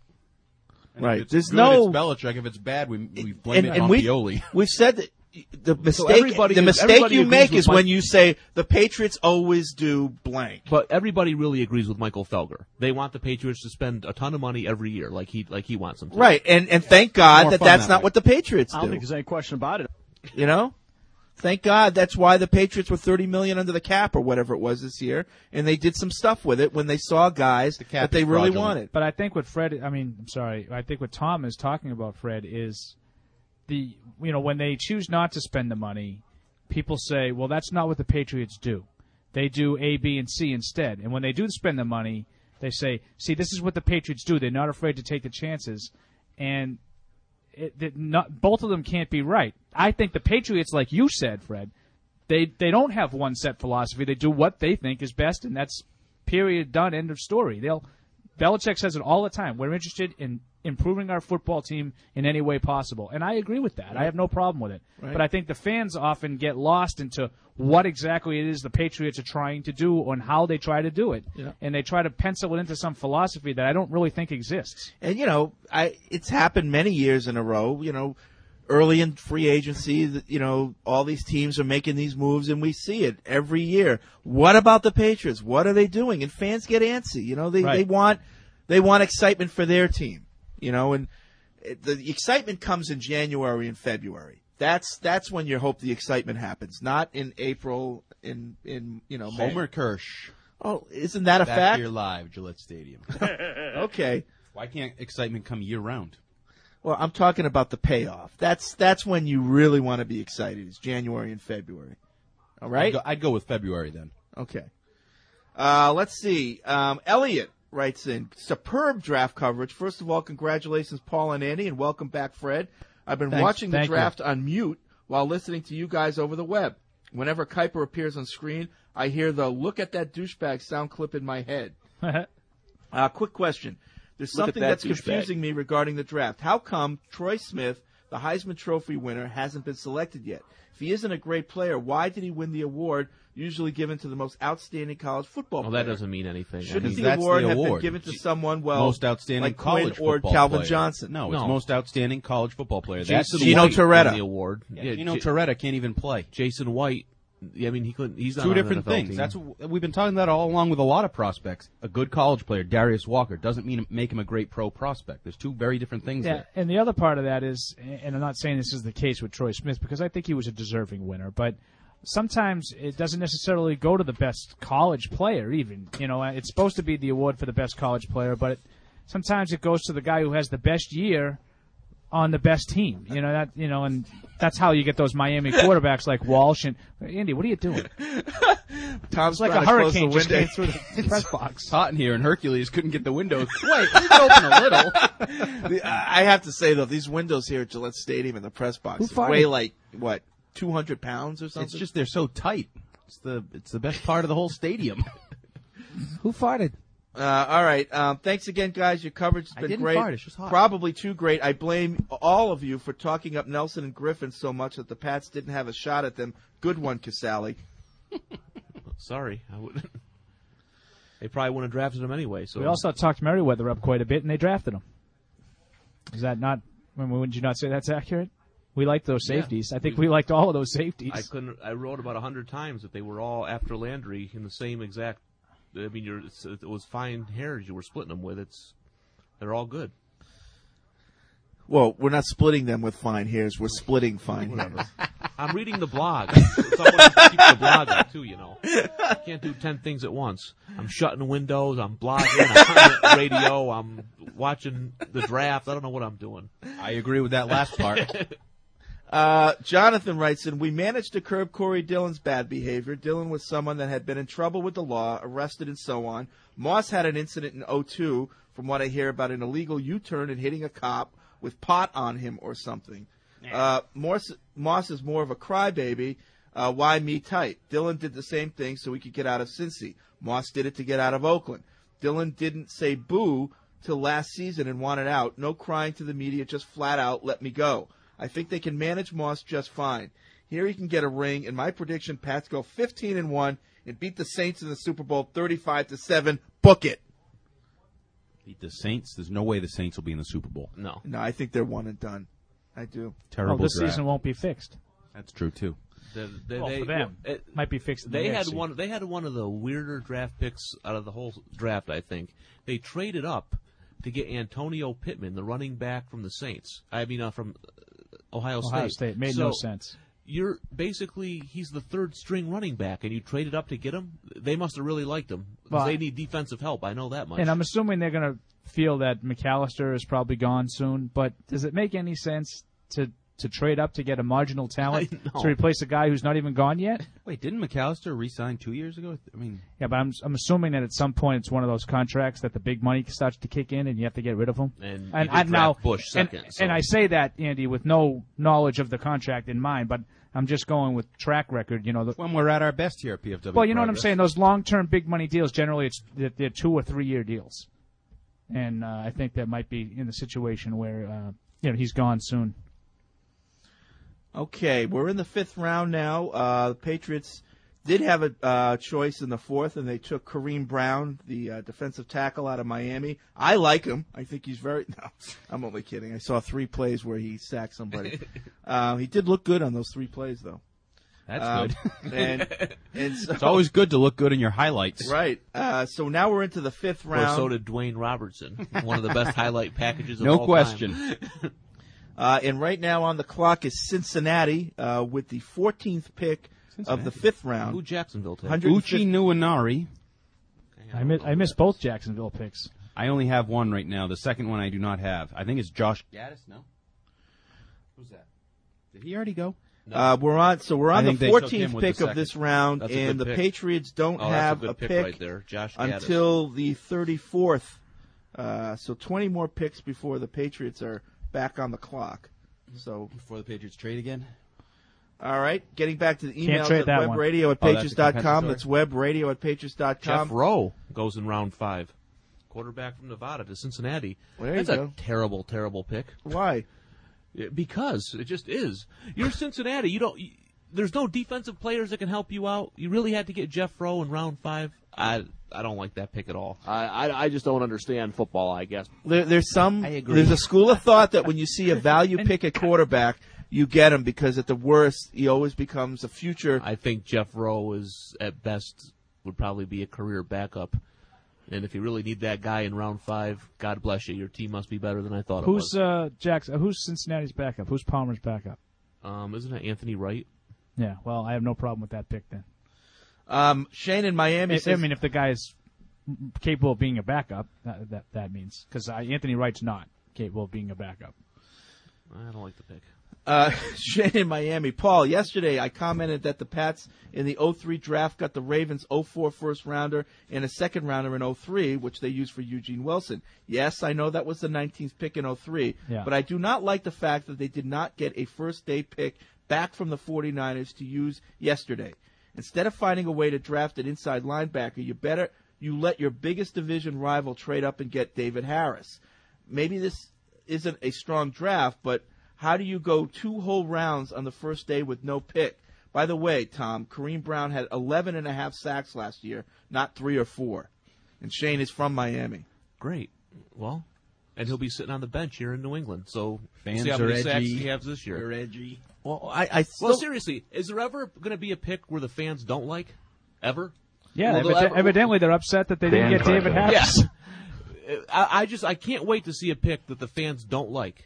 And Right. If it's There's good, no- it's Belichick. If it's bad, we, we blame and it and on we, Pioli. we've said that the mistake, everybody the is- mistake everybody you agrees make with is Mike- when you say the Patriots always do blank. But everybody really agrees with Michael Felger. They want the Patriots to spend a ton of money every year, like he like he wants them to. Right, and and thank God More that fun that's that not way. what the Patriots I don't do. think there's any question about it. You know, thank God that's why the Patriots were thirty million under the cap or whatever it was this year, and they did some stuff with it when they saw guys cap that they is really fraudulent. wanted. But I think what Fred, I mean, I'm sorry, I think what Tom is talking about, Fred, is the, you know, when they choose not to spend the money, people say, well, that's not what the Patriots do. They do A, B, and C instead. And when they do spend the money, they say, see, this is what the Patriots do. They're not afraid to take the chances. And it, it not, both of them can't be right. I think the Patriots, like you said, Fred, they they don't have one set philosophy. They do what they think is best, and that's period, done, end of story. They'll Belichick says it all the time. We're interested in improving our football team in any way possible. And I agree with that. Right. I have no problem with it. Right. But I think the fans often get lost into what exactly it is the Patriots are trying to do and how they try to do it. Yeah. And they try to pencil it into some philosophy that I don't really think exists. And, you know, I it's happened many years in a row, you know, early in free agency, that, you know, all these teams are making these moves, and we see it every year. What about the Patriots? What are they doing? And fans get antsy. You know, they, Right. they want they want excitement for their team. You know, and it, the excitement comes in January and February. That's that's when you hope the excitement happens, not in April. In in you know, May. Homer Kirsch. Oh, isn't that a Back fact? here live, Gillette Stadium. Okay. Why can't excitement come year round? Well, I'm talking about the payoff. That's that's when you really want to be excited. It's January and February. All right? I'd go, I'd go with February then. Okay. Uh, let's see. Um, Elliot writes in, superb draft coverage. First of all, congratulations, Paul and Andy, and welcome back, Fred. I've been Thanks. watching the Thank draft you. on mute while listening to you guys over the web. Whenever Kuiper appears on screen, I hear the look at that douchebag sound clip in my head. Uh, quick question. There's Look at something that that's douchebag. confusing me regarding the draft. How come Troy Smith, the Heisman Trophy winner, hasn't been selected yet? If he isn't a great player, why did he win the award usually given to the most outstanding college football Well, player? that doesn't mean anything. Shouldn't Because the that's award the have been award. given to someone, well, most outstanding like Quinn college or football Calvin player. Johnson? No, it's No. most outstanding college football player. Jason That's Gino White Torretta. won the award. Yeah, Yeah, Gino J- Torretta can't even play. Jason White. I mean, he couldn't. He's not Two on an different N F L things. team. That's what we've been talking about all along with a lot of prospects. A good college player, Darius Walker, doesn't mean make him a great pro prospect. There's two very different things Yeah, there. and the other part of that is, and I'm not saying this is the case with Troy Smith because I think he was a deserving winner, but sometimes it doesn't necessarily go to the best college player even. You know, it's supposed to be the award for the best college player, but it, sometimes it goes to the guy who has the best year on the best team. You know, that, you know, and that's how you get those Miami quarterbacks like Walsh and Andy, what are you doing? Tom's It's like trying a to close hurricane the just window. came through the press box. It's hot in here, and Hercules couldn't get the windows. Wait, leave it open a little. The- I have to say, though, these windows here at Gillette Stadium in the press box Who is farted? weigh like, what, two hundred pounds or something? It's just they're so tight. It's the it's the best part of the whole stadium. Who farted? Uh, all right. Um, thanks again, guys. Your coverage has I been didn't great. fart. It's just hot. Probably too great. I blame all of you for talking up Nelson and Griffin so much that the Pats didn't have a shot at them. Good one, Casale. Sorry, I would. They probably wouldn't have drafted him anyway. So We also talked Merriweather up quite a bit, and they drafted him. Is that not? I mean, would you not say that's accurate? We liked those Yeah. safeties. I think we liked all of those safeties. I couldn't. I wrote about a hundred times that they were all after Landry in the same exact. I mean, you're, it's, it was fine hairs you were splitting them with. It's they're all good. Well, we're not splitting them with fine hairs. We're splitting fine hairs. I'm reading the blog. Someone has to keep the blog up too, you know. Can't do ten things at once. I'm shutting windows. I'm blogging. I'm on the radio. I'm watching the draft. I don't know what I'm doing. I agree with that last part. Uh, Jonathan writes in, we managed to curb Corey Dillon's bad behavior. Dillon was someone that had been in trouble with the law, arrested, and so on. Moss had an incident in oh two, from what I hear, about an illegal U-turn and hitting a cop with pot on him or something. Uh, Moss, Moss is more of a crybaby. Uh, why me type? Dillon did the same thing so he could get out of Cincy. Moss did it to get out of Oakland. Dillon didn't say boo till last season and wanted out. No crying to the media, just flat out, let me go. I think they can manage Moss just fine. Here he can get a ring, and my prediction, Pats go fifteen and one and beat the Saints in the Super Bowl thirty-five to seven. Book it. Beat the Saints. There's no way the Saints will be in the Super Bowl. No. No, I think they're one and done. I do. Terrible Oh, this draft. season won't be fixed. That's true too. The, the, Well, they, for them, well, it, might be fixed. In They the had A F C. one. They had one of the weirder draft picks out of the whole draft. I think they traded up to get Antonio Pittman, the running back from the Saints. I mean, uh, from Ohio State. Ohio State made so no sense. You're basically he's the third string running back, and you traded up to get him. They must have really liked him because Well, they need defensive help. I know that much. And I'm assuming they're going to feel that McAllister is probably gone soon. But does it make any sense to to trade up to get a marginal talent I know. to replace a guy who's not even gone yet? Wait, didn't McAllister re-sign two years ago? I mean, Yeah, but I'm I'm assuming that at some point it's one of those contracts that the big money starts to kick in and you have to get rid of him. And you and did I now draft Bush and, second, so- and I say that, Andy, with no knowledge of the contract in mind, but I'm just going with track record. You know, the, when we're at our best here at P F W. well, you know what I'm Progress. saying. Those long-term big money deals generally it's they're, they're two or three year deals, and uh, I think that might be in the situation where uh, you know he's gone soon. Okay, we're in the fifth round now. Uh, the Patriots did have a uh, choice in the fourth, and they took Kareem Brown, the uh, defensive tackle out of Miami. I like him. I think he's very. No, I'm only kidding. I saw three plays where he sacked somebody. uh, he did look good on those three plays, though. That's um, good. and, and so, it's always good to look good in your highlights. Right. Uh, so now we're into the fifth round. Well, so did Dwayne Robertson, one of the best highlight packages of no all question. time. Uh, and right now on the clock is Cincinnati uh, with the fourteenth pick Cincinnati. of the fifth round. Who Jacksonville take? Uchi Nuanari. I miss, I missed both Jacksonville picks. I only have one right now. The second one I do not have. I think it's Josh Gaddis. No. Who's that? Did he already go? No. Uh, we're on. So we're on I the fourteenth pick the of this round, that's and the pick. Patriots don't oh, have a, a pick, pick right there. Josh until the thirty-fourth. Uh, so twenty more picks before the Patriots are back on the clock. So before the Patriots trade again. All right, getting back to the emails at webradio at patriots dot com. That's webradio at patriots dot com. Jeff Rowe goes in round five. Quarterback from Nevada to Cincinnati. Well, That's a go. terrible, terrible pick. Why? Because it just is. You're Cincinnati. You don't. You, there's no defensive players that can help you out. You really had to get Jeff Rowe in round five. I I don't like that pick at all. I I, I just don't understand football. I guess there, there's some. I agree. There's a school of thought that when you see a value pick at quarterback, you get him because at the worst he always becomes a future. I think Jeff Rowe is at best would probably be a career backup. And if you really need that guy in round five, God bless you. Your team must be better than I thought who's, it was. Uh, Jackson, who's Cincinnati's backup? Who's Palmer's backup? Um, isn't it Anthony Wright? Yeah, well, I have no problem with that pick then. Um, Shane in Miami I, says... I mean, if the guy is capable of being a backup, that that, that means. Because Anthony Wright's not capable of being a backup. I don't like the pick. Uh, Shane in Miami. Paul, yesterday I commented that the Pats in the oh three draft got the Ravens oh four first rounder and a second rounder in oh three, which they used for Eugene Wilson. Yes, I know that was the nineteenth pick in oh three, yeah. but I do not like the fact that they did not get a first-day pick back from the 49ers to use yesterday. Instead of finding a way to draft an inside linebacker, you better you let your biggest division rival trade up and get David Harris. Maybe this isn't a strong draft, but how do you go two whole rounds on the first day with no pick? By the way, Tom, Kareem Brown had eleven and a half sacks last year, not three or four. And Shane is from Miami. Great. Well, and he'll be sitting on the bench here in New England. So fans see how are many edgy. sacks he has this year. They're edgy. Well, I, I still... well, seriously, is there ever going to be a pick where the fans don't like? Ever? Yeah, well, evident- ever... evidently they're upset that they didn't get David Harris. Yeah. I, I just I can't wait to see a pick that the fans don't like.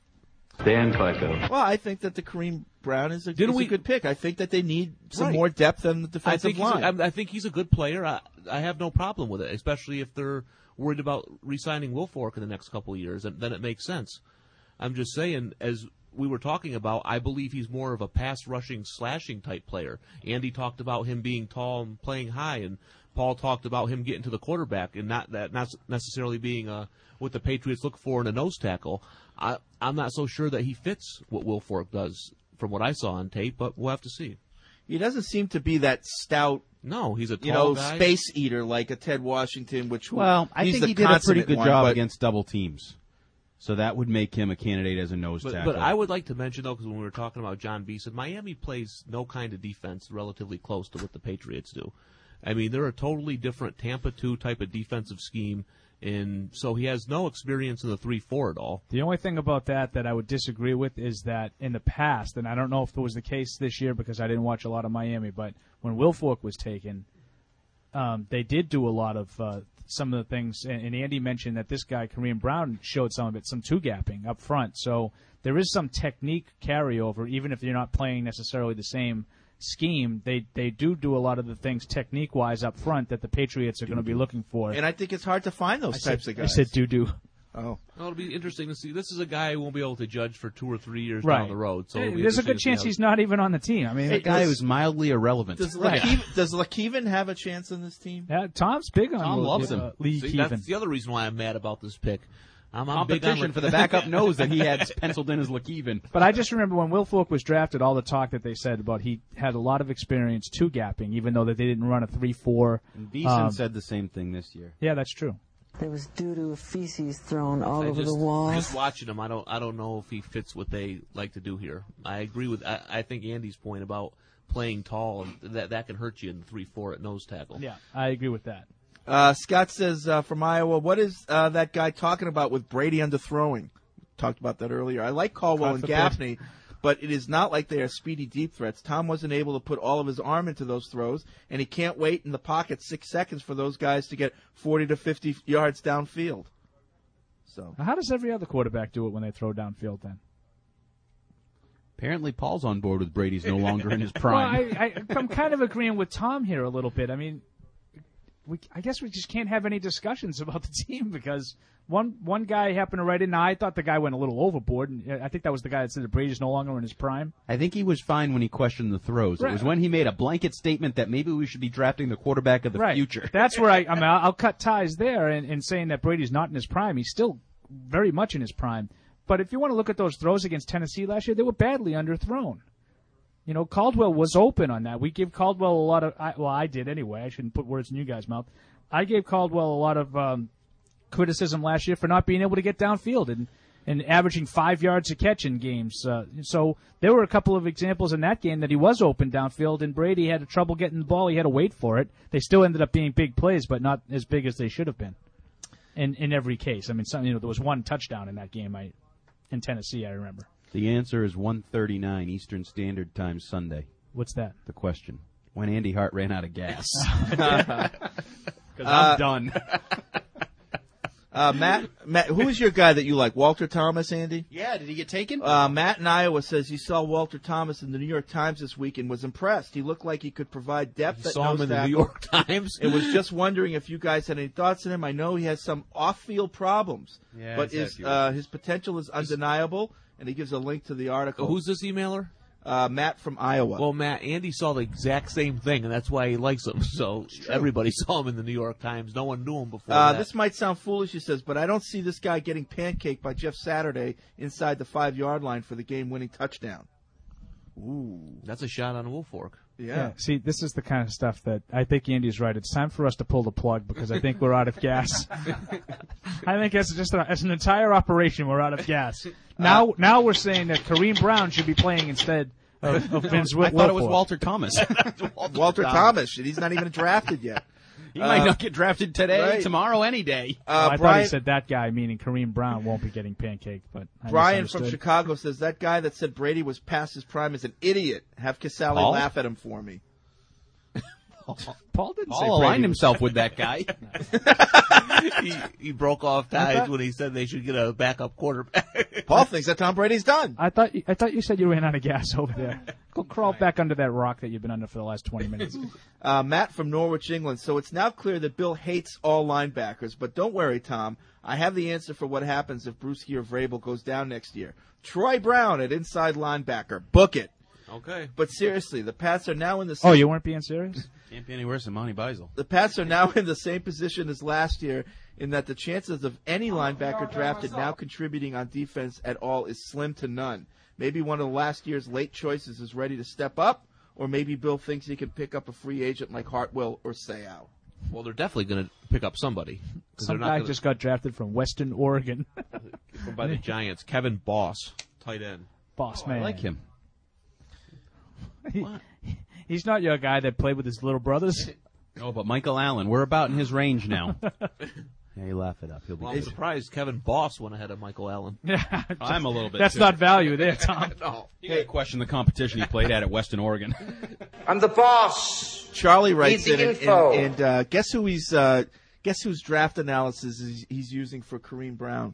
Dan Flacco. Well, I think that the Kareem Brown is a, is we, a good pick. I think that they need some right. more depth on the defensive I think line. He's a, I, I think he's a good player. I, I have no problem with it, especially if they're worried about re-signing Wilfork in the next couple of years, and then it makes sense. I'm just saying, as we were talking about, I believe he's more of a pass-rushing, slashing type player. Andy talked about him being tall and playing high, and Paul talked about him getting to the quarterback and not that not necessarily being a, what the Patriots look for in a nose tackle. I, I'm not so sure that he fits what Wilfork does from what I saw on tape, but we'll have to see. He doesn't seem to be that stout. No, he's a tall you know guy. space eater like a Ted Washington. Which well, I he's think the he did a pretty good one, job but... against double teams. So that would make him a candidate as a nose but, tackle. But I would like to mention, though, because when we were talking about John Beeson, Miami plays no kind of defense relatively close to what the Patriots do. I mean, they're a totally different Tampa two type of defensive scheme, and so he has no experience in the three four at all. The only thing about that that I would disagree with is that in the past, and I don't know if it was the case this year because I didn't watch a lot of Miami, but when Wilfork was taken, um, they did do a lot of uh, some of the things, and, and Andy mentioned that this guy, Kareem Brown, showed some of it, some two-gapping up front. So there is some technique carryover, even if you're not playing necessarily the same scheme. They they do do a lot of the things technique-wise up front that the Patriots are going to be looking for. And I think it's hard to find those I types said, of guys. I said doo-doo. Oh. Well, it'll be interesting to see. This is a guy who won't be able to judge for two or three years right. down the road. So hey, there's a good chance he's not even on the team. I mean, a guy who's mildly irrelevant. Does right. Lakeven, does Lakeven have a chance on this team? Yeah, Tom's big on Tom Lee, loves him. Uh, Lee see, Keevan. That's the other reason why I'm mad about this pick. I'm, I'm Competition big on for the backup knows that he had penciled in as Lakeven. But I just remember when Wilfork was drafted, all the talk that they said about he had a lot of experience two-gapping, even though that they didn't run a three four. And Beeson um, said the same thing this year. Yeah, that's true. There was doo-doo feces thrown all I over just, the walls. Just watching him, I don't, I don't know if he fits what they like to do here. I agree with, I, I think Andy's point about playing tall and that that can hurt you in three four at nose tackle. Yeah, I agree with that. Uh, Scott says uh, from Iowa, what is uh, that guy talking about with Brady underthrowing? Talked about that earlier. I like Caldwell God and forbid. Gaffney, but it is not like they are speedy deep threats. Tom wasn't able to put all of his arm into those throws, and he can't wait in the pocket six seconds for those guys to get forty to fifty yards downfield. So How does every other quarterback do it when they throw downfield then? Apparently, Paul's on board with Brady's no longer in his prime. Well, I, I, I'm kind of agreeing with Tom here a little bit. I mean, we, I guess we just can't have any discussions about the team because one one guy happened to write in. Now, I thought the guy went a little overboard, and I think that was the guy that said that Brady's no longer in his prime. I think he was fine when he questioned the throws. Right. It was when he made a blanket statement that maybe we should be drafting the quarterback of the right. future. That's where I, I mean, I'll, I'll cut ties there and, and saying that Brady's not in his prime. He's still very much in his prime. But if you want to look at those throws against Tennessee last year, they were badly underthrown. You know, Caldwell was open on that. We gave Caldwell a lot of, I, well, I did anyway. I shouldn't put words in you guys' mouth. I gave Caldwell a lot of um, criticism last year for not being able to get downfield and, and averaging five yards a catch in games. Uh, so there were a couple of examples in that game that he was open downfield, and Brady had trouble getting the ball. He had to wait for it. They still ended up being big plays, but not as big as they should have been in, in every case. I mean, some, you know, there was one touchdown in that game I, in Tennessee, I remember. The answer is one thirty-nine Eastern Standard Time Sunday. What's that? The question. When Andy Hart ran out of gas. Because Uh, I'm done. uh, Matt, Matt, who is your guy that you like? Walter Thomas, Andy? Yeah, did he get taken? Uh, Matt in Iowa says he saw Walter Thomas in the New York Times this week and was impressed. He looked like he could provide depth You at saw nose him in the tackle. New York Times? And was just wondering if you guys had any thoughts on him. I know he has some off-field problems, Yeah, but he's had a his few. uh, his potential is undeniable, and he gives a link to the article. Who's this emailer? Uh, Matt from Iowa. Well, Matt, Andy saw the exact same thing, and that's why he likes him. So everybody saw him in the New York Times. No one knew him before Uh, that. this might sound foolish, he says, but I don't see this guy getting pancaked by Jeff Saturday inside the five-yard line for the game-winning touchdown. Ooh. That's a shot on Woolfork. Yeah. See, this is the kind of stuff that I think Andy's right. It's time for us to pull the plug because I think we're out of gas. I think as just a, as an entire operation, we're out of gas. Now, uh, now we're saying that Kareem Brown should be playing instead of, of Vince Wilfork. I thought it was Walter Thomas. Walter, Walter Thomas, and he's not even drafted yet. He uh, might not get drafted today, right. tomorrow, any day. Uh, well, I Brian, thought he said that guy, meaning Kareem Brown, won't be getting pancaked. But I Brian from Chicago says that guy that said Brady was past his prime is an idiot. Have Casale Paul? laugh at him for me. Paul didn't Paul say aligned Brady himself with that guy. he, he broke off ties thought- when he said they should get a backup quarterback. Paul thinks that Tom Brady's done. I thought I thought you said you ran out of gas over there. Go crawl back under that rock that you've been under for the last twenty minutes. Uh, Matt from Norwich, England. So it's now clear that Bill hates all linebackers, but don't worry, Tom. I have the answer for what happens if Bruschi or Vrabel goes down next year. Troy Brown at inside linebacker. Book it. Okay. But seriously, the Pats are now in the same... Oh, you weren't being serious? Can't be any worse than Monty Beisel. The Pats are now in the same position as last year in that the chances of any linebacker drafted now contributing on defense at all is slim to none. Maybe one of the last year's late choices is ready to step up, or maybe Bill thinks he can pick up a free agent like Hartwell or Seau. Well, they're definitely going to pick up somebody. Some they're guy not gonna, just got drafted from Western Oregon. by the Giants. Kevin Boss, tight end. Boss Oh, man. I like him. He, he's not your guy that played with his little brothers. No, but Michael Allen, we're about in his range now. Yeah, you laugh it up. He'll be Well, I'm good. surprised Kevin Boss went ahead of Michael Allen. Yeah, I'm a little bit. That's too. not value there, Tom. No. You gotta question the competition he played at at Western Oregon. I'm the boss. Charlie writes Need in, the and, info. and, and uh, guess who he's uh, guess whose draft analysis is, he's using for Kareem Brown?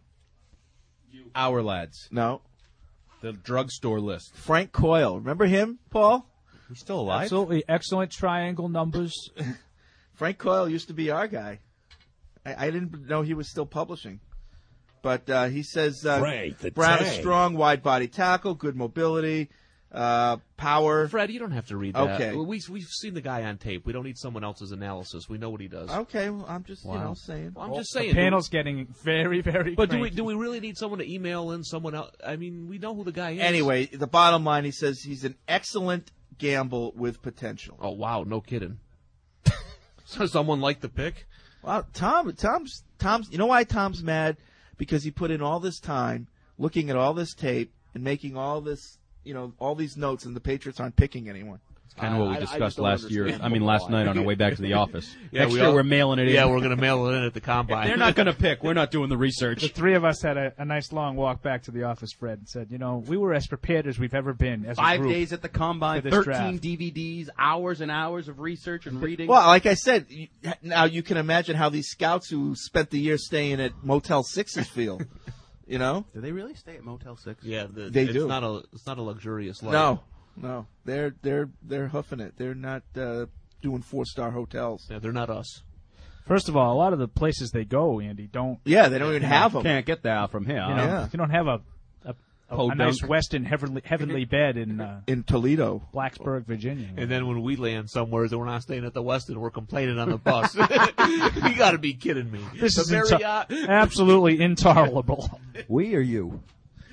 Our lads. No, The drugstore list. Frank Coyle. Remember him, Paul? He's still alive? Absolutely excellent triangle numbers. Frank Coyle used to be our guy. I, I didn't know he was still publishing. But uh, he says uh, Frank the Brown is Tank. strong, wide body tackle, good mobility, uh, power. Fred, you don't have to read that. Okay. We, we've seen the guy on tape. We don't need someone else's analysis. We know what he does. Okay, well, I'm just you Wow. know saying. Well, I'm just The saying. panel's getting very, very But do we cranky. do we really need someone to email in someone else? I mean, we know who the guy is. Anyway, the bottom line, he says he's an excellent gamble with potential. Oh wow, no kidding. So someone liked the pick. Well, Tom, Tom's, Tom's. You know why Tom's mad? Because he put in all this time looking at all this tape and making all this, you know, all these notes, and the Patriots aren't picking anyone. It's kind of what we I- I discussed just don't last year. understand I mean, last night on our way back to the office. Yeah, Next we year all- we're mailing it in. Yeah, we're going to mail it in at the combine. If they're not going to pick. We're not doing the research. The three of us had a, a nice long walk back to the office, Fred, and said, you know, we were as prepared as we've ever been as a Five group days at the combine, for this thirteen draft. D V Ds, hours and hours of research and reading. Well, like I said, you, now you can imagine how these scouts who spent the year staying at Motel Sixes feel. You know? Do they really stay at Motel Six? Yeah, the, They it's do. Not a, it's not a luxurious life. No, no, they're they're they're hoofing it. They're not uh, doing four star hotels. Yeah, they're not us. First of all, a lot of the places they go, Andy, don't. Yeah, they don't even have them. Can't get that from here. You know, Yeah. you don't have a a, a, a nice Westin heavenly, heavenly bed in uh, in Toledo, Blacksburg, Virginia. And then when we land somewhere that we're not staying at the Westin, we're complaining on the bus. You got to be kidding me. This The is into- Marriott- absolutely intolerable. We or you?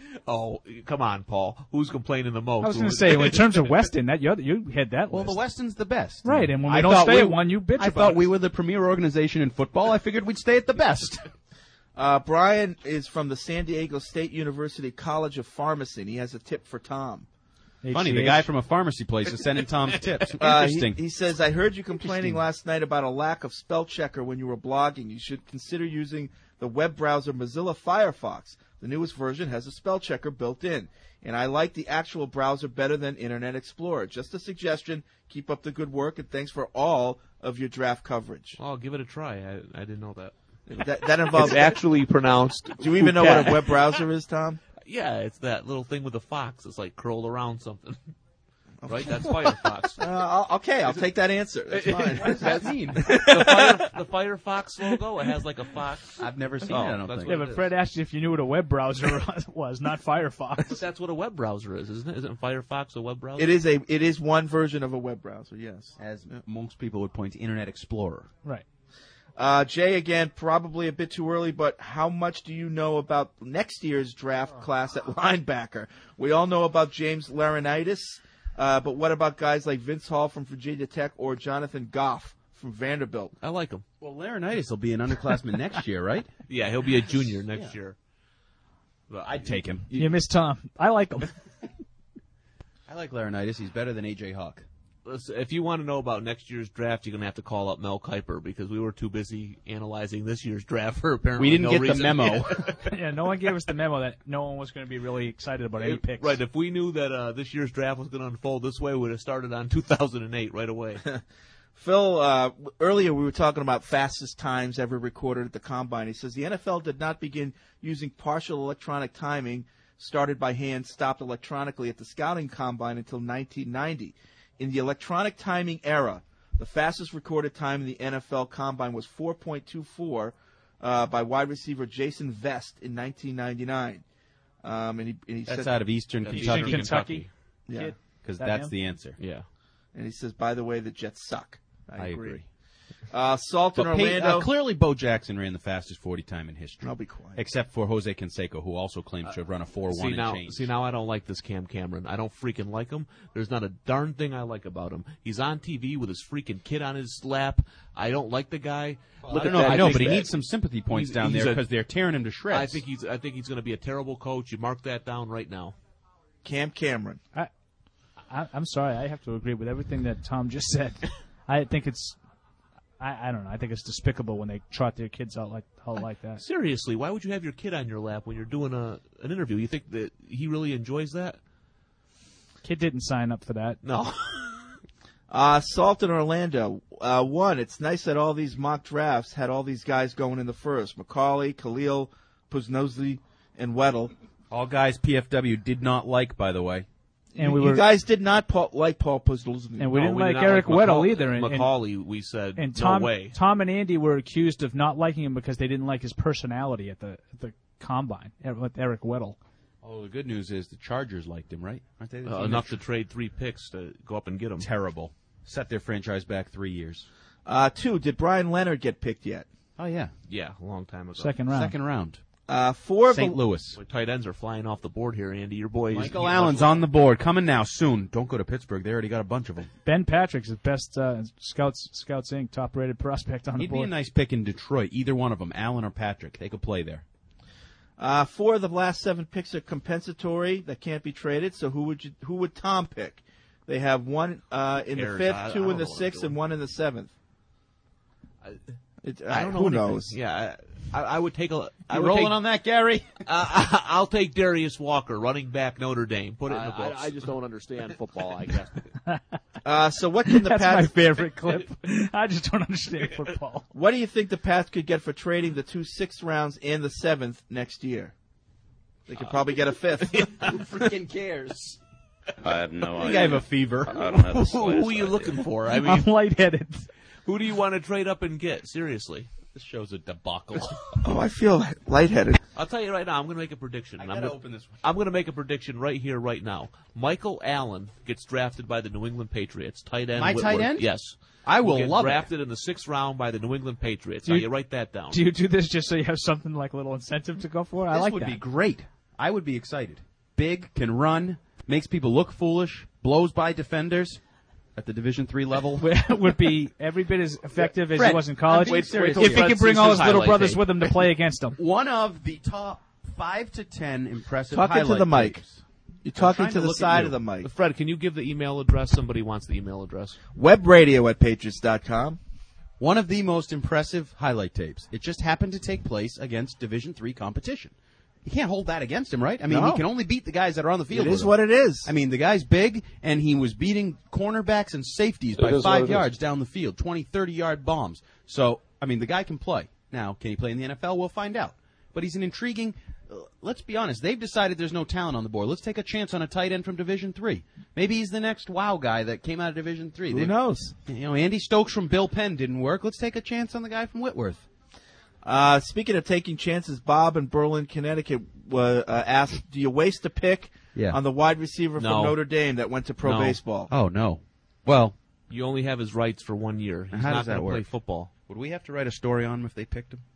Oh, come on, Paul. Who's complaining the most? I was going to say, in terms of Westin, that you you had that. Well, list. the Westin's the best. Right, and when we I don't thought stay we- at one, you bitch I about thought it. we were the premier organization in football. I figured we'd stay at the best. Uh, Brian is from the San Diego State University College of Pharmacy, and he has a tip for Tom. Funny, the guy from a pharmacy place is sending Tom's tips. Uh, Interesting. he, he says, I heard you complaining last night about a lack of spell checker when you were blogging. You should consider using the web browser Mozilla Firefox. The newest version has a spell checker built in, and I like the actual browser better than Internet Explorer. Just a suggestion. Keep up the good work, and thanks for all of your draft coverage. Oh, give it a try. I, I didn't know that. That, that involves It's actually pronounced. Do you even know what a web browser is, Tom? Yeah, it's that little thing with the fox. It's like curled around something. Right? That's Firefox. Uh, I'll- okay, I'll take that answer. That's fine. What does that mean? the, Fire, the Firefox logo, it has like a fox. I've never seen Oh, it, I don't that's think. what Yeah, it but is. Fred asked you if you knew what a web browser was, not Firefox. But that's what a web browser is, isn't it? Isn't Firefox a web browser? It is a it is one version of a web browser. Yes, As most people would point to Internet Explorer. Right. Uh, Jay, again, probably a bit too early, but how much do you know about next year's draft class at linebacker? We all know about James Laurinaitis, uh, but what about guys like Vince Hall from Virginia Tech or Jonathan Goff from Vanderbilt? I like him. Well, Laurinaitis will be an underclassman next year, right? Yeah, he'll be a junior next year. But I'd take him. You miss Tom. I like him. I like Laurinaitis. He's better than A J Hawk. Listen, if you want to know about next year's draft, you're going to have to call up Mel Kiper because we were too busy analyzing this year's draft for apparently We didn't no get reason. the memo. Yeah, no one gave us the memo that no one was going to be really excited about any picks. Right, if we knew that uh, this year's draft was going to unfold this way, we would have started on two thousand eight right away. Phil, uh, earlier we were talking about fastest times ever recorded at the Combine. He says the N F L did not begin using partial electronic timing, started by hand, stopped electronically at the Scouting Combine until nineteen ninety. In the electronic timing era, the fastest recorded time in the N F L Combine was four point two four uh, by wide receiver Jason Vest in nineteen ninety-nine. Um, and he, and he That's said, out of Eastern That's Kentucky. Eastern Kentucky. Yeah. Kid. Because That that's him? the answer. Yeah. And he says, by the way, the Jets suck. I, I agree. agree. Uh, Salton, But Pey- Orlando. uh, clearly, Bo Jackson ran the fastest forty time in history. I'll be quiet. Except for Jose Canseco, who also claims to have run a four one See and now, change. see now, I don't like this Cam Cameron. I don't freaking like him. There's not a darn thing I like about him. He's on T V with his freaking kid on his lap. I don't like the guy. Look I at know, that. I know, think but he that- needs some sympathy points he's- down he's there a- because they're tearing him to shreds. I think he's. I think he's going to be a terrible coach. You mark that down right now. Cam Cameron. I, I, I'm sorry. I have to agree with everything that Tom just said. I think it's, I, I don't know. I think it's despicable when they trot their kids out like out like that. Seriously, why would you have your kid on your lap when you're doing a an interview? You think that he really enjoys that? Kid didn't sign up for that. No. Uh, Salton, Orlando. Uh, one, it's nice that all these mock drafts had all these guys going in the first. McCauley, Khalil, Puznozli, and Weddle. All guys P F W did not like, by the way. And you, we were you guys did not Paul, like Paul Puznozli. And we No, didn't we like did not Eric like Weddle McCaul- either. And, and- Macaulay, we said and Tom, no way. Tom and Andy were accused of not liking him because they didn't like his personality at the at the combine Er- with Eric Weddle. Oh, the good news is the Chargers liked him, right? Aren't they the Uh, team enough that- to trade three picks to go up and get him. Terrible. Set their franchise back three years. Uh, two, did Brian Leonard get picked yet? Oh, yeah. Yeah, a long time ago. Second round. Second round. Uh, four of Saint the, Louis. Boy, tight ends are flying off the board here, Andy. Your boy. Michael Allen's on the board, coming now soon. Don't go to Pittsburgh; they already got a bunch of them. Ben Patrick's the best uh, Scouts Scouts Incorporated top-rated prospect on the He'd board. be a nice pick in Detroit. Either one of them, Allen or Patrick, they could play there. Uh, four of the last seven picks are compensatory that can't be traded. So who would you, who would Tom pick? They have one uh, in Cares? the fifth, I- I two don't in the know what I'm sixth, doing. and one in the seventh. I, It, I don't know. Who anything. knows? Yeah, I, I would take a. I You would rolling take, on that, Gary? Uh, I'll take Darius Walker, running back Notre Dame. Put it in the I, books. I, I just don't understand football, I guess. Uh, so what can the That's Pats? my favorite clip. I just don't understand football. What do you think the Pats could get for trading the two sixth rounds and the seventh next year? They could probably get a fifth. Who freaking cares? I have no I idea. think I have a fever. I don't have the who, slightest who are you idea. looking for? I mean, I'm lightheaded. who do you want to trade up and get? Seriously. This show's a debacle. Oh, I feel lightheaded. I'll tell you right now, I'm going to make a prediction. I I'm gotta gonna, open this one. I'm going to make a prediction right here, right now. Michael Allen gets drafted by the New England Patriots. Tight end. My Whitworth. tight end? Yes. I will Will get love it. drafted in the sixth round by the New England Patriots. Do Now, you- you write that down. Do you do this just so you have something like a little incentive to go for? I This like would that. be great. I would be excited. Big, can run, makes people look foolish, blows by defenders at the Division three level. Would be every bit as effective as Fred, he was in college. I'm being serious. If he Fred could bring sees all his his little highlight brothers tape. with him to play against him. One of the top five to ten impressive Talking to highlight the mic. tapes. You're talking trying to to the look at side you. of the mic. Fred, can you give the email address? Somebody wants the email address. Webradio at patriots dot com. One of the most impressive highlight tapes. It just happened to take place against Division three competition. You can't hold that against him, right? I mean, No. he can only beat the guys that are on the field. It with is him. what it is. I mean, the guy's big, and he was beating cornerbacks and safeties It by is what five it yards down the field, twenty, thirty-yard bombs. So, I mean, the guy can play. Now, can he play in the N F L? We'll find out. But he's an intriguing... Uh, let's be honest. They've decided there's no talent on the board. Let's take a chance on a tight end from Division three. Maybe he's the next wow guy that came out of Division three. Who They've- knows? You know, Andy Stokes from Bill Penn didn't work. Let's take a chance on the guy from Whitworth. Uh, speaking of taking chances, Bob in Berlin, Connecticut, uh, uh, asked, "Do you waste a pick Yeah. on the wide receiver No. from Notre Dame that went to pro No. baseball?" Oh, no. Well, You only have his rights for one year. He's how not does that going to play work? football. would we have to write a story on him if they picked him?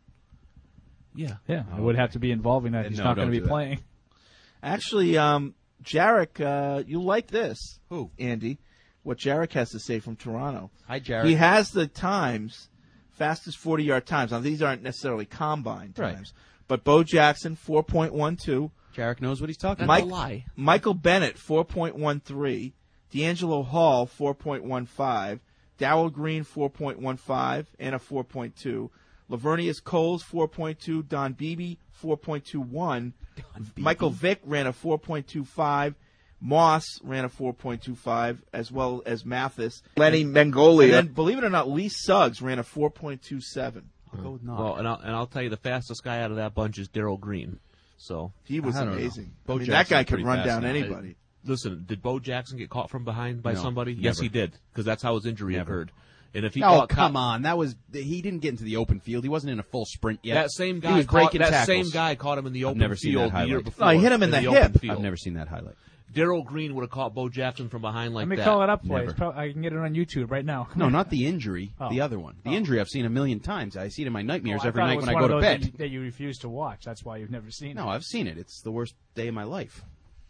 Yeah. Yeah, it would have to be involving that. He's No, not going don't to do be that. playing. Actually, um, Jarek, uh, you like this? Who? Andy? What Jarek has to say from Toronto? Hi, Jarek. He has the times, fastest forty-yard times. Now these aren't necessarily combine Right. times, but Bo Jackson four point one two. Jarek knows what he's talking That's about. a lie. Michael Bennett four point one three, D'Angelo Hall four point one five, Darrell Green four point one five and a four point two, Lavernius Coles four point two, Don Beebe four point two one, Michael Vick ran a four point two five, Moss ran a four point two five, as well as Mathis. Lenny Mengolia. And then, believe it or not, Lee Suggs ran a four point two seven. I'll go with Nog. Well, and I'll, and I'll tell you, the fastest guy out of that bunch is Darrell Green. So He was I don't know. amazing. Bo I mean, Jackson's that guy could pretty run fast down now. anybody. Listen, did Bo Jackson get caught from behind by No, somebody? Yes, never. he did, because that's how his injury Never. occurred. And if he oh, caught, come on. That was he didn't get into the open field. He wasn't in a full sprint yet. that same guy, he was caught, breaking that tackles. same guy caught him in the I've open never seen field that the year highlight. before. No, he hit him in the open hip. field. I've never seen that highlight. Darrell Green would have caught Bo Jackson from behind like Let me that. call it up for you. Never. It's prob- I can get it on YouTube right now. No, not the injury. Oh. The other one. The Oh. injury I've seen a million times. I see it in my nightmares Oh, I every thought it night was when I one go of to those bed. That you, that you refuse to watch. That's why you've never seen No, it. I've seen it. It's the worst day of my life.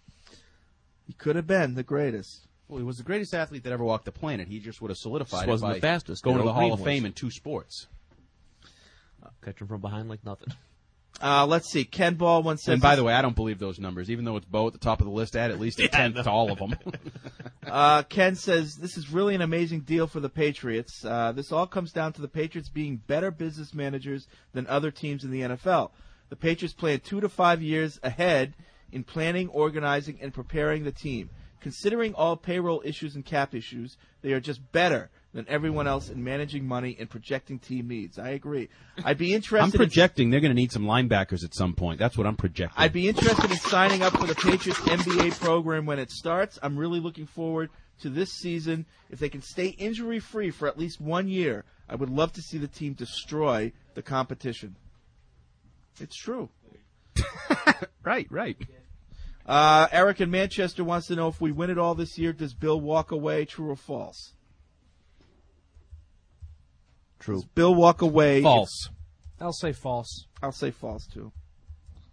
He could have been the greatest. Well, he was the greatest athlete that ever walked the planet. He just would have solidified Just it wasn't by the fastest. going to Darrell the Hall Green of was. Fame in two sports. Catch him from behind like nothing. Uh, let's see. Ken Ball once said. And by the way, I don't believe those numbers. Even though it's Bo at the top of the list, add at least a tenth to all of them. Uh, Ken says, this is really an amazing deal for the Patriots. Uh, this all comes down to the Patriots being better business managers than other teams in the N F L. The Patriots plan two to five years ahead in planning, organizing, and preparing the team. Considering all payroll issues and cap issues, they are just better than everyone else in managing money and projecting team needs. I agree. I'd be interested I'm projecting they're going to need some linebackers at some point. That's what I'm projecting. I'd be interested in signing up for the Patriots N B A program when it starts. I'm really looking forward to this season. If they can stay injury-free for at least one year, I would love to see the team destroy the competition. It's true. right, right. Uh, Eric in Manchester wants to know, if we win it all this year, does Bill walk away, true or false? True. Does Bill walk away? False. I'll say false. I'll say false, too.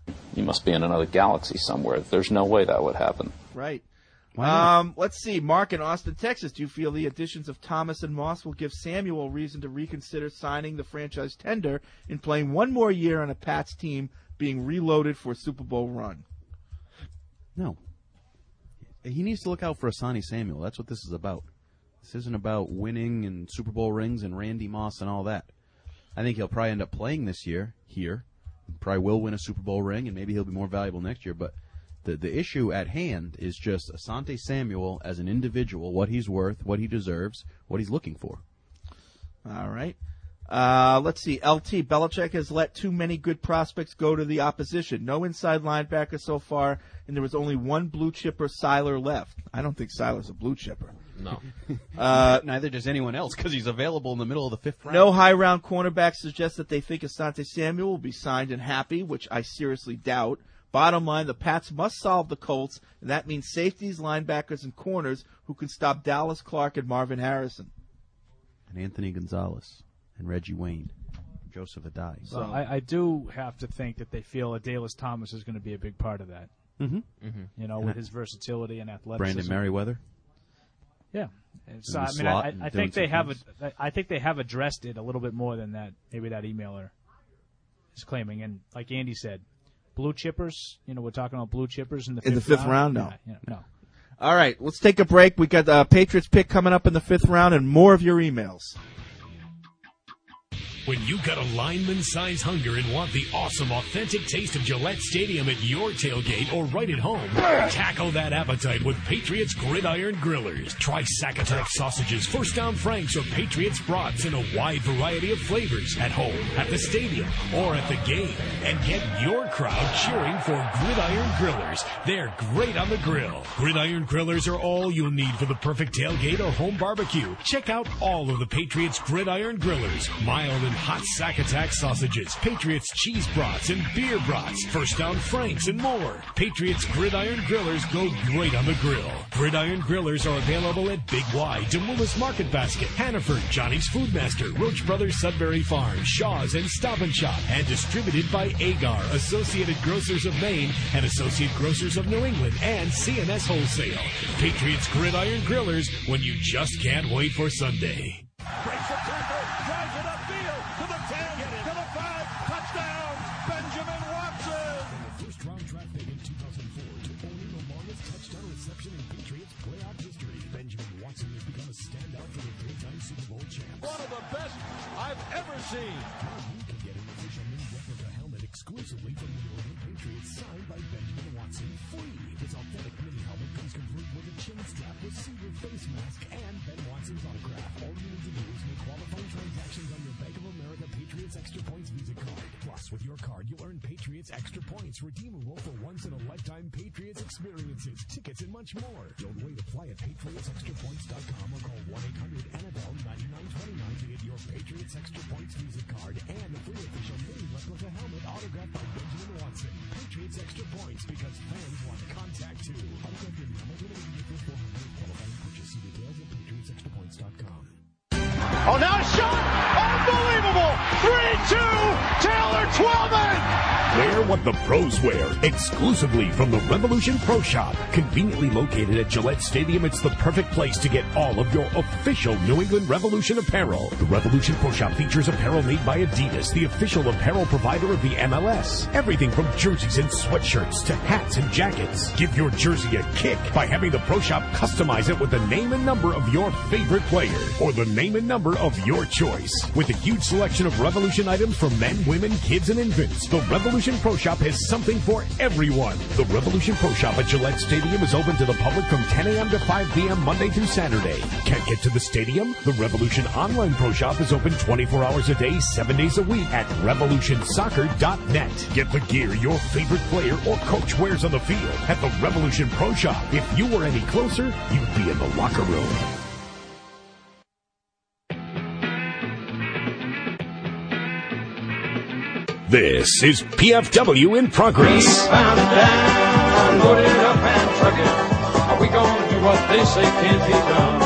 You must be in another galaxy somewhere. There's no way that would happen. Right. Um, let's see. Mark in Austin, Texas. Do you feel the additions of Thomas and Moss will give Samuel reason to reconsider signing the franchise tender and playing one more year on a Pats team being reloaded for a Super Bowl run? No. He needs to look out for Asante Samuel. That's what this is about. This isn't about winning and Super Bowl rings and Randy Moss and all that. I think he'll probably end up playing this year here. Probably will win a Super Bowl ring, and maybe he'll be more valuable next year. But the the issue at hand is just Asante Samuel as an individual, what he's worth, what he deserves, what he's looking for. All right. Uh, let's see. L T, Belichick has let too many good prospects go to the opposition. No inside linebacker so far, and there was only one blue chipper, Seiler, left. I don't think Seiler's a blue chipper. No. Uh, Neither does anyone else because he's available in the middle of the fifth round. No high-round cornerback suggests that they think Asante Samuel will be signed and happy, which I seriously doubt. Bottom line, the Pats must solve the Colts, and that means safeties, linebackers, and corners who can stop Dallas Clark and Marvin Harrison. And Anthony Gonzalez and Reggie Wayne, Joseph Adai. So I, I do have to think that they feel Adalys Thomas is going to be a big part of that. Mm-hmm. Mm-hmm. You know, with his versatility and athleticism. Brandon Merriweather. Yeah, so, In I the mean, I, slot I, and I doing think they some have. things. A, I think they have addressed it a little bit more than that. Maybe that emailer is claiming. And like Andy said, blue chippers. You know, we're talking about blue chippers in the fifth In the fifth round, round no. Yeah, yeah, no. All right, let's take a break. We got the uh, Patriots pick coming up in the fifth round, and more of your emails. When you got a lineman-size hunger and want the awesome, authentic taste of Gillette Stadium at your tailgate or right at home, tackle that appetite with Patriots Gridiron Grillers. Try Sackatock sausages, First Down Franks, or Patriots brats in a wide variety of flavors at home, at the stadium, or at the game. And get your crowd cheering for Gridiron Grillers. They're great on the grill. Gridiron Grillers are all you'll need for the perfect tailgate or home barbecue. Check out all of the Patriots Gridiron Grillers. Mild and hot Sackatock sausages, Patriots cheese brats and beer brats, First Down Franks, and more. Patriots Gridiron Grillers go great on the grill. Gridiron Grillers are available at Big Y, Demoulas Market Basket, Hannaford, Johnny's Foodmaster, Roach Brothers Sudbury Farm, Shaw's, and Stop and Shop, and distributed by Agar, Associated Grocers of Maine, and Associate Grocers of New England, and C N S Wholesale. Patriots Gridiron Grillers, when you just can't wait for Sunday. Breaks the tackle, drives it upfield to the ten, to the five, touchdown, Benjamin Watson. The first round draft pick in two thousand four to owning the longest touchdown reception in Patriots playoff history, Benjamin Watson has become a standout for the three-time Super Bowl champs. One of the best I've ever seen. Now you can get an official mini replica helmet exclusively from the New England Patriots, signed by Benjamin Watson, free. This authentic mini helmet comes complete with a chin strap, receiver, face mask, and Ben Watson's autograph. All you need to do is make qualifying transactions on your Bank of America Patriots Extra Points Visa card. Plus, with your card, you'll earn Patriots Extra Points, redeemable for once-in-a-lifetime Patriots experiences, tickets, and much more. Don't wait. Apply at Patriots Extra Points dot com or call one eight hundred N F L nine nine two nine to get your Patriots Extra Points Visa card and a free official mini replica helmet autographed by Benjamin Watson. Patriots Extra Points, because fans want contact too. Autographed in the helmet with a for four hundred qualifying purchase. See details at Patriots Extra Points dot com. Oh, now a shot! Unbelievable! three two, Taylor Twellman! Wear what the pros wear, exclusively from the Revolution Pro Shop. Conveniently located at Gillette Stadium, it's the perfect place to get all of your official New England Revolution apparel. The Revolution Pro Shop features apparel made by Adidas, the official apparel provider of the M L S. Everything from jerseys and sweatshirts to hats and jackets. Give your jersey a kick by having the Pro Shop customize it with the name and number of your favorite player, or the name and number of your choice. With a huge selection of Revolution items for men, women, kids, and infants, the Revolution Pro Shop has something for everyone. The Revolution Pro Shop at Gillette Stadium is open to the public from ten a.m. to five p.m. Monday through Saturday. Can't get to the stadium? The Revolution Online Pro Shop is open twenty-four hours a day, seven days a week at revolution soccer dot net. Get the gear your favorite player or coach wears on the field at the Revolution Pro Shop. If you were any closer, you'd be in the locker room. This is P F W in progress. Eastbound and down, loaded up and trucking. Are we gonna do what they say can't be done?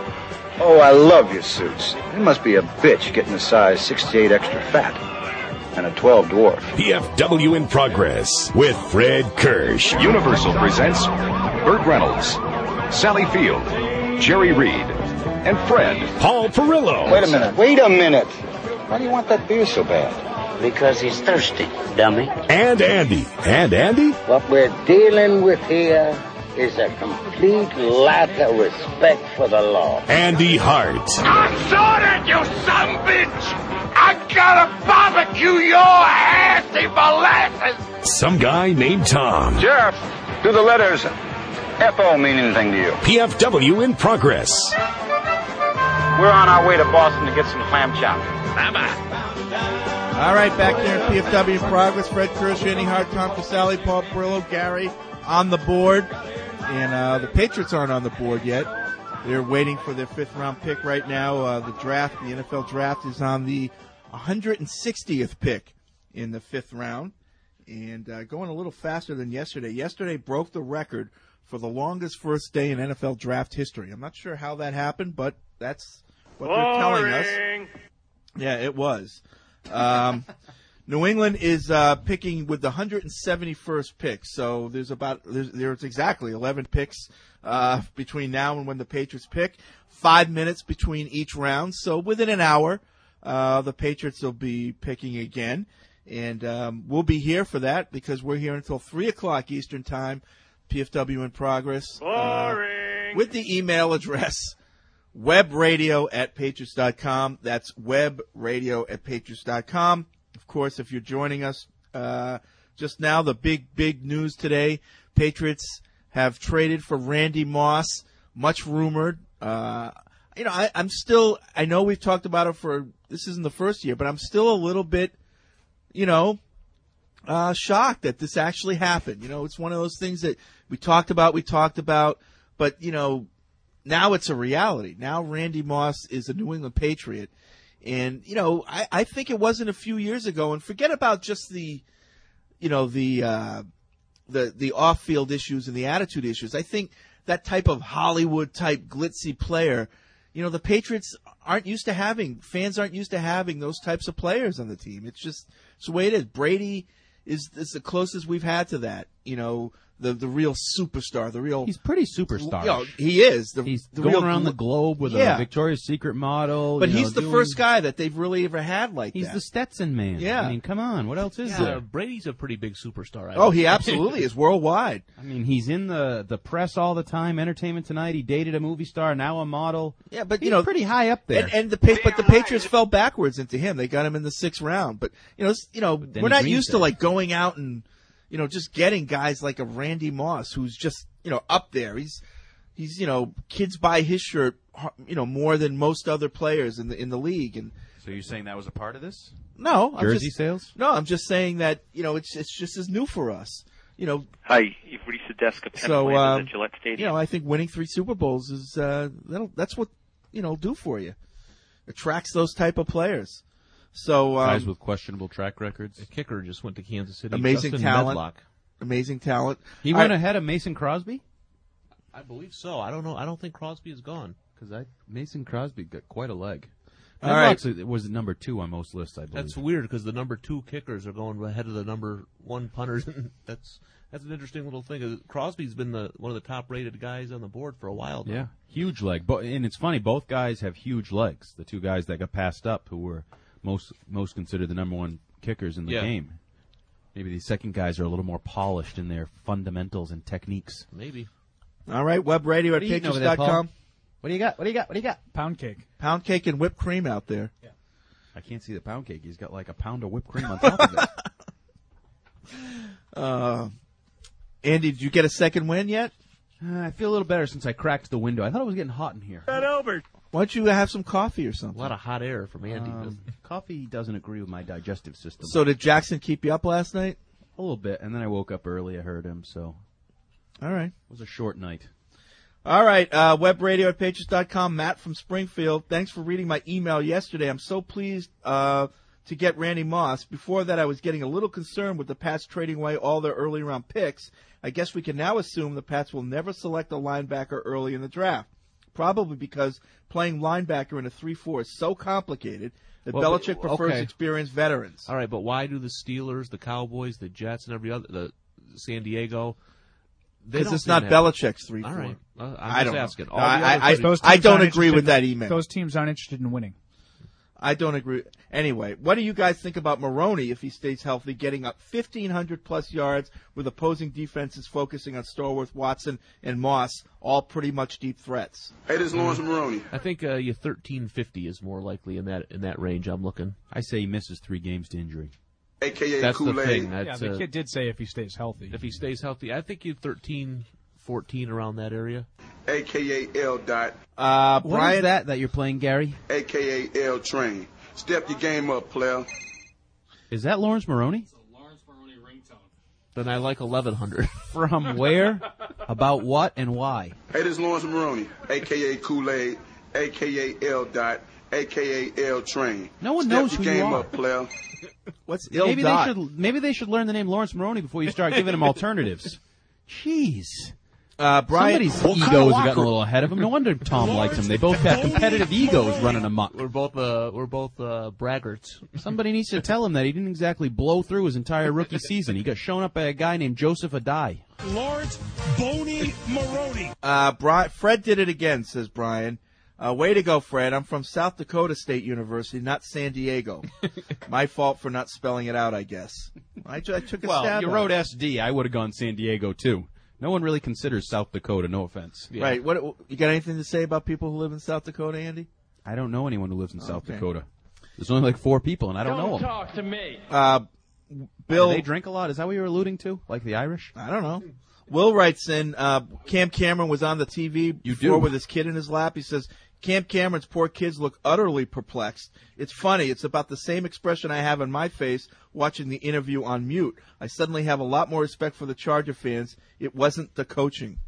Oh, I love your suits. It must be a bitch getting a size sixty-eight extra fat. and a twelve dwarf. P F W in Progress with Fred Kirsch. Universal presents Burt Reynolds, Sally Field, Jerry Reed, and Fred. Paul Perillo. Wait a minute. Wait a minute. Why do you want that beer so bad? Because he's thirsty, dummy. And Andy. And Andy? What we're dealing with here is a complete lack of respect for the law. Andy Hart. I saw it, you son of a bitch! I gotta barbecue your assy molasses! Some guy named Tom. Sheriff, do the letters F O mean anything to you? P F W in Progress. We're on our way to Boston to get some clam chowder. Bye-bye. All right, back there in P F W in Progress. Fred Kirsch, Andy Hart, Tom Casale, Paul Perillo, Gary on the board. And uh, the Patriots aren't on the board yet. They're waiting for their fifth-round pick right now. Uh, the draft, the N F L draft, is on the one hundred sixtieth pick in the fifth round. And uh, going a little faster than yesterday. Yesterday broke the record for the longest first day in N F L draft history. I'm not sure how that happened, but that's what Boring. they're telling us. Yeah, it was. Um, New England is uh, picking with the one hundred seventy-first pick, so there's about there's, there's exactly eleven picks uh, between now and when the Patriots pick. Five minutes between each round, so within an hour, uh, the Patriots will be picking again, and um, we'll be here for that because we're here until three o'clock Eastern Time. P F W in Progress. Boring. Uh, with the email address webradio at patriots dot com. That's webradio at patriots dot com. Of course, if you're joining us uh, just now, the big, big news today, Patriots have traded for Randy Moss, much rumored. Uh, you know, I, I'm still, I know we've talked about it for, this isn't the first year, but I'm still a little bit, you know, uh, shocked that this actually happened. You know, it's one of those things that we talked about, we talked about, but, you know, now it's a reality. Now Randy Moss is a New England Patriot. And, you know, I, I think it wasn't a few years ago, and forget about just the, you know, the, uh, the, the off-field issues and the attitude issues. I think that type of Hollywood-type glitzy player, you know, the Patriots aren't used to having, fans aren't used to having those types of players on the team. It's just, it's the way it is. Brady is, is the closest we've had to that, you know, the the real superstar, the real. He's pretty superstar. You know, he is. The, he's the going real, around the globe with yeah. a Victoria's Secret model. But you he's know, the doing, first guy that they've really ever had like he's that. He's the Stetson man. Yeah. I mean, come on. What else is yeah, there? Brady's a pretty big superstar. I oh, he think. absolutely is worldwide. I mean, he's in the, the press all the time. Entertainment Tonight. He dated a movie star, now a model. Yeah, but he's you know, pretty high up there. And, and the but the Patriots fell backwards into him. They got him in the sixth round. But you know, you know, we're not used to like going out and you know just getting guys like a Randy Moss who's just you know up there. He's he's you know kids buy his shirt you know more than most other players in the in the league. And so you're saying that was a part of this? No, jersey I'm just, sales. No, I'm just saying that you know it's it's just as new for us. You know. Hi, you've reached the desk of Ken so, Flanders um, at Gillette Stadium. You know, I think winning three Super Bowls is uh, that'll that's what you know do for you. Attracts those type of players. So um, guys with questionable track records. The kicker just went to Kansas City. Amazing Justin talent. Medlock. Amazing talent. He went I, ahead of Mason Crosby? I believe so. I don't know. I don't think Crosby is gone. Because I Mason Crosby got quite a leg. All right. It was number two on most lists, I believe. That's weird because the number two kickers are going ahead of the number one punters. that's that's an interesting little thing. Crosby's been the one of the top rated guys on the board for a while now. Yeah, huge leg. But and it's funny, both guys have huge legs. The two guys that got passed up, who were most most considered the number one kickers in the yeah. game. Maybe the second guys are a little more polished in their fundamentals and techniques. Maybe. All right, web radio at patriots dot com. What do you got? What do you got? What do you got? Pound cake. Pound cake and whipped cream out there. Yeah. I can't see the pound cake. He's got like a pound of whipped cream on top of it. Uh, Andy, did you get a second win yet? Uh, I feel a little better since I cracked the window. I thought it was getting hot in here. Get over. Why don't you have some coffee or something? A lot of hot air from Andy. Um, coffee doesn't agree with my digestive system. So did Jackson keep you up last night? A little bit, and then I woke up early. I heard him, so. All right. It was a short night. All right, uh, web radio at patriots dot com. Matt from Springfield. Thanks for reading my email yesterday. I'm so pleased uh, to get Randy Moss. Before that, I was getting a little concerned with the Pats trading away all their early round picks. I guess we can now assume the Pats will never select a linebacker early in the draft. probably because playing linebacker in a three four is so complicated that Well, but- Belichick prefers okay. experienced veterans. All right, but why do the Steelers, the Cowboys, the Jets, and every other, the San Diego? they Because don't it's seem not to have- Belichick's three four. All right, uh, I'm I just don't know. asking. No, All the I, other I, countries- Those I teams don't aren't agree with interested that in- email. Those teams aren't interested in winning. I don't agree. Anyway, what do you guys think about Maroney if he stays healthy, getting up fifteen hundred plus yards with opposing defenses focusing on Stallworth, Watson, and Moss, all pretty much deep threats? Hey, this is Lawrence Maroney. I think uh, you thirteen fifty is more likely in that in that range. I'm looking. I say he misses three games to injury. A K A That's the Kool-Aid. thing. Yeah, That's, the uh, kid did say if he stays healthy. if he stays healthy, I think you thirteen, fourteen around that area. A K A L dot. Uh, What Brian, is that that you're playing, Gary? A K A L train. Step your game up, player. Is that Lawrence Maroney? Then I like eleven hundred. From where? About what and why? Hey, this is Lawrence Maroney. A K A Kool-Aid. A K A L dot. A K A L train. No one Step knows your who you game are. up, player. What's ill Maybe dot? they should. Maybe they should learn the name Lawrence Maroney before you start giving him alternatives. Jeez. Uh, Brian, Somebody's egos have gotten a little ahead of him. No wonder Tom likes him. They both have competitive egos running amok. We're both uh, we're both uh, braggarts. Somebody needs to tell him that he didn't exactly blow through his entire rookie season. He got shown up by a guy named Joseph Adai. Lawrence Boney Maroney. Uh, Bri- Fred did it again, says Brian. Uh, way to go, Fred. I'm from South Dakota State University, not San Diego. My fault for not spelling it out, I guess. I, ju- I took a Well, stab you at wrote it. S D. I would have gone San Diego, too. No one really considers South Dakota, no offense. Right. What you got anything to say about people who live in South Dakota, Andy? I don't know anyone who lives in South Okay. Dakota. There's only like four people, and I don't, know them. talk to me. Uh, Bill, Do they drink a lot? Is that what you were alluding to? Like the Irish? I don't know. Will writes in, uh, Cam Cameron was on the T V You before do. with his kid in his lap. He says, Cam Cameron's poor kids look utterly perplexed. It's funny. It's about the same expression I have on my face watching the interview on mute. I suddenly have a lot more respect for the Charger fans. It wasn't the coaching.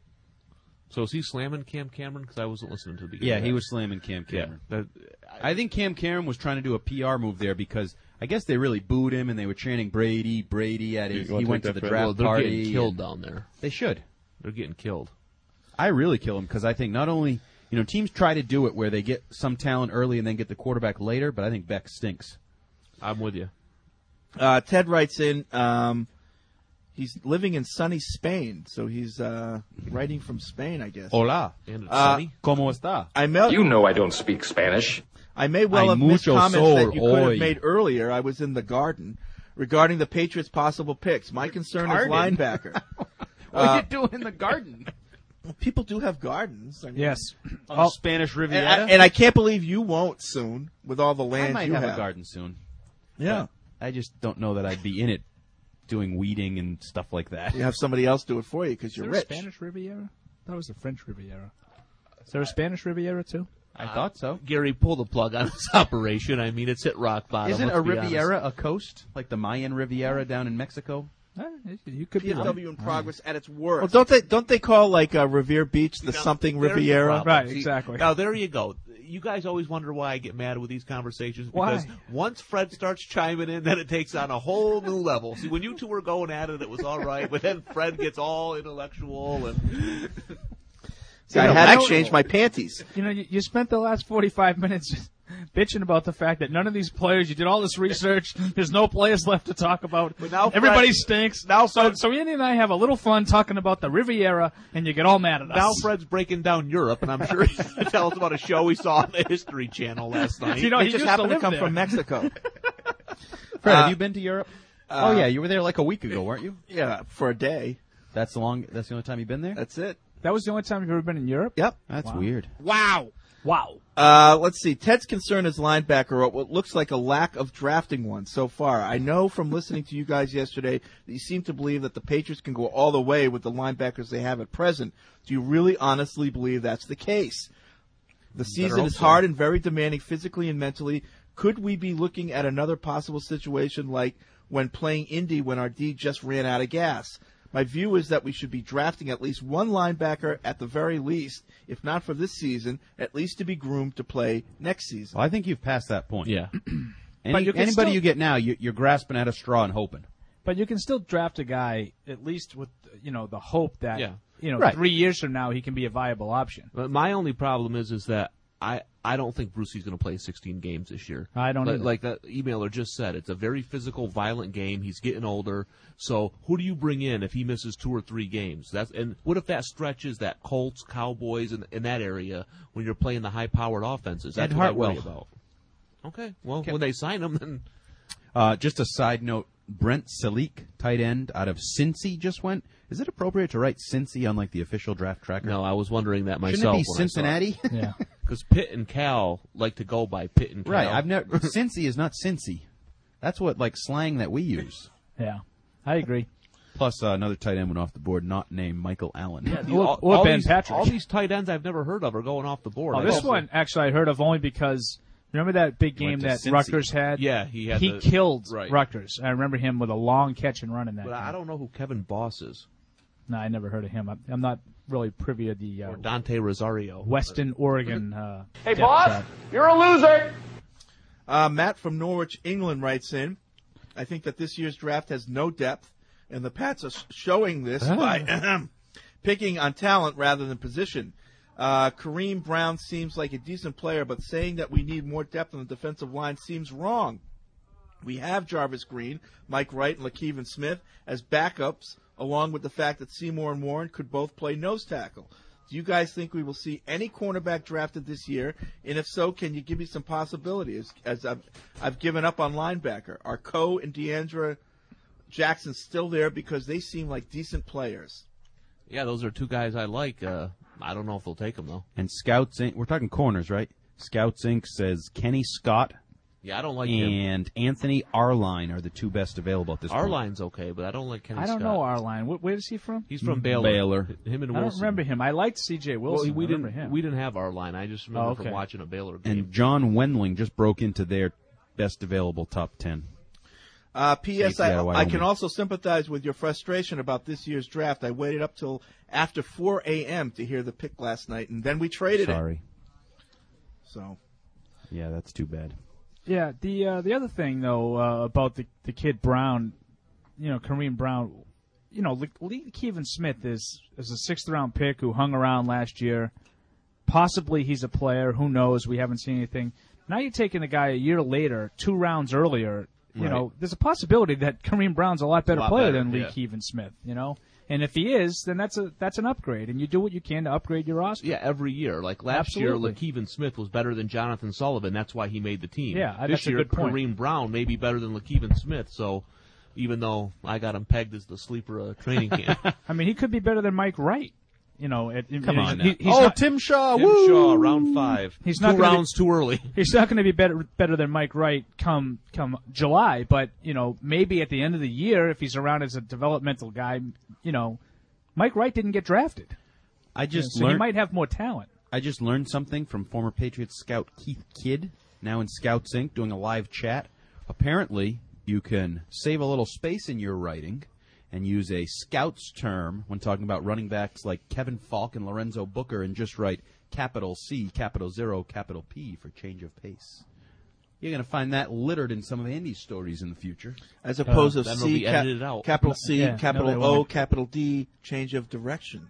So is he slamming Cam Cameron? Because I wasn't listening to the beginning. Yeah, of he that. was slamming Cam Cameron. Yeah, that, I think Cam Cameron was trying to do a P R move there because I guess they really booed him and they were chanting Brady, Brady at his. You wanna He went take to the that, Fred? draft Well, they're party. getting killed and- down there. They should. They're getting killed. I really kill him because I think not only you know teams try to do it where they get some talent early and then get the quarterback later, but I think Beck stinks. I'm with you. Uh, Ted writes in, um, he's living in sunny Spain, so he's uh, writing from Spain, I guess. Hola. And it's Uh, sunny. ¿Cómo está? I may, You know I don't speak Spanish. I may well Hay have missed mucho comments sol that you could hoy. have made earlier. I was in the garden regarding the Patriots' possible picks. My concern is Garden? linebacker. What are Uh, you doing in the garden? People do have gardens. I mean, Yes. On the Spanish And Riviera? I, and I can't believe you won't soon with all the I land might you have, have. a garden soon. Yeah. But I just don't know that I'd be in it doing weeding and stuff like that. You have somebody else do it for you because Is you're there a rich. Spanish Riviera? That was the French Riviera. Is there a Spanish Riviera too? I thought so. Gary, pull the plug on this operation. I mean, it's hit rock bottom. Isn't let's a be Riviera honest. a coast? Like the Mayan Riviera down in Mexico? Uh, you could P be S right. W in progress at its worst. Well, don't they don't they call like uh, Revere Beach the Now, something there's the Riviera? problem. Right, See, exactly. Now, there you go. You guys always wonder why I get mad with these conversations. Because Why? once Fred starts chiming in, then it takes on a whole new level. See, when you two were going at it, it was all right. But then Fred gets all intellectual. and See, I You know, had I to don't- change my panties. You know, you, you spent the last forty-five minutes bitching about the fact that none of these players, you did all this research, there's no players left to talk about. But now Fred- Everybody stinks. now so, Fred- so Andy and I have a little fun talking about the Riviera, and you get all mad at us. Now Fred's breaking down Europe, and I'm sure he's going to tell us about a show we saw on the History Channel last night. You know, They he just used happened to to live come there. from Mexico. Fred, Uh, have you been to Europe? uh, oh yeah, you were there like a week ago, weren't you? Yeah, for a day. That's the long. That's the only time you've been there. That's it. That was the only time you've ever been in Europe? Yep. That's Wow. weird. Wow. Wow. Uh, let's see. Ted's concern is linebacker, what looks like a lack of drafting one so far. I know from listening to you guys yesterday that you seem to believe that the Patriots can go all the way with the linebackers they have at present. Do you really honestly believe that's the case? The season hope is so. hard and very demanding physically and mentally. Could we be looking at another possible situation like when playing Indy when our D just ran out of gas? My view is that we should be drafting at least one linebacker at the very least, if not for this season, at least to be groomed to play next season. Well, I think you've passed that point. Yeah. Any, But you can anybody still- you get now, you, you're grasping at a straw and hoping. But you can still draft a guy, at least with, you know, the hope that Yeah. you know, Right. three years from now he can be a viable option. But my only problem is is that I, I don't think Brucey's going to play sixteen games this year. I don't like, either. like that emailer just said. It's a very physical, violent game. He's getting older. So who do you bring in if he misses two or three games? That's and what if that stretches that Colts, Cowboys, in, in that area when you're playing the high-powered offenses? That's Ed what I worry Hartwell. about. Okay, well, when they sign him, then Uh, just a side note, Brent Salik, tight end out of Cincy, just went. Is it appropriate to write Cincy on like the official draft tracker? no, I was wondering that myself. Shouldn't it be when I saw Cincinnati? Yeah. Because Pitt and Cal like to go by Pitt and Cal. Right. I've never. Cincy is not Cincy. That's what like slang that we use. Yeah, I agree. Plus, uh, another tight end went off the board, not named Michael Allen. Yeah, the- Or- all, or all Ben these, Patrick. all these tight ends I've never heard of are going off the board. Oh, I this also- one actually I heard of only because remember that big He game went to that Cincy. Rutgers had? Yeah, he had he the- killed right. Rutgers. I remember him with a long catch and run in that. But game. I don't know who Kevin Boss is. No, I never heard of him. I'm, I'm not really privy to the uh, Or Dante Rosario. Western Oregon. Uh, Hey, depth boss, chart. you're a loser. Uh, Matt from Norwich, England writes in, I think that this year's draft has no depth, and the Pats are sh- showing this Ah. by picking on talent rather than position. Uh, Kareem Brown seems like a decent player, but saying that we need more depth on the defensive line seems wrong. We have Jarvis Green, Mike Wright, and LaKeven Smith as backups, along with the fact that Seymour and Warren could both play nose tackle. Do you guys think we will see any cornerback drafted this year? And if so, can you give me some possibilities? As I've, I've given up on linebacker. Are Coe and DeAndre Jackson still there because they seem like decent players? Yeah, those are two guys I like. Uh, I don't know if they'll take them, though. And Scouts Incorporated, we're talking corners, right? Scouts Incorporated says Kenny Scott Yeah, I don't like him. and Anthony Arline are the two best available at this point. Arline's okay, but I don't like Kenny I don't Scott. know Arline. Wh- Where is he from? He's from Baylor. Baylor. Him and I don't Wilson. remember him. I liked C J Wilson. Well, we I remember didn't. him. We didn't have Arline. I just remember Oh, okay. from watching a Baylor game. And John Wendling just broke into their best available top ten. Uh, P S. Safety I, out of I Wyoming. can also sympathize with your frustration about this year's draft. I waited up till after four a.m. to hear the pick last night, and then we traded it. Sorry. So, Yeah, that's too bad. Yeah, the uh, the other thing though uh, about the the kid Brown, you know, Kareem Brown, you know, Lee Kevin Smith is is a sixth round pick who hung around last year. Possibly he's a player. Who knows? We haven't seen anything. Now you're taking a guy a year later, two rounds earlier. You Right. know, there's a possibility that Kareem Brown's a lot better lot player better, than Lee yeah. Kevin Smith. You know, and if he is, then that's a that's an upgrade, and you do what you can to upgrade your roster. Yeah, every year. Like last Absolutely. year, LaKeven Smith was better than Jonathan Sullivan. That's why he made the team. Yeah, this that's a year, good point. Kareem Brown may be better than LaKeven Smith. So, even though I got him pegged as the sleeper of training camp, I mean, he could be better than Mike Wright. You know, it, Come he's, on now. he- he's Oh, not, Tim Shaw. Tim woo! Shaw, round five. He's two not gonna be- rounds too early. He's not going to be better better than Mike Wright come come July, but you know maybe at the end of the year if he's around as a developmental guy, you know, Mike Wright didn't get drafted. I just so he learned. might have more talent. I just learned something from former Patriots scout Keith Kidd, now in Scouts Incorporated, doing a live chat. Apparently, you can save a little space in your writing and use a scout's term when talking about running backs like Kevin Falk and Lorenzo Booker and just write capital C, capital zero, capital P for change of pace. You're going to find that littered in some of Andy's stories in the future. as opposed Uh, to that'll C, be edited out. capital C, Yeah, no, capital they O, won't. capital D, change of direction.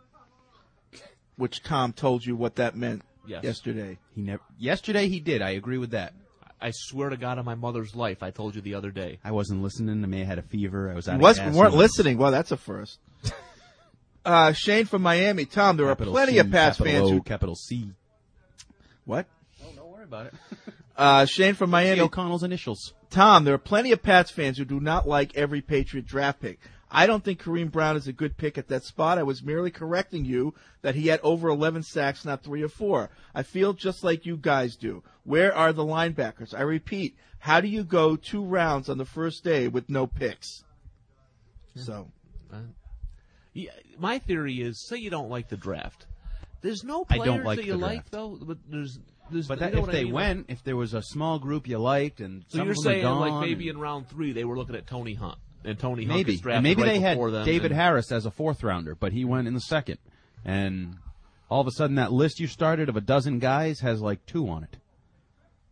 Which Tom told you what that meant Yes. yesterday. He never. Yesterday he did. I agree with that. I swear to God on my mother's life, I told you the other day. I wasn't listening. I may have had a fever. I was out You of was, gas. weren't Who knows? listening. Well, that's a first. uh, Shane from Miami. Tom, there Capital are plenty C, of Pats capital fans O, who... capital C. What? Oh, don't worry about it. Uh, Shane from Miami. O'Connell's initials. Tom, there are plenty of Pats fans who do not like every Patriot draft pick. I don't think Kareem Brown is a good pick at that spot. I was merely correcting you that he had over eleven sacks, not three or four. I feel just like you guys do. Where are the linebackers? I repeat, how do you go two rounds on the first day with no picks? So, Uh, yeah, my theory is, say you don't like the draft. There's no I players don't like that you the like, draft. though. But there's, there's But you that, know if what I they mean? went, if there was a small group you liked, and So some you're of them are saying, gone, like, maybe and in round three they were looking at Tony Hunt. And Tony Hunt maybe, gets drafted and maybe right they had before them, David and- Harris as a fourth rounder, but he went in the second, and all of a sudden that list you started of a dozen guys has like two on it.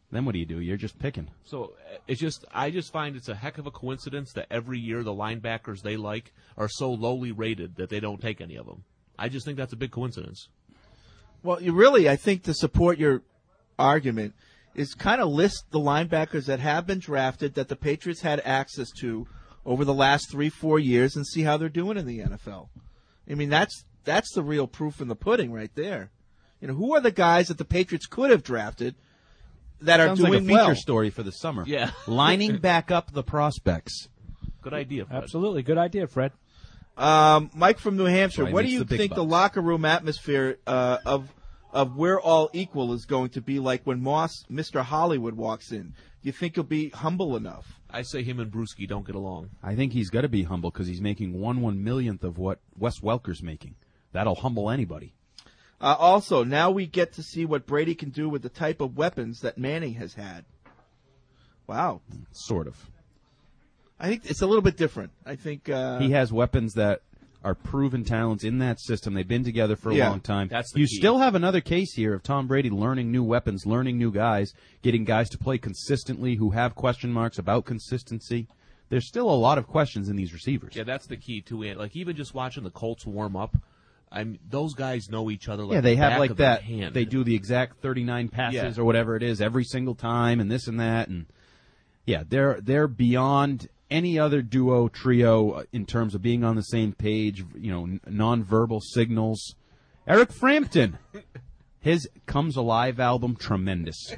Then what do you do? You're just picking. So uh, it's just, I just find it's a heck of a coincidence that every year the linebackers they like are so lowly rated that they don't take any of them. I just think that's a big coincidence. Well, you really, I think, to support your argument, is kind of list the linebackers that have been drafted that the Patriots had access to over the last three, four years and see how they're doing in the N F L. I mean, that's that's the real proof in the pudding right there. You know, who are the guys that the Patriots could have drafted that Sounds are doing like a feature well? story for the summer. Yeah. Lining back up the prospects. Good idea, Fred. Absolutely. Good idea, Fred. Um, Mike from New Hampshire, Right, what do makes you the big think the bucks. locker room atmosphere uh, of of We're All Equal is going to be like when Moss, Mister Hollywood, walks in? Do you think he'll be humble enough? I say him and Brewski don't get along. I think he's got to be humble because he's making one one millionth of what Wes Welker's making. That'll humble anybody. Uh, also, now we get to see what Brady can do with the type of weapons that Manning has had. Wow. Sort of. I think it's a little bit different. I think uh, He has weapons that are proven talents in that system. They've been together for a Yeah. long time. That's the you key. still have another case here of Tom Brady learning new weapons, learning new guys, getting guys to play consistently who have question marks about consistency. There's still a lot of questions in these receivers. Yeah, that's the key to it. Like even just watching the Colts warm up, I mean, those guys know each other. Like Yeah, they the have back like of their that. hand. They do the exact thirty-nine passes Yeah. or whatever it is every single time, and this and that, and yeah, they're they're beyond any other duo trio in terms of being on the same page. You know, n- nonverbal signals. Eric Frampton, his "Comes Alive" album, tremendous.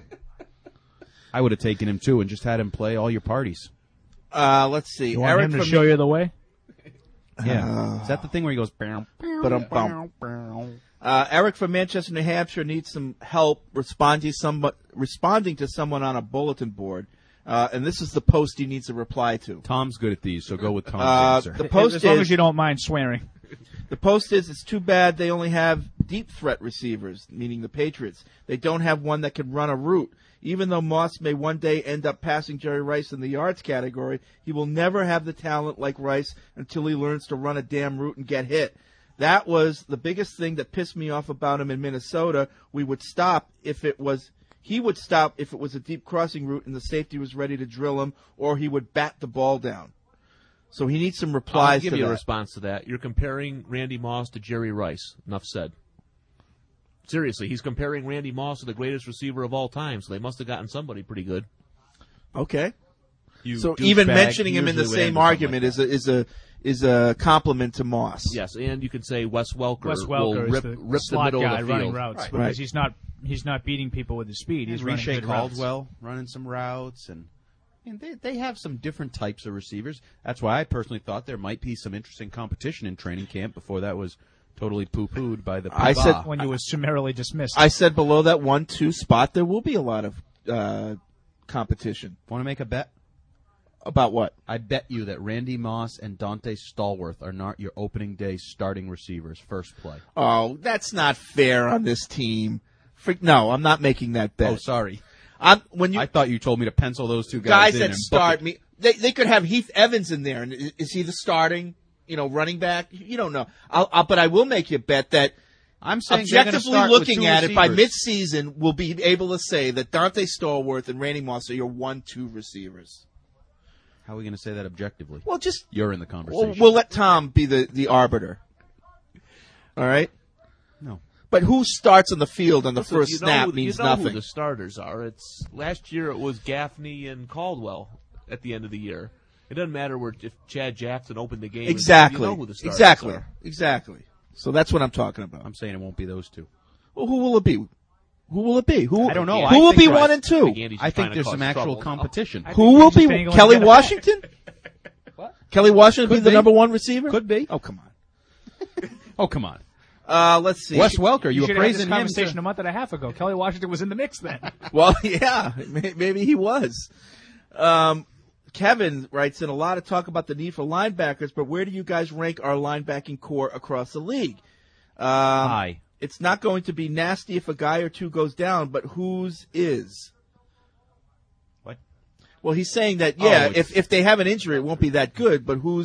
I would have taken him too and just had him play all your parties. Uh, let's see. You want Eric him to from show you the way? Yeah, Uh, is that the thing where he goes? "Bow, But um, bum. Uh, Eric from Manchester, New Hampshire needs some help responding some responding to someone on a bulletin board, uh, and this is the post he needs a reply to. Tom's good at these, so go with Tom's Uh, answer. the post as long is as you don't mind swearing. the post is it's too bad they only have deep threat receivers, meaning the Patriots. They don't have one that can run a route. Even though Moss may one day end up passing Jerry Rice in the yards category, he will never have the talent like Rice until he learns to run a damn route and get hit. That was the biggest thing that pissed me off about him in Minnesota. We would stop if it was he would stop if it was a deep crossing route and the safety was ready to drill him, or he would bat the ball down. So he needs some I'll replies give to you that. a response to that. You're comparing Randy Moss to Jerry Rice. Enough said. Seriously, he's comparing Randy Moss to the greatest receiver of all time, so they must have gotten somebody pretty good. Okay. You So douchebag, even mentioning him in the usually would same end with something argument like is a is a is a compliment to Moss. Yes, and you could say Wes Welker, Wes will Welker rip, is the rip the slot middle guy of the running field. routes Right. because Right. he's not he's not beating people with his speed. He's running Riche good routes. Caldwell running some routes, and, and they they have some different types of receivers. That's why I personally thought there might be some interesting competition in training camp before that was totally poo-pooed by the. I said- when you was summarily dismissed. I said below that one two spot there will be a lot of uh, competition. Want to make a bet? About what? I bet you that Randy Moss and Dante Stallworth are not your opening day starting receivers first play. Oh, that's not fair on this team. Freak, no, I'm not making that bet. Oh, sorry. I'm, when you I thought you told me to pencil those two guys guys, in that and book start it. me, they they could have Heath Evans in there, and is, is he the starting, you know, running back? You don't know. I'll, I'll, but I will make you a bet that I'm saying they're gonna objectively start with looking two at it by receivers. midseason, we'll be able to say that Dante Stallworth and Randy Moss are your one-two receivers. How are we going to say that objectively? Well, just You're in the conversation. we'll, we'll let Tom be the, the arbiter. All right. No. But who starts on the field on the Listen, first you know snap who- means you know nothing. Who the starters are. It's last year it was Gaffney and Caldwell at the end of the year. It doesn't matter where if Chad Jackson opened the game. Exactly. You know who the starters exactly. are. Exactly. So that's what I'm talking about. I'm saying it won't be those two. Well, who will it be? Who will it be? Who? I don't know. Who I will think be Rice- one and two? I think, I think there's some actual competition. Who will be? Kelly Washington? What? Kelly Washington will be Could the be. number one receiver? Could be. Oh, come on. Oh, come on. Uh, let's see. Wes Welker, You you should were have had this praising him. conversation to- a month and a half ago. Kelly Washington was in the mix then. Well, yeah, may- maybe he was. Um, Kevin writes in a lot of talk about the need for linebackers, but where do you guys rank our linebacking core across the league? Um, High. It's not going to be nasty if a guy or two goes down, but whose is? What? Well, he's saying that, yeah, Oh, if if they have an injury, it won't be that good, but whose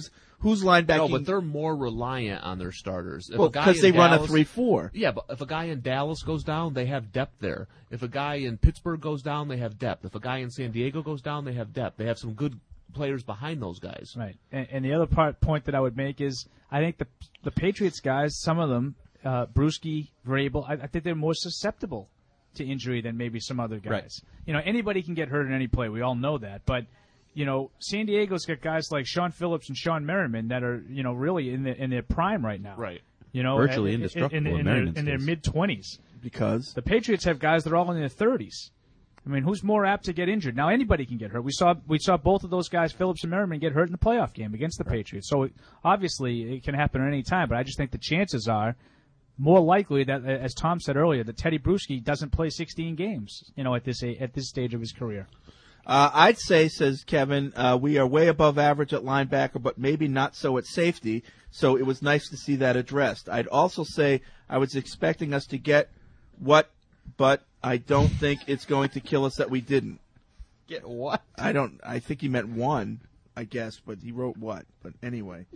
who's linebacking? No, but they're more reliant on their starters. If Well, a guy 'cause in they run a Dallas- three four. Yeah, but if a guy in Dallas goes down, they have depth there. If a guy in Pittsburgh goes down, they have depth. If a guy in San Diego goes down, they have depth. They have some good players behind those guys. Right. And, and the other part point that I would make is I think the the Patriots guys, some of them, uh, Bruschi, Vrabel, I, I think they're more susceptible to injury than maybe some other guys. Right. You know, anybody can get hurt in any play. We all know that. But, you know, San Diego's got guys like Sean Phillips and Sean Merriman that are, you know, really in, the, in their prime right now. Right. You know, Virtually in, indestructible in, in in, their, Merriman's in their case. mid-twenties. Because? The Patriots have guys that are all in their thirties. I mean, who's more apt to get injured? Now, anybody can get hurt. We saw we saw both of those guys, Phillips and Merriman, get hurt in the playoff game against the Patriots. So, it, obviously, it can happen at any time, but I just think the chances are more likely that, as Tom said earlier, that Teddy Bruschi doesn't play sixteen games, you know, at this at this stage of his career. Uh, I'd say, says Kevin, uh, we are way above average at linebacker, but maybe not so at safety. So it was nice to see that addressed. I'd also say I was expecting us to get what, but I don't think it's going to kill us that we didn't. Get what? I don't. I think he meant one, I guess, but he wrote what. But anyway.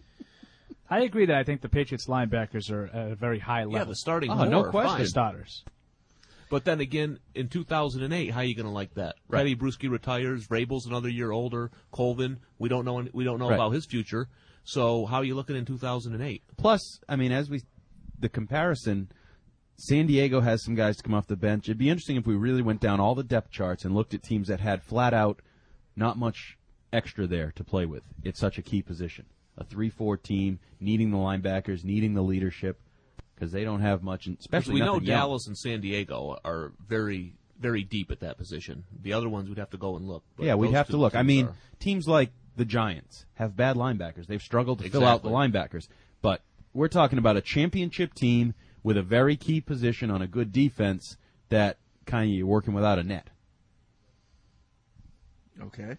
I agree that I think the Patriots linebackers are at a very high level. Yeah, the starting oh, core, no question. fine. The starters. But then again, in two thousand eight, how are you going to like that? Right. Teddy Bruschi retires. Vrabel's another year older. Colvin, we don't know. We don't know Right. about his future. So how are you looking in two thousand eight? Plus, I mean, as we, the comparison, San Diego has some guys to come off the bench. It'd be interesting if we really went down all the depth charts and looked at teams that had flat out not much extra there to play with. It's such a key position. A three four team, needing the linebackers, needing the leadership, because they don't have much, especially we know nothing young. Dallas and San Diego are very, very deep at that position. The other ones we'd have to go and look. But Yeah, we'd those have two to look. I teams mean, are- teams like the Giants have bad linebackers. They've struggled to fill out the Exactly. linebackers. But we're talking about a championship team with a very key position on a good defense that kind of you're working without a net. Okay.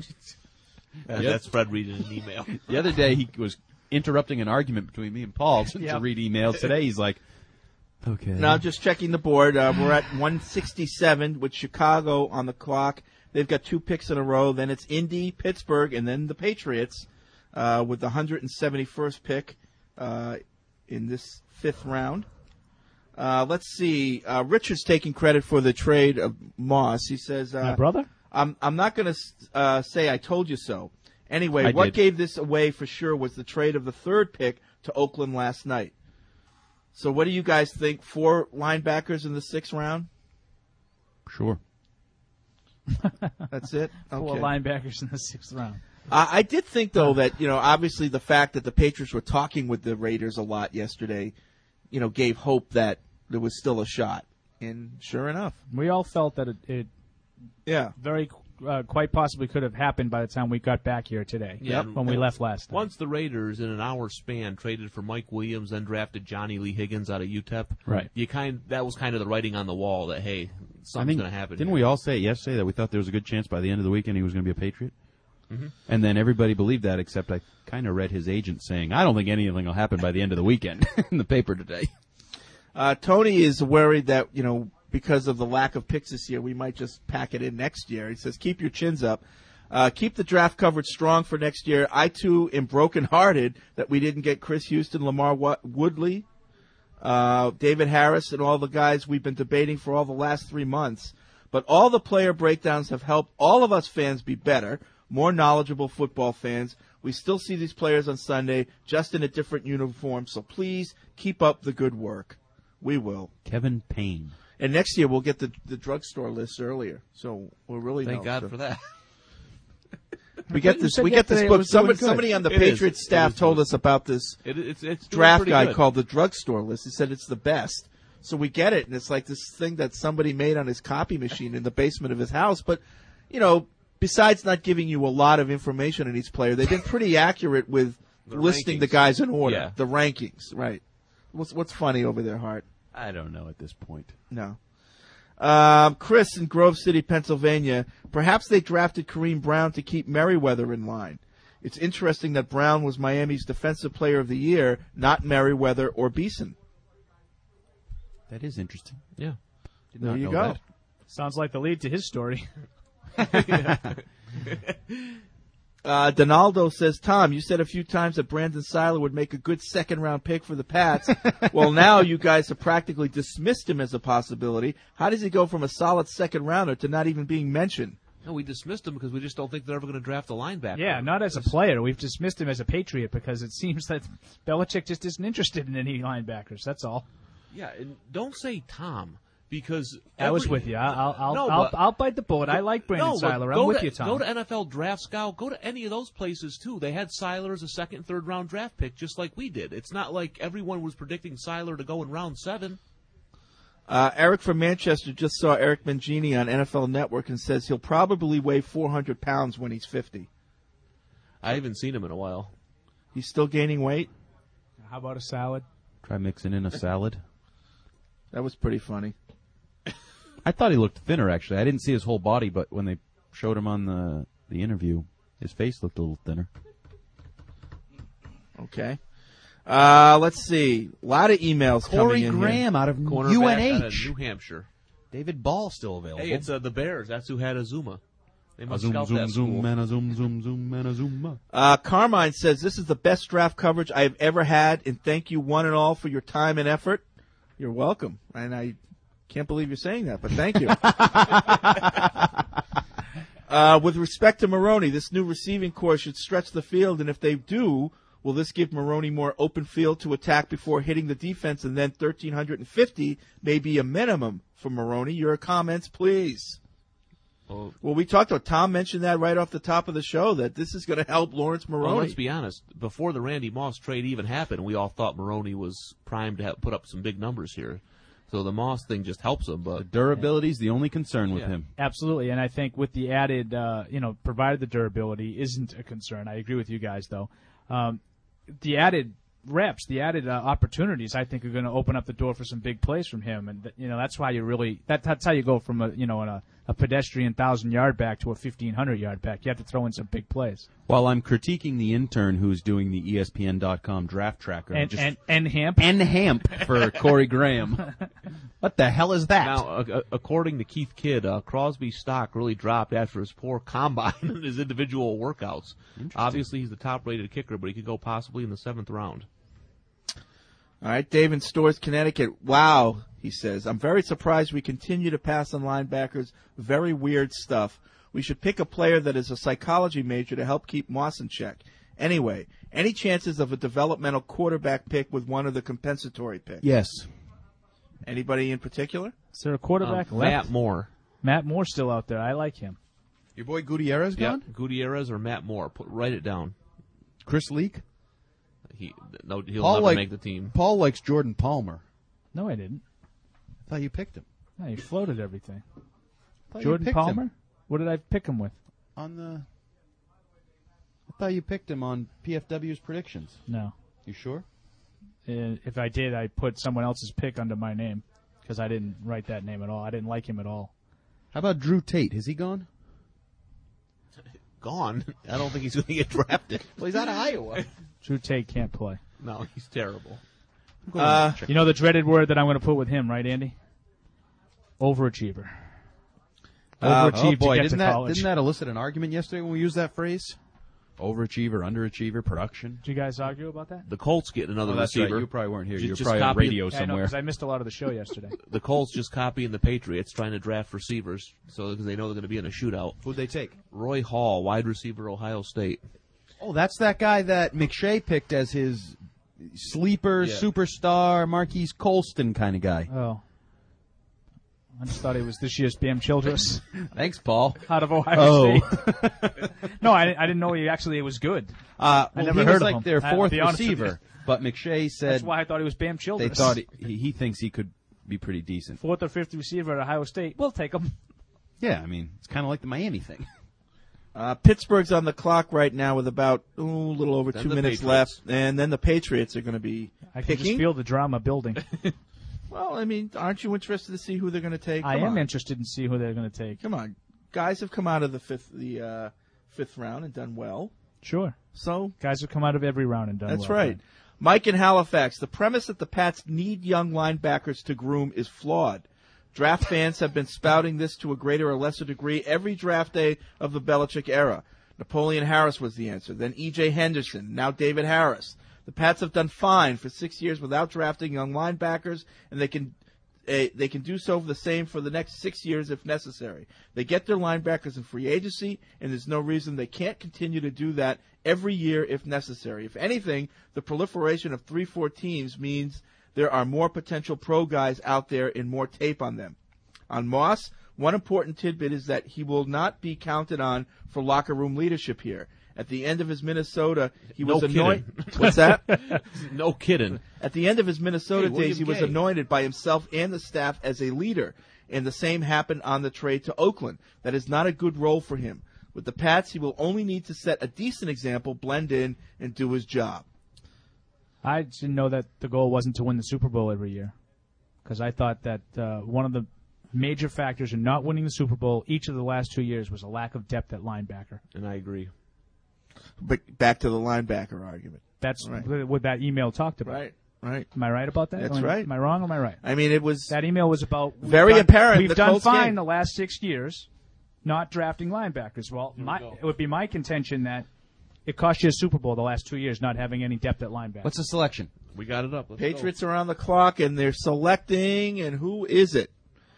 Uh, that's Fred reading an email. The other day he was interrupting an argument between me and Paul to, Yeah. to read emails. Today he's like, okay. Now, just checking the board. Uh, we're at one sixty-seven with Chicago on the clock. They've got two picks in a row. Then it's Indy, Pittsburgh, and then the Patriots uh, with the one hundred seventy-first pick uh, in this fifth round. Uh, let's see. Uh, Richard's taking credit for the trade of Moss. He says, uh, My brother? I'm, I'm not going to uh, say I told you so. Anyway, I what did. gave this away for sure was the trade of the third pick to Oakland last night. So what do you guys think? Four linebackers in the sixth round? Sure. That's it? Four Okay. linebackers in the sixth round. Uh, I did think, though, that, you know, obviously the fact that the Patriots were talking with the Raiders a lot yesterday, you know, gave hope that there was still a shot. And sure enough. We all felt that it, it yeah, very uh, quite possibly could have happened by the time we got back here today. Yeah, when we left last time. Once the Raiders, in an hour span, traded for Mike Williams, then drafted Johnny Lee Higgins out of U T E P. Right. You kind that was kind of the writing on the wall that hey, I something's think, going to happen. didn't here. we all say yesterday that we thought there was a good chance by the end of the weekend he was going to be a Patriot? Mhm. And then everybody believed that, except I kind of read his agent saying, I don't think anything will happen by the end of the weekend in the paper today. Uh, Tony is worried that, you know, because of the lack of picks this year, we might just pack it in next year. He says, keep your chins up. Uh, keep the draft coverage strong for next year. I, too, am brokenhearted that we didn't get Chris Houston, Lamar Wa- Woodley, uh, David Harris, and all the guys we've been debating for all the last three months. But all the player breakdowns have helped all of us fans be better, more knowledgeable football fans. We still see these players on Sunday, just in a different uniform. So please keep up the good work. We will. Kevin Payne. And next year we'll get the the drugstore lists earlier. So we'll really Thank know. God So- for that. We get You this. said We get this yesterday it book. was doing Somebody, good. somebody on the It is. Patriots It staff is told doing- us about this It- it's- it's doing draft pretty guide good. called the drugstore list. He said it's the best. So we get it, and it's like this thing that somebody made on his copy machine in the basement of his house. But you know, besides not giving you a lot of information on each player, they've been pretty accurate with The listing the rankings. guys in order, Yeah. the rankings. Right. What's what's funny over there, Hart? I don't know at this point. No. Um, Chris in Grove City, Pennsylvania. Perhaps they drafted Kareem Brown to keep Merriweather in line. It's interesting that Brown was Miami's Defensive Player of the Year, not Merriweather or Beeson. That is interesting. Yeah. Did There not you know go. that. Sounds like the lead to his story. Uh, Donaldo says, Tom, you said a few times that Brandon Seiler would make a good second-round pick for the Pats. Well, now you guys have practically dismissed him as a possibility. How does he go from a solid second-rounder to not even being mentioned? No, we dismissed him because we just don't think they're ever going to draft a linebacker. Yeah, not as a player. We've dismissed him as a Patriot because it seems that Belichick just isn't interested in any linebackers. That's all. Yeah, and don't say Tom. Because I was every, with you. I'll I'll no, I'll, but, I'll bite the bullet. I like Brandon no, Seiler. I'm with to, you, Tom. Go to N F L Draft Scout. Go to any of those places too. They had Seiler as a second, third round draft pick, just like we did. It's not like everyone was predicting Seiler to go in round seven. Uh, Eric from Manchester just saw Eric Mangini on N F L Network and says he'll probably weigh four hundred pounds when he's fifty. I haven't seen him in a while. He's still gaining weight. How about a salad? Try mixing in a salad. That was pretty funny. I thought he looked thinner, actually. I didn't see his whole body, but when they showed him on the, the interview, his face looked a little thinner. Okay. Uh, let's see. A lot of emails Corey coming in Graham here. out of Cornerback U N out of H. New Hampshire. David Ball still available. Hey, it's uh, the Bears. That's who had Azuma. They must zoom, scout zoom, that zoom, school. man, a zoom, zoom, zoom, man, a zoom. Uh, Carmine says, this is the best draft coverage I have ever had, and thank you one and all for your time and effort. You're welcome. And I can't believe you're saying that, but thank you. uh, with respect to Maroney, this new receiving corps should stretch the field, and if they do, will this give Maroney more open field to attack before hitting the defense, and then one thousand three hundred fifty may be a minimum for Maroney? Your comments, please. Well, well, we talked about, Tom mentioned that right off the top of the show, that this is going to help Lawrence Maroney. Well, let's be honest. Before the Randy Moss trade even happened, we all thought Maroney was primed to have, put up some big numbers here. So the Moss thing just helps him. But the durability is the only concern with yeah. him. Absolutely, and I think with the added, uh, you know, provided the durability isn't a concern. I agree with you guys, though. Um, the added reps, the added uh, opportunities, I think, are going to open up the door for some big plays from him, and th- you know that's why you really that, that's how you go from a you know a, a pedestrian thousand yard back to a fifteen hundred yard back. You have to throw in some big plays. While I'm critiquing the intern who's doing the E S P N dot com draft tracker, and just and, and Hamp and Hamp for Corey Graham. What the hell is that? Now, uh, according to Keith Kidd, uh, Crosby's stock really dropped after his poor combine and his individual workouts. Obviously, he's the top-rated kicker, but he could go possibly in the seventh round. All right, Dave in Stores, Connecticut. Wow, he says, I'm very surprised we continue to pass on linebackers. Very weird stuff. We should pick a player that is a psychology major to help keep Moss in check. Anyway, any chances of a developmental quarterback pick with one of the compensatory picks? Yes. Anybody in particular? Is there a quarterback um, left? Matt Moore. Matt Moore's still out there. I like him. Your boy Gutierrez gone? Yep, Gutierrez or Matt Moore. Put write it down. Chris Leak? He no, he'll Paul never like, make the team. Paul likes Jordan Palmer. No, I didn't. I thought you picked him. No, you floated everything. Thought Jordan you picked Palmer? him. What did I pick him with? On the. I thought you picked him on P F W's predictions. No. You sure? Uh, if I did, I put someone else's pick under my name because I didn't write that name at all. I didn't like him at all. How about Drew Tate? Is he gone? Gone? I don't think he's going to get drafted. Well, he's out of Iowa. Drew Tate can't play. No, he's terrible. Uh, you know the dreaded word that I'm going to put with him, right, Andy? Overachiever. Uh, Overachieved oh boy, to get didn't to that, college. didn't that elicit an argument yesterday when we used that phrase? Overachiever, underachiever, production. Did you guys argue about that? The Colts get another Oh, that's receiver. right. You probably weren't here. Just- You were just probably on copy- radio Yeah, I know, somewhere. because I missed a lot of the show yesterday. The Colts just copying the Patriots, trying to draft receivers, so because they know they're going to be in a shootout. Who'd they take? Roy Hall, wide receiver, Ohio State. Oh, that's that guy that McShay picked as his sleeper, Yeah. superstar, Marquise Colston kind of guy. Oh. I just thought he was this year's Bam Childress. Thanks, Paul. Out of Ohio Oh. State. No, I, I didn't know he actually was good. Uh, I well, never he heard was of like him. their I'll fourth be honest with you. receiver, but McShay said That's why I thought he was Bam they Childress. thought he, he thinks he could be pretty decent. Fourth or fifth receiver at Ohio State. We'll take him. Yeah, I mean, it's kind of like the Miami thing. Uh, Pittsburgh's on the clock right now with about ooh, a little over Then two the minutes Patriots. left, and then the Patriots are going to be I can picking. just feel the drama building. Well, I mean, aren't you interested to see who they're going to take? I Come am on. interested in see who they're going to take. Come on, guys have come out of the fifth the uh, fifth round and done well. Sure. So Guys have come out of every round and done that's well. right. Mike in Halifax. The premise that the Pats need young linebackers to groom is flawed. Draft fans have been spouting this to a greater or lesser degree every draft day of the Belichick era. Napoleon Harris was the answer. Then E J Henderson, now David Harris. The Pats have done fine for six years without drafting young linebackers, and they can uh, they can do so for the same for the next six years if necessary. They get their linebackers in free agency, and there's no reason they can't continue to do that every year if necessary. If anything, the proliferation of three four teams means there are more potential pro guys out there and more tape on them. On Moss, one important tidbit is that he will not be counted on for locker room leadership here. At the end of his Minnesota, he No was anointed. kidding. What's that? No kidding. At the end of his Minnesota Hey, days, he William was Gay. anointed by himself and the staff as a leader, and the same happened on the trade to Oakland. That is not a good role for him. With the Pats, he will only need to set a decent example, blend in, and do his job. I didn't know that the goal wasn't to win the Super Bowl every year, because I thought that uh, one of the major factors in not winning the Super Bowl each of the last two years was a lack of depth at linebacker. And I agree. But back to the linebacker argument. That's Right. what that email talked about. Right, right. Am I right about that? That's Am I- right. Am I wrong or am I right? I mean, it was that email was about we've very done- apparent We've the done Colts fine game. the last six years, not drafting linebackers. Well, my, it would be my contention that it cost you a Super Bowl the last two years not having any depth at linebacker. What's the selection? We got it up. Let's Patriots are on the clock, and they're selecting, and who is it?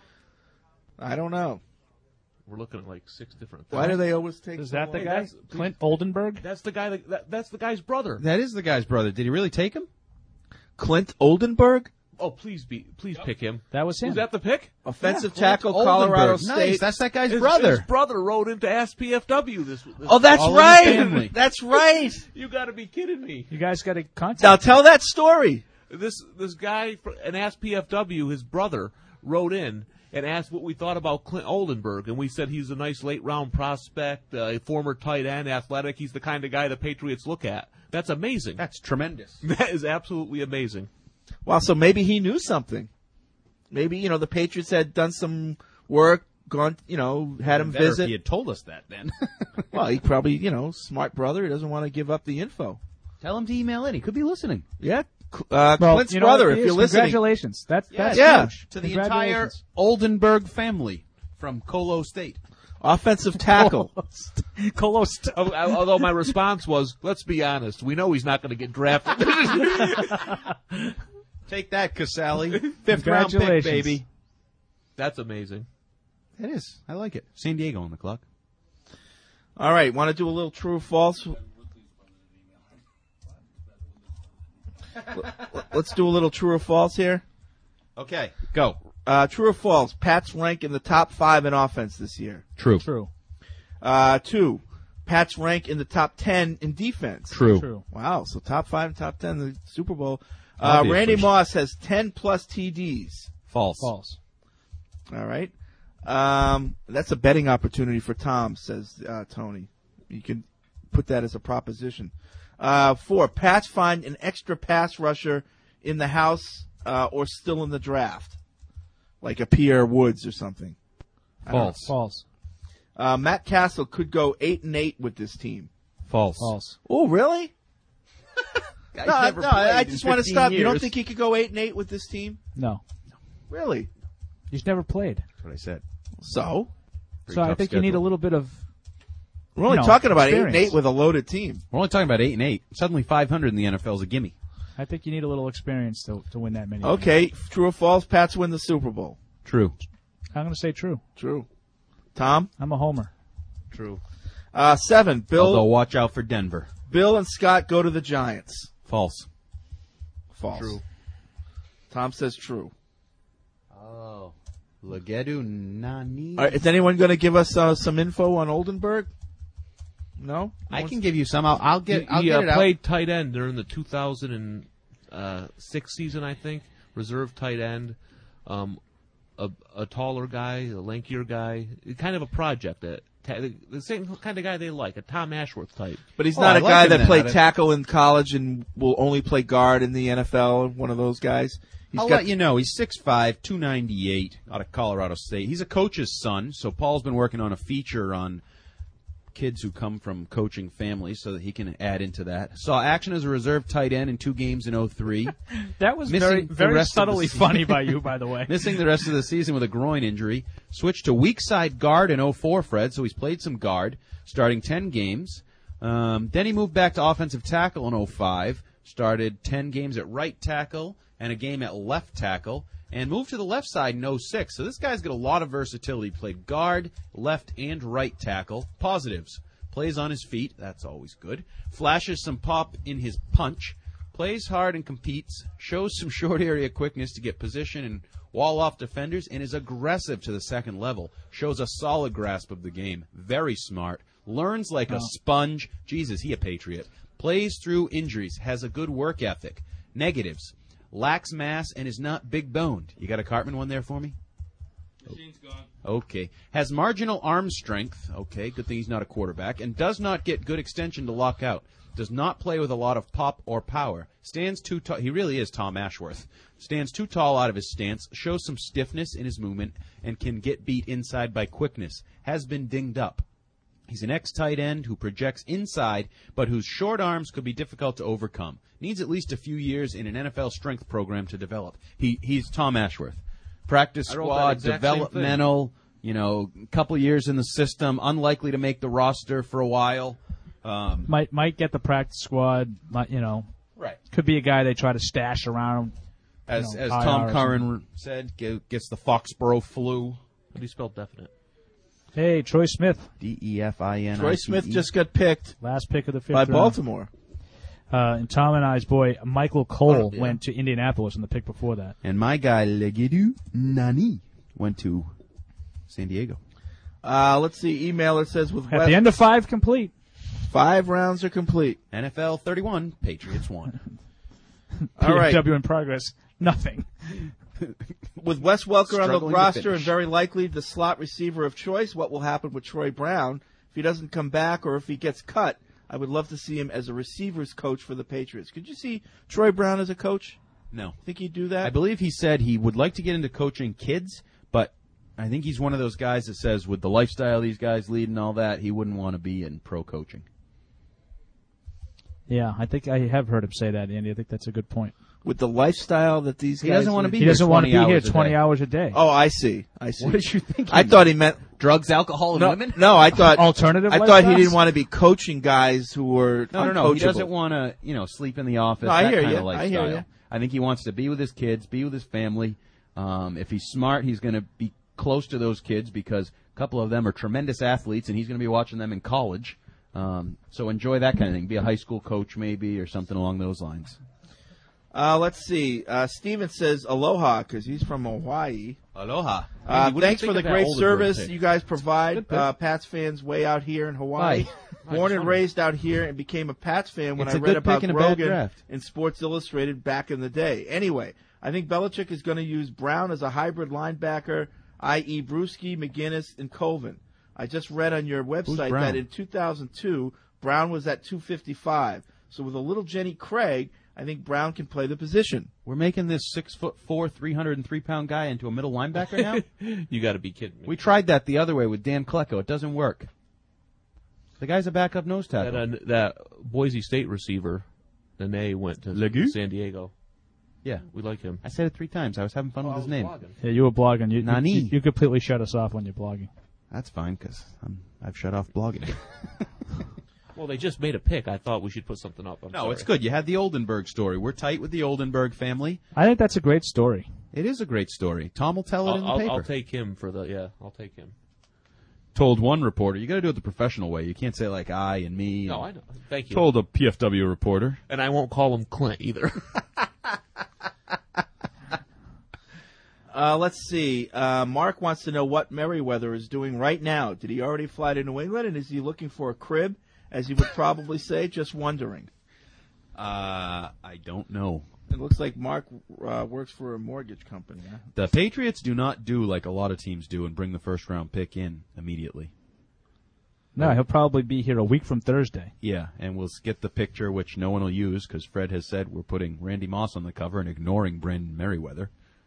I don't know. We're looking at like six different things. Why do they always take Is so that the long? guy? that's- Clint Oldenburg? That's the guy. That, that, that's the guy's brother. That is the guy's brother. Did he really take him? Clint Oldenburg? Oh, please be, please pick him. That was him. Was that the pick? Offensive Yeah, tackle, Clint Colorado Oldenburg. State. Nice. That's that guy's His, brother. His brother rode into Ask P F W this. this Oh, that's All in right. the family. That's right. You got to be kidding me. You guys got to contact. Now tell that story. This this guy fr- an Ask P F W, his brother wrote in and asked what we thought about Clint Oldenburg, and we said he's a nice late round prospect, uh, a former tight end, athletic. He's the kind of guy the Patriots look at. That's amazing. That's tremendous. That is absolutely amazing. Well, so maybe he knew something. Maybe, you know, the Patriots had done some work, gone, you know, had him Better visit. If he had told us that then. Well, he probably, you know, smart brother. He doesn't want to give up the info. Tell him to email in. He could be listening. Yeah. Uh, Well, Clint's you know brother, what? if He you're is. listening. Congratulations. That's, that's Yeah. huge. To the entire Congratulations. Oldenburg family from Colo State. Offensive tackle. Colo St- Al- al- Although my response was, let's be honest, we know he's not going to get drafted. Take that, Casale. Fifth round pick, Congratulations. baby. That's amazing. It is. I like it. San Diego on the clock. All right. Want to do a little true or false? Let's do a little true or false here. Okay, go. Uh, true or false? Pats rank in the top five in offense this year. True. True. Uh, two. Pats rank in the top ten in defense. True. True. Wow. So top five and top ten in the Super Bowl. Uh, Obviously. Randy Moss has ten plus T Ds. False. False. All right. Um, that's a betting opportunity for Tom, says uh, Tony. You can put that as a proposition. Uh, four. Pats find an extra pass rusher in the house uh, or still in the draft, like a Pierre Woods or something. I don't know. False. False. Uh, Matt Castle could go eight and eight with this team. False. False. Oh, really? Guy's no, I- never no, played I in just want to fifteen stop. You don't years. think he could go eight and eight with this team? No. Really? He's never played. That's what I said. So Pretty so I tough think you need a schedule. little bit of. we're only you know, talking about eight and experience. eight with a loaded team. We're only talking about eight and eight. Suddenly five hundred in the N F L is a gimme. I think you need a little experience to to win that many. Okay, true or false? Pats win the Super Bowl. True. I'm going to say true. True. Tom? I'm a homer. True. Uh, seven. Bill. Although watch out for Denver. Bill and Scott go to the Giants. False. False. True. Tom says true. Oh. Legedu Nani. All right, is anyone going to give us uh, some info on Oldenburg? No. I can give you some. I'll, I'll get. He, I'll he, get uh, it out. played tight end during the two thousand six season, I think. Reserve tight end. Um, a, a taller guy, a lankier guy. Kind of a project. That the same kind of guy they like, a Tom Ashworth type. But he's Oh, not I a like guy him that then. played I- tackle in college and will only play guard in the N F L. One of those guys. He's I'll got- let you know. He's six five, two ninety-eight out of Colorado State. He's a coach's son, so Paul's been working on a feature on kids who come from coaching families so that he can add into that. Saw action as a reserve tight end in two games in oh three. That was Missing very, the very rest of the subtly season. funny by you, by the way. Missing the rest of the season with a groin injury. Switched to weak side guard in oh four, Fred, so he's played some guard, starting ten games. Um, then he moved back to offensive tackle in oh five, started ten games at right tackle and a game at left tackle, and moved to the left side in oh six. So this guy's got a lot of versatility. Played guard, left, and right tackle. Positives. Plays on his feet. That's always good. Flashes some pop in his punch. Plays hard and competes. Shows some short area quickness to get position and wall off defenders, and is aggressive to the second level. Shows a solid grasp of the game. Very smart. Learns like a sponge. Jesus, he a Patriot. Plays through injuries. Has a good work ethic. Negatives. Lacks mass and is not big boned. You got a Cartman one there for me? Machine's gone. Okay. Has marginal arm strength. Okay, good thing he's not a quarterback. And does not get good extension to lock out. Does not play with a lot of pop or power. Stands too tall. He really is Tom Ashworth. Stands too tall out of his stance. Shows some stiffness in his movement and can get beat inside by quickness. Has been dinged up. He's an ex-tight end who projects inside, but whose short arms could be difficult to overcome. Needs at least a few years in an N F L strength program to develop. He He's Tom Ashworth. Practice I wrote that squad, exact same developmental, you know, couple years in the system, unlikely to make the roster for a while. Um, Might might get the practice squad. Might, you know, Right. Could be a guy they try to stash around. as you know, as I R Tom or Curran something. said, ge- gets the Foxborough flu. How do you spell definite? Hey, Troy Smith. D E F I N I C E. Troy Smith just got picked Last pick of the fifth by round. Baltimore. Uh, and Tom and I's boy Michael Cole Oh, yeah. went to Indianapolis in the pick before that. And my guy, Legedu Nani, went to San Diego. Uh, let's see. Emailer says with At West, the end of five complete. five rounds are complete. N F L thirty-one, Patriots won. All right. P F W in progress. Nothing. With Wes Welker on the Struggling to roster finish. and very likely the slot receiver of choice, what will happen with Troy Brown if he doesn't come back or if he gets cut? I would love to see him as a receivers coach for the Patriots. Could you see Troy Brown as a coach? No. Think he'd do that? I believe he said he would like to get into coaching kids, but I think he's one of those guys that says with the lifestyle these guys lead and all that, he wouldn't want to be in pro coaching. Yeah, I think I have heard him say that, Andy. I think that's a good point. With the lifestyle that these He guys doesn't want to lead? be He here doesn't want to twenty be here hours a twenty day. hours a day. Oh, I see. I see. What did you think? I thought he meant drugs, alcohol, and no, women? No, I thought Alternative I thought he lifestyles? didn't want to be coaching guys who were No, no, no. He uncoachable. doesn't want to, you know, sleep in the office. No, I that hear kind you. of I hear lifestyle. you. I think he wants to be with his kids, be with his family. Um, if he's smart, he's going to be close to those kids because a couple of them are tremendous athletes, and he's going to be watching them in college. Um, so enjoy that kind of thing. Be a high school coach maybe or something along those lines. Uh, let's see. Uh, Steven says aloha because he's from Hawaii. Aloha. Uh, Andy, what do you thanks think for the of that great Oldenburg service pick? you guys provide. Good pick. Uh, Pats fans way out here in Hawaii. Why? Born and raised out here and became a Pats fan when It's I a read good about pick in a bad Rogan draft. in Sports Illustrated back in the day. Anyway, I think Belichick is going to use Brown as a hybrid linebacker, that is. Bruschi, McGinnis, and Colvin. I just read on your website Brown? that in two thousand two, Brown was at two fifty-five. So with a little Jenny Craig, I think Brown can play the position. We're making this six foot four, three hundred and three pound guy into a middle linebacker now. You got to be kidding me. We tried that the other way with Dan Klecko. It doesn't work. The guy's a backup nose tackle. That, uh, that Boise State receiver, Nene, went to Legu? San Diego. Yeah, We like him. I said it three times. I was having fun with his name. Yeah, you were blogging. You, Nani. you, you completely shut us off when you're blogging. That's fine because I've shut off blogging. Well, they just made a pick. I thought we should put something up. I'm no, sorry. it's good. You had the Oldenburg story. We're tight with the Oldenburg family. I think that's a great story. It is a great story. Tom will tell it I'll, in the I'll, paper. I'll take him for the, yeah, I'll take him. Told one reporter. You got to do it the professional way. You can't say like I and me. No, and I know. Thank you. Told a P F W reporter. And I won't call him Clint either. Uh, let's see. Uh, Mark wants to know what Merriweather is doing right now. Did he already fly to New England, and is he looking for a crib, as he would probably say? Just wondering. Uh, I don't know. It looks like Mark uh, works for a mortgage company. Huh? The Patriots do not do like a lot of teams do and bring the first round pick in immediately. No, he'll probably be here a week from Thursday. Yeah, and we'll get the picture, which no one will use because Fred has said we're putting Randy Moss on the cover and ignoring Brandon Merriweather.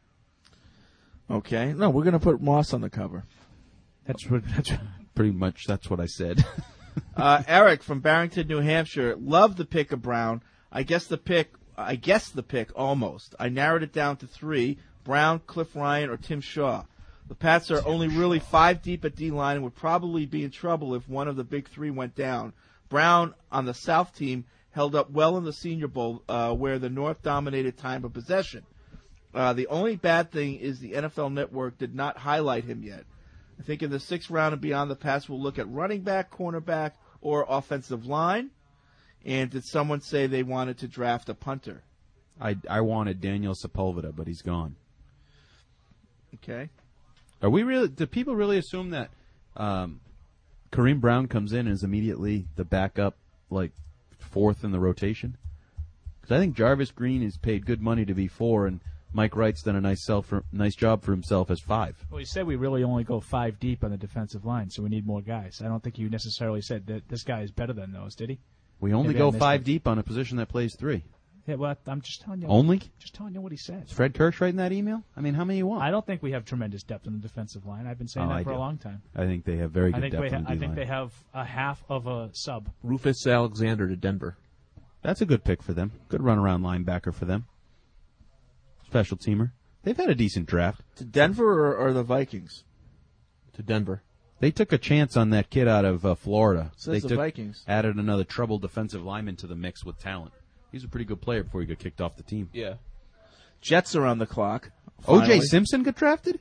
Okay. No, we're going to put Moss on the cover. That's what. That's what Pretty much that's what I said. uh, Eric from Barrington, New Hampshire, loved the pick of Brown. I guess the pick, I guess the pick almost. I narrowed it down to three: Brown, Cliff Ryan, or Tim Shaw. The Pats are only really five deep at D-line and would probably be in trouble if one of the big three went down. Brown on the South team held up well in the Senior Bowl, uh, where the North dominated time of possession. Uh, the only bad thing is the N F L Network did not highlight him yet. I think in the sixth round and beyond, the Pats will look at running back, cornerback, or offensive line. And did someone say they wanted to draft a punter? I, I wanted Daniel Sepulveda, but he's gone. Okay. Are we really? Do people really assume that um, Kareem Brown comes in and is immediately the backup, like fourth in the rotation? Because I think Jarvis Green is paid good money to be four, and Mike Wright's done a nice self for, nice job for himself as five. Well, you said we really only go five deep on the defensive line, so we need more guys. I don't think you necessarily said that this guy is better than those, did he? We only Maybe go I missed five it. deep on a position that plays three. Yeah, well, I'm just telling you. Only? Just telling you what he said. Is Fred Kirsch writing that email? I mean, how many you want? I don't think we have tremendous depth on the defensive line. I've been saying Oh, that I for do. a long time. I think they have very I good think, depth we ha- on the I think D-line. they have a half of a sub. Rufus Alexander to Denver. That's a good pick for them. Good runaround linebacker for them. Special teamer. They've had a decent draft. To Denver or, or the Vikings? To Denver. They took a chance on that kid out of uh, Florida. Says they the took, Vikings. added another troubled defensive lineman to the mix with talent. He's a pretty good player before he got kicked off the team. Yeah. Jets are on the clock. O J finally. Simpson got drafted?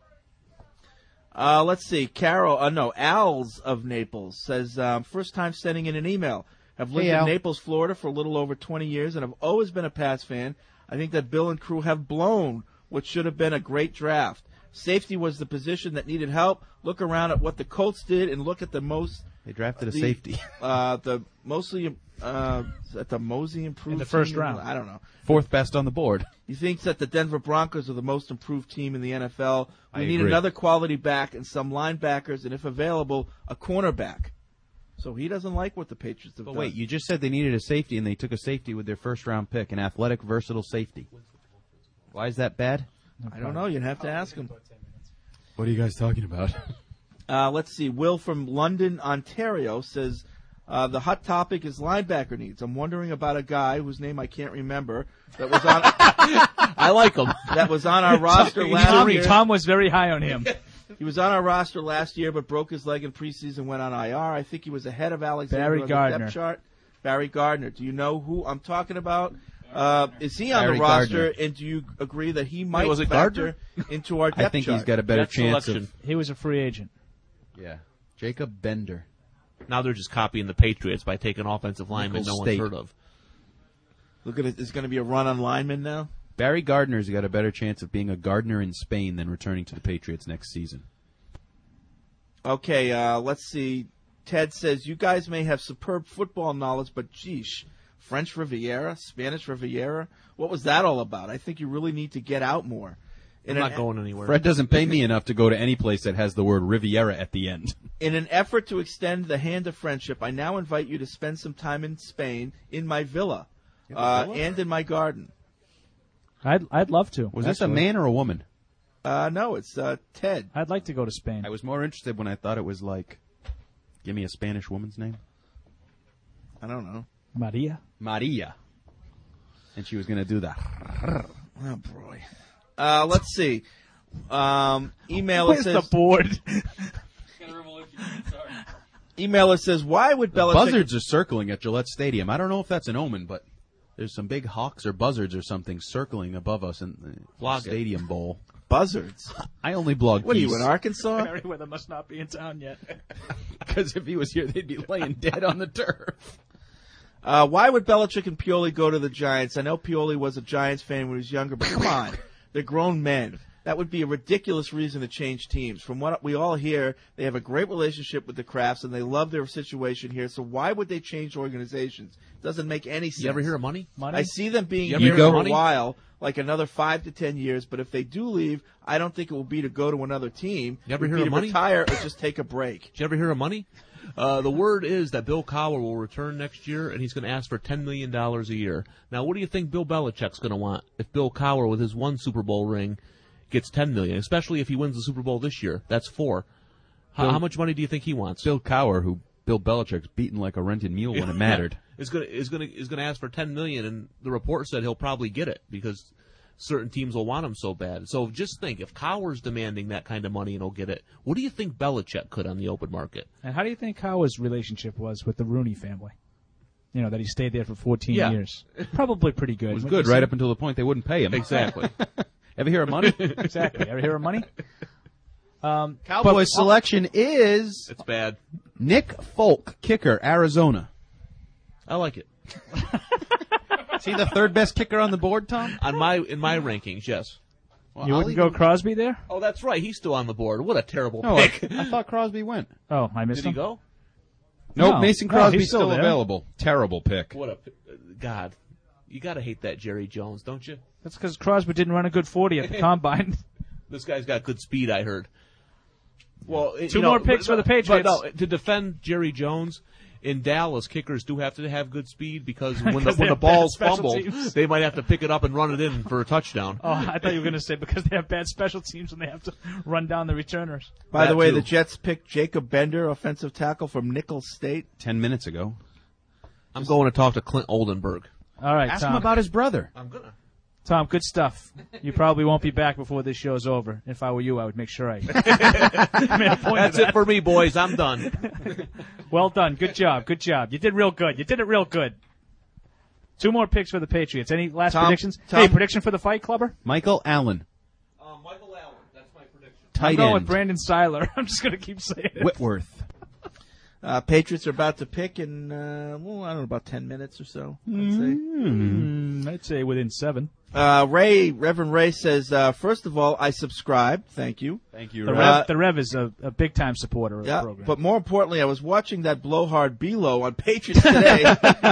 Uh, let's see. Carol, uh, no, Al's of Naples says, um, first time sending in an email. I've lived Hey, in Al. Naples, Florida for a little over twenty years, and I've always been a Pats fan. I think that Bill and crew have blown what should have been a great draft. Safety was the position that needed help. Look around at what the Colts did and look at the most... They drafted a the, safety. uh, the mostly... Uh, at the Mosey improved In the first team? round. I don't know. Fourth best on the board. He thinks that the Denver Broncos are the most improved team in the N F L. We I need agree. another quality back and some linebackers, and if available, a cornerback. So he doesn't like what the Patriots have But done. wait, you just said they needed a safety, and they took a safety with their first-round pick, an athletic, versatile safety. Why is that bad? I don't know. You'd have to ask him. What are you guys talking about? Uh, let's see. Will from London, Ontario says, uh, the hot topic is linebacker needs. I'm wondering about a guy whose name I can't remember that was on. I like him. That was on our roster Tom, last year. Tom was very high on him. He was on our roster last year, but broke his leg in preseason, went on I R. I think he was ahead of Alexander Barry on the Gardner. depth chart. Barry Gardner. Do you know who I'm talking about? Uh, is he on Barry the roster, Gardner. and do you agree that he might was it factor into our depth I think chart? he's got a better Jet chance selection. of... He was a free agent. Yeah. Jacob Bender. Now they're just copying the Patriots by taking offensive linemen no Nicholls one's State. heard of. Look at it. There's going to be a run on linemen now. Barry Gardner's got a better chance of being a gardener in Spain than returning to the Patriots next season. Okay, uh, let's see. Ted says, you guys may have superb football knowledge, but geesh, French Riviera, Spanish Riviera, what was that all about? I think you really need to get out more. I'm In not an- going anywhere. Fred doesn't pay me enough to go to any place that has the word Riviera at the end. In an effort to extend the hand of friendship, I now invite you to spend some time in Spain in my villa, uh, villa? and in my garden. I'd I'd love to. Was this a actually. man or a woman? Uh, no, it's uh, Ted. I'd like to go to Spain. I was more interested when I thought it was like, give me a Spanish woman's name. I don't know. Maria. Maria. And she was going to do that. Oh, boy. Uh, let's see. Um, emailer Where's says, the board? Emailer says, why would The Belichick... buzzards are circling at Gillette Stadium. I don't know if that's an omen, but there's some big hawks or buzzards or something circling above us in the Blog it. Stadium Bowl. Buzzards? I only blog What are you, geese. in Arkansas? Merriweather must not be in town yet. Because if he was here, they'd be laying dead on the turf. Uh, why would Belichick and Pioli go to the Giants? I know Pioli was a Giants fan when he was younger, but come on. They're grown men. That would be a ridiculous reason to change teams. From what we all hear, they have a great relationship with the Crafts, and they love their situation here. So why would they change organizations? It doesn't make any sense. You ever hear of money? Money? I see them being You ever here hear of for a money? while, like another five to ten years. But if they do leave, I don't think it will be to go to another team. You ever It would hear be of to money? retire or just take a break. Did you ever hear of money? Uh, the word is that Bill Cowher will return next year, and he's going to ask for ten million dollars a year. Now, what do you think Bill Belichick's going to want if Bill Cowher, with his one Super Bowl ring, gets ten million dollars, especially if he wins the Super Bowl this year? That's four. How, Bill- how much money do you think he wants? Bill Cowher, who Bill Belichick's beaten like a rented mule when it mattered. Is going to is going to is going to ask for ten million, and the report said he'll probably get it because certain teams will want him so bad. So just think, if Cowher's demanding that kind of money and he'll get it, what do you think Belichick could on the open market? And how do you think Cowher's relationship was with the Rooney family? You know, that he stayed there for fourteen Yeah. years. Probably pretty good. It was wouldn't good you right say? up until the point they wouldn't pay him. Exactly. Ever hear of money? Exactly. Ever hear of money? Um, Cowboys but- selection is It's bad. Nick Folk, kicker, Arizona. I like it. Is he the third best kicker on the board, Tom? On my in my rankings, yes. Well, You I'll wouldn't even- go Crosby there? Oh, that's right. He's still on the board. What a terrible No, I, pick. I thought Crosby went. Oh, I missed Did he him. go? Nope, No. Mason No, Crosby's he's still still there. available. Terrible pick. What a God! You got to hate that Jerry Jones, don't you? That's because Crosby didn't run a good forty at the combine. This guy's got good speed, I heard. Well, it- Two you know, more picks but- for the Patriots. But no, to defend Jerry Jones, in Dallas, kickers do have to have good speed because when the, Because when they the have bad ball's special fumbled, teams. they might have to pick it up and run it in for a touchdown. Oh, I thought you were going to say because they have bad special teams and they have to run down the returners. By That the way, too. the Jets picked Jacob Bender, offensive tackle from Nicholls State. Ten minutes ago. I'm going to talk to Clint Oldenburg. All right, Ask Tom. him about his brother. I'm gonna. Tom, good stuff. You probably won't be back before this show's over. If I were you, I would make sure I made a point That's of that. it for me, boys. I'm done. Well done. Good job. Good job. You did real good. You did it real good. Two more picks for the Patriots. Any last Tom- predictions? Tom- Hey, prediction for the Fight Clubber? Michael Allen, Um, Michael Allen. That's my prediction. I'm tight going end. with Brandon Seiler. I'm just going to keep saying it. Whitworth. Uh, Patriots are about to pick in, uh, well, I don't know, about ten minutes or so, I'd say. Mm, I'd say within seven. Uh, Ray, Reverend Ray says, uh, first of all, I subscribed. Thank you. Thank you, The Ray. Rev, Uh, the Rev is a, a big-time supporter of Yeah, the program. but more importantly, I was watching that blowhard Below on Patriots today,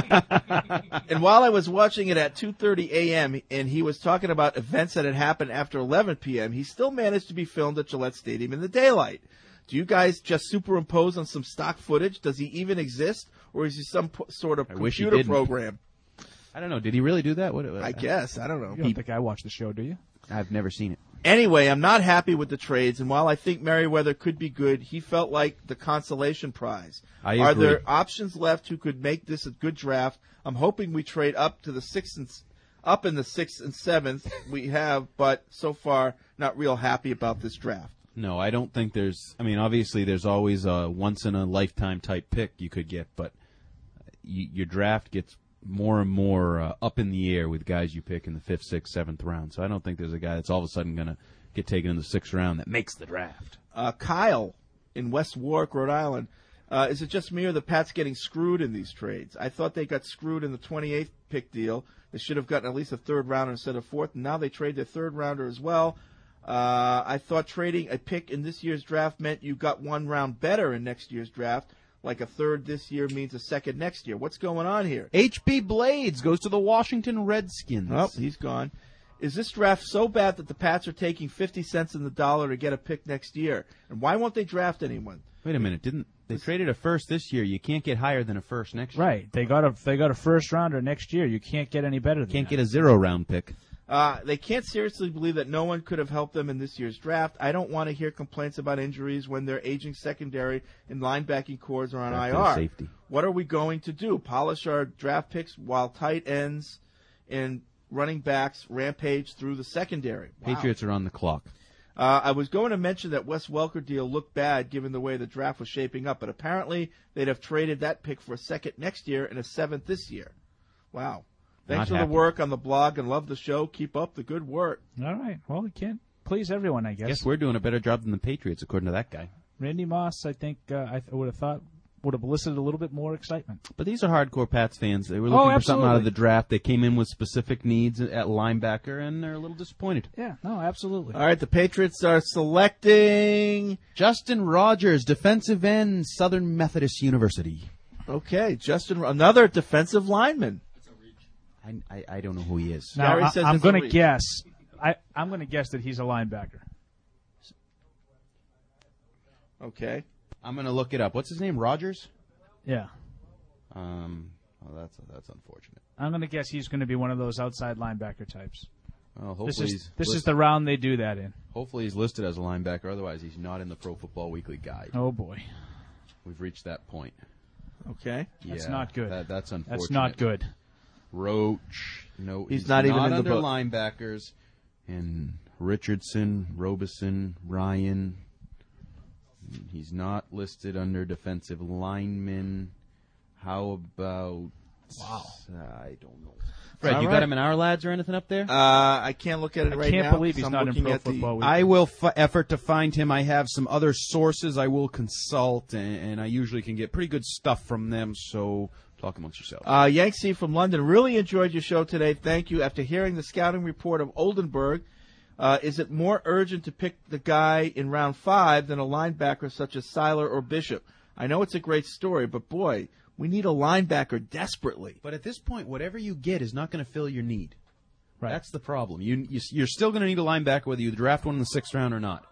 and while I was watching it at two thirty a.m. and he was talking about events that had happened after eleven p.m., he still managed to be filmed at Gillette Stadium in the daylight. Do you guys just superimpose on some stock footage? Does he even exist, or is he some p- sort of I wish he computer didn't. program? I don't know. Did he really do that? What, I guess. I don't know. you don't think I watch the show, do you? I've never seen it. Anyway, I'm not happy with the trades, and while I think Merriweather could be good, he felt like the consolation prize. I Are agree. there options left who could make this a good draft? I'm hoping we trade up to the sixth and s- up in the sixth and seventh we have, but so far not real happy about this draft. No, I don't think there's. I mean, obviously, there's always a once in a lifetime type pick you could get, but you, your draft gets more and more uh, up in the air with guys you pick in the fifth, sixth, seventh round. So I don't think there's a guy that's all of a sudden going to get taken in the sixth round that makes the draft. Uh, Kyle in West Warwick, Rhode Island. Uh, is it just me or the Pats getting screwed in these trades? I thought they got screwed in the twenty-eighth pick deal. They should have gotten at least a third rounder instead of fourth, and now they trade their third rounder as well. Uh, I thought trading a pick in this year's draft meant you got one round better in next year's draft, like a third this year means a second next year. What's going on here? H B Blades goes to the Washington Redskins. Oh, he's gone. Is this draft so bad that the Pats are taking fifty cents in the dollar to get a pick next year? And why won't they draft anyone? Wait a minute, didn't they traded a first this year? You can't get higher than a first next year. Right. They got a they got a first rounder next year. You can't get any better than Can't that. get a zero round pick. Uh, they can't seriously believe that no one could have helped them in this year's draft. I don't want to hear complaints about injuries when their aging secondary and linebacking cores are on Draft I for R. safety. What are we going to do? Polish our draft picks while tight ends and running backs rampage through the secondary. Wow. Patriots are on the clock. Uh, I was going to mention that Wes Welker deal looked bad given the way the draft was shaping up, but apparently they'd have traded that pick for a second next year and a seventh this year. Wow. Thanks Not for happy. the work on the blog and love the show. Keep up the good work. All right. Well, you can't please everyone, I I guess. guess we're doing a better job than the Patriots, according to that guy. Randy Moss, I think uh, I th- would have thought would have elicited a little bit more excitement. But these are hardcore Pats fans. They were looking Oh, for something out of absolutely. the draft. They came in with specific needs at linebacker, and they're a little disappointed. Yeah, no, absolutely. All right, the Patriots are selecting. Justin Rogers, defensive end, Southern Methodist University. Okay, Justin, another defensive lineman. I, I, I don't know who he is. Now, Gary I, says I'm it's going a to reach. guess. I, I'm going to guess that he's a linebacker. Okay. I'm going to look it up. What's his name? Rogers? Yeah. Um. Oh, that's that's unfortunate. I'm going to guess he's going to be one of those outside linebacker types. Well, hopefully This is he's this is listed- the round they do that in. Hopefully he's listed as a linebacker. Otherwise, he's not in the Pro Football Weekly guide. Oh boy. We've reached that point. Okay. That's Yeah, not good. That, that's unfortunate. That's not good. Roach, no, He's he's, not even in the under book. linebackers. And Richardson, Robeson, Ryan. He's not listed under defensive linemen. How about? Wow. I don't know. Fred, All you right. got him in our lads or anything up there? Uh, I can't look at it I right now. can't believe he's 'cause I'm not in looking Pro at the- Football Week. I will f- effort to find him. I have some other sources I will consult, and, and I usually can get pretty good stuff from them. So talk amongst yourselves. Uh, Yangtze from London, really enjoyed your show today. Thank you. After hearing the scouting report of Oldenburg, uh, is it more urgent to pick the guy in round five than a linebacker such as Seiler or Bishop? I know it's a great story, but boy, we need a linebacker desperately. But at this point, whatever you get is not going to fill your need. Right. That's the problem. You, you you're still going to need a linebacker whether you draft one in the sixth round or not.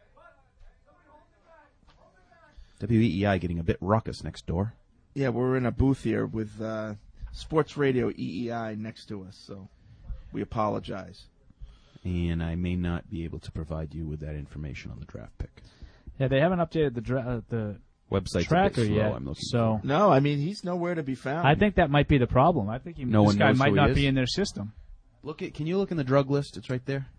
W E E I getting a bit raucous next door. Yeah, we're in a booth here with uh, Sports Radio E E I next to us, so we apologize. And I may not be able to provide you with that information on the draft pick. Yeah, they haven't updated the dra- uh, the Website's tracker a bit slow, yet. I'm looking so No, I mean, he's nowhere to be found. I think that might be the problem. I think he, No this one guy knows might who he not is? be in their system. Look at. Can you look in the drug list? It's right there.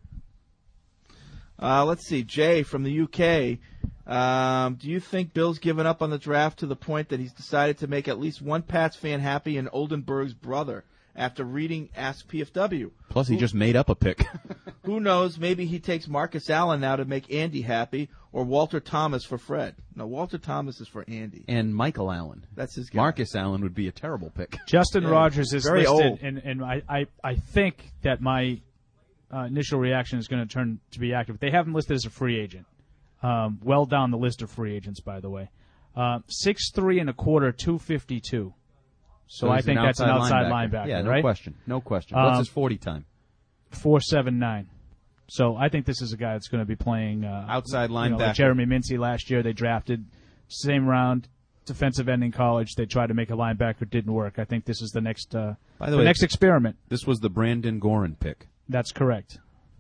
Uh, let's see, Jay from the U K. Um, do you think Bill's given up on the draft to the point that he's decided to make at least one Pats fan happy and Oldenburg's brother after reading Ask P F W? Plus, he Who- just made up a pick. Who knows? Maybe he takes Marcus Allen now to make Andy happy, or Walter Thomas for Fred. No, Walter Thomas is for Andy. And Michael Allen. That's his guy. Marcus Allen would be a terrible pick. Justin Yeah, Rogers is very listed, old. and, and I, I, I think that my uh, initial reaction is going to turn to be active. They have him listed as a free agent. Um, well down the list of free agents, by the way. Uh, six three and a quarter, two fifty two. So, I he's think that's an outside linebacker, Yeah, no right? question. No question. What's Um, his forty time? Four seven nine. So I think this is a guy that's going to be playing uh, Outside you know, like linebacker. Jeremy Mincy last year, they drafted same round, defensive end in college. They tried to make a linebacker, didn't work. I think this is the next uh, By the the way, next experiment. This was the Brandon Gorin pick. That's correct.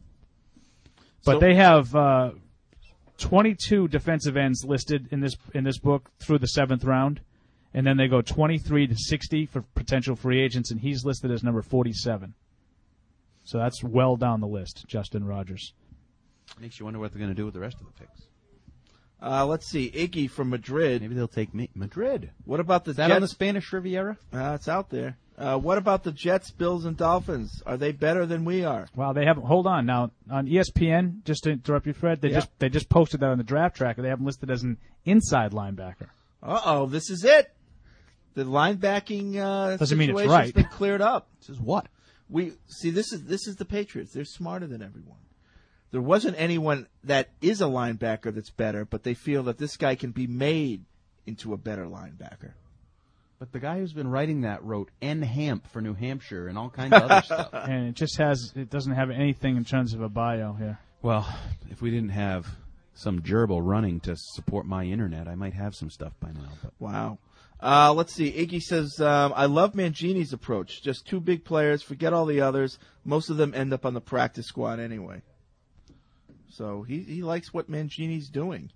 But So- they have uh, twenty-two defensive ends listed in this in this book through the seventh round, and then they go twenty-three to sixty for potential free agents, and he's listed as number forty-seven. So that's well down the list, Justin Rogers. Makes you wonder what they're going to do with the rest of the picks. Uh, let's see, Iggy from Madrid. Maybe they'll take me. Madrid. What about the Is that Jets? on the Spanish Riviera? Uh, it's out there. Uh, what about the Jets, Bills, and Dolphins? Are they better than we are? Wow, they haven't. Hold on now on E S P N. Just to interrupt you, Fred. They Yeah. just they just posted that on the draft tracker. They have him listed as an inside linebacker. Uh oh, this is it. The linebacking uh, Doesn't mean it's situation's right. been cleared up. This is what? We see. This is this is the Patriots. They're smarter than everyone. There wasn't anyone that is a linebacker that's better, but they feel that this guy can be made into a better linebacker. But the guy who's been writing that wrote N. Hamp for New Hampshire and all kinds of other stuff. And it just has it doesn't have anything in terms of a bio here. Well, if we didn't have some gerbil running to support my internet, I might have some stuff by now. But Wow. Uh, let's see. Iggy says, um, I love Mangini's approach. Just two big players. Forget all the others. Most of them end up on the practice squad anyway. So he, he likes what Mangini's doing.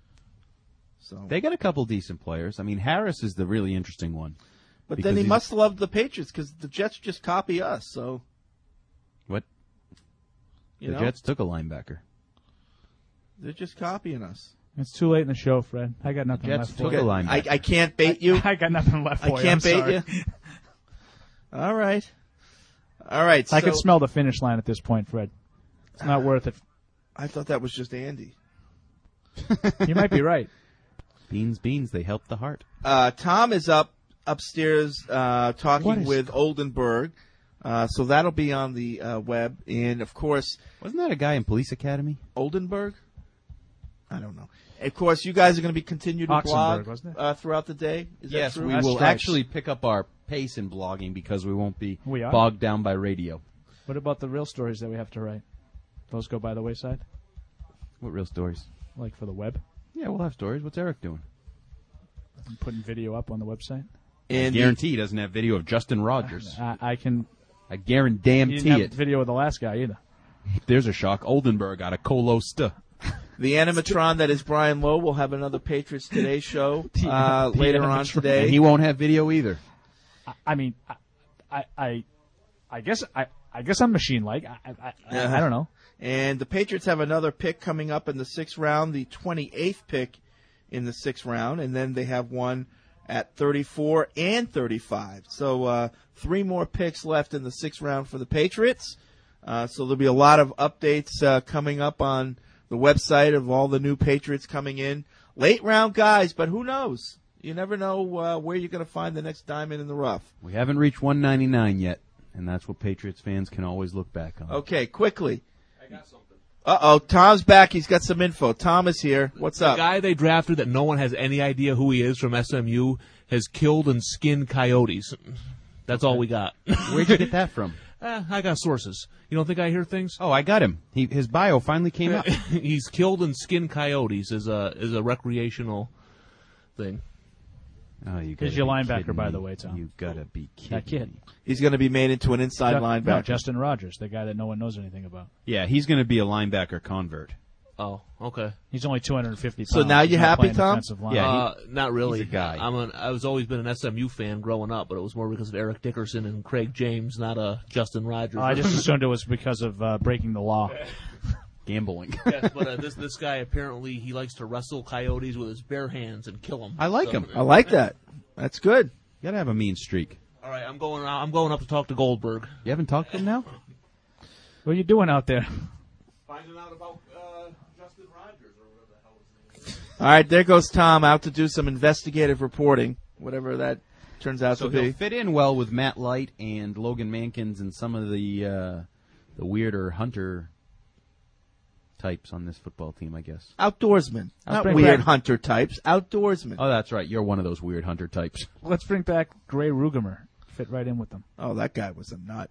So, they got a couple decent players. I mean, Harris is the really interesting one. But because then he he's- must love the Patriots because the Jets just copy us. So What? you the know, Jets took a linebacker. they're just copying us. It's too late in the show, Fred. I got nothing Jets left for took you. a linebacker. I, I can't bait you. I got nothing left for I you. can't I'm bait sorry. you. All right. All right. I so, can smell the finish line at this point, Fred. It's not worth it. I thought that was just Andy. You might be right. Beans, beans, they help the heart. Uh, Tom is up upstairs uh, What talking is- with Oldenburg, uh, so that'll be on the uh, web. And of course, Wasn't that a guy in Police Academy? Oldenburg. I don't know. Of course, you guys are going to be continued to Oxenberg, blog wasn't it? uh, throughout the day. Is Yes, that true? we That's will stripes. actually pick up our pace in blogging because we won't be We are? bogged down by radio. What about the real stories that we have to write? Those go by the wayside? What real stories? Like for the web? Yeah, we'll have stories. What's Eric doing? I'm putting video up on the website? I And guarantee he doesn't have video of Justin Rogers. I, I can. I You guarantee didn't have it. video of the last guy either. There's a shock. Oldenburg out of Colosta. The animatron that is Brian Lowe will have another Patriots Today show uh, later on today. And he won't have video either. I, I mean, I, I, I guess I, I guess I'm machine-like. I, I, I, I don't know. And the Patriots have another pick coming up in the sixth round, the twenty-eighth pick in the sixth round, and then they have one at thirty-four and thirty-five. So uh, three more picks left in the sixth round for the Patriots. Uh, so there'll be a lot of updates uh, coming up on the website of all the new Patriots coming in. Late round guys, but who knows? You never know uh, where you're going to find the next diamond in the rough. We haven't reached one ninety-nine yet, and that's what Patriots fans can always look back on. Okay, quickly. I got something. Uh-oh, Tom's back. He's got some info. Tom is here. What's the up? The guy they drafted that no one has any idea who he is from S M U has killed and skinned coyotes. That's all we got. Where'd you get that from? Eh, I got sources. You don't think I hear things? Oh, I got him. He, his bio finally came up. He's killed and skinned coyotes as a as a recreational thing. Oh, you Here's your linebacker, by the way, Tom. You gotta be kidding That kid. me. He's going to be made into an inside Ju- linebacker. No, Justin Rogers, the guy that no one knows anything about. Yeah, he's going to be a linebacker convert. Oh, okay. He's only two hundred fifty pounds. So now you He's not happy, playing Tom? defensive line. Yeah, he- Uh, not really. he's a guy. I'm an, I was always been an S M U fan growing up, but it was more because of Eric Dickerson and Craig James, not uh, Justin Rogers. Oh, I just assumed it was because of uh, breaking the law. Gambling. Yes, but uh, this this guy apparently he likes to wrestle coyotes with his bare hands and kill them. I like So- him. I like that. That's good. You gotta have a mean streak. All right, I'm going. I'm going up to talk to Goldberg. You haven't talked to him now? What are you doing out there? Finding out about uh, Justin Rogers or whatever the hell his name is. All right, there goes Tom out to do some investigative reporting, whatever that turns out So to be. he'll fit in well with Matt Light and Logan Mankins and some of the uh, the weirder hunter types on this football team, I guess. Outdoorsman. I'll Not bring weird back- hunter types. Outdoorsman. Oh, that's right. You're one of those weird hunter types. Let's bring back Gray Rugemer. Fit right in with them. Oh, that guy was a nut.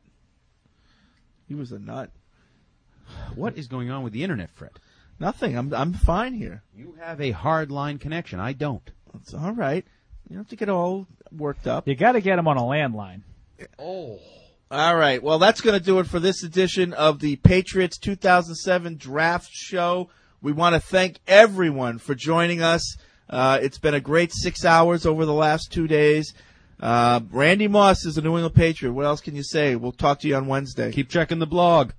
He was a nut. What is going on with the internet, Fred? Nothing. I'm I'm fine here. You have a hard line connection. I don't. It's all right. You don't have to get all worked up. You got to get him on a landline. Oh. All right. Well, that's going to do it for this edition of the Patriots two thousand seven Draft Show. We want to thank everyone for joining us. Uh, it's been a great six hours over the last two days. Uh, Randy Moss is a New England Patriot. What else can you say? We'll talk to you on Wednesday. Keep checking the blog.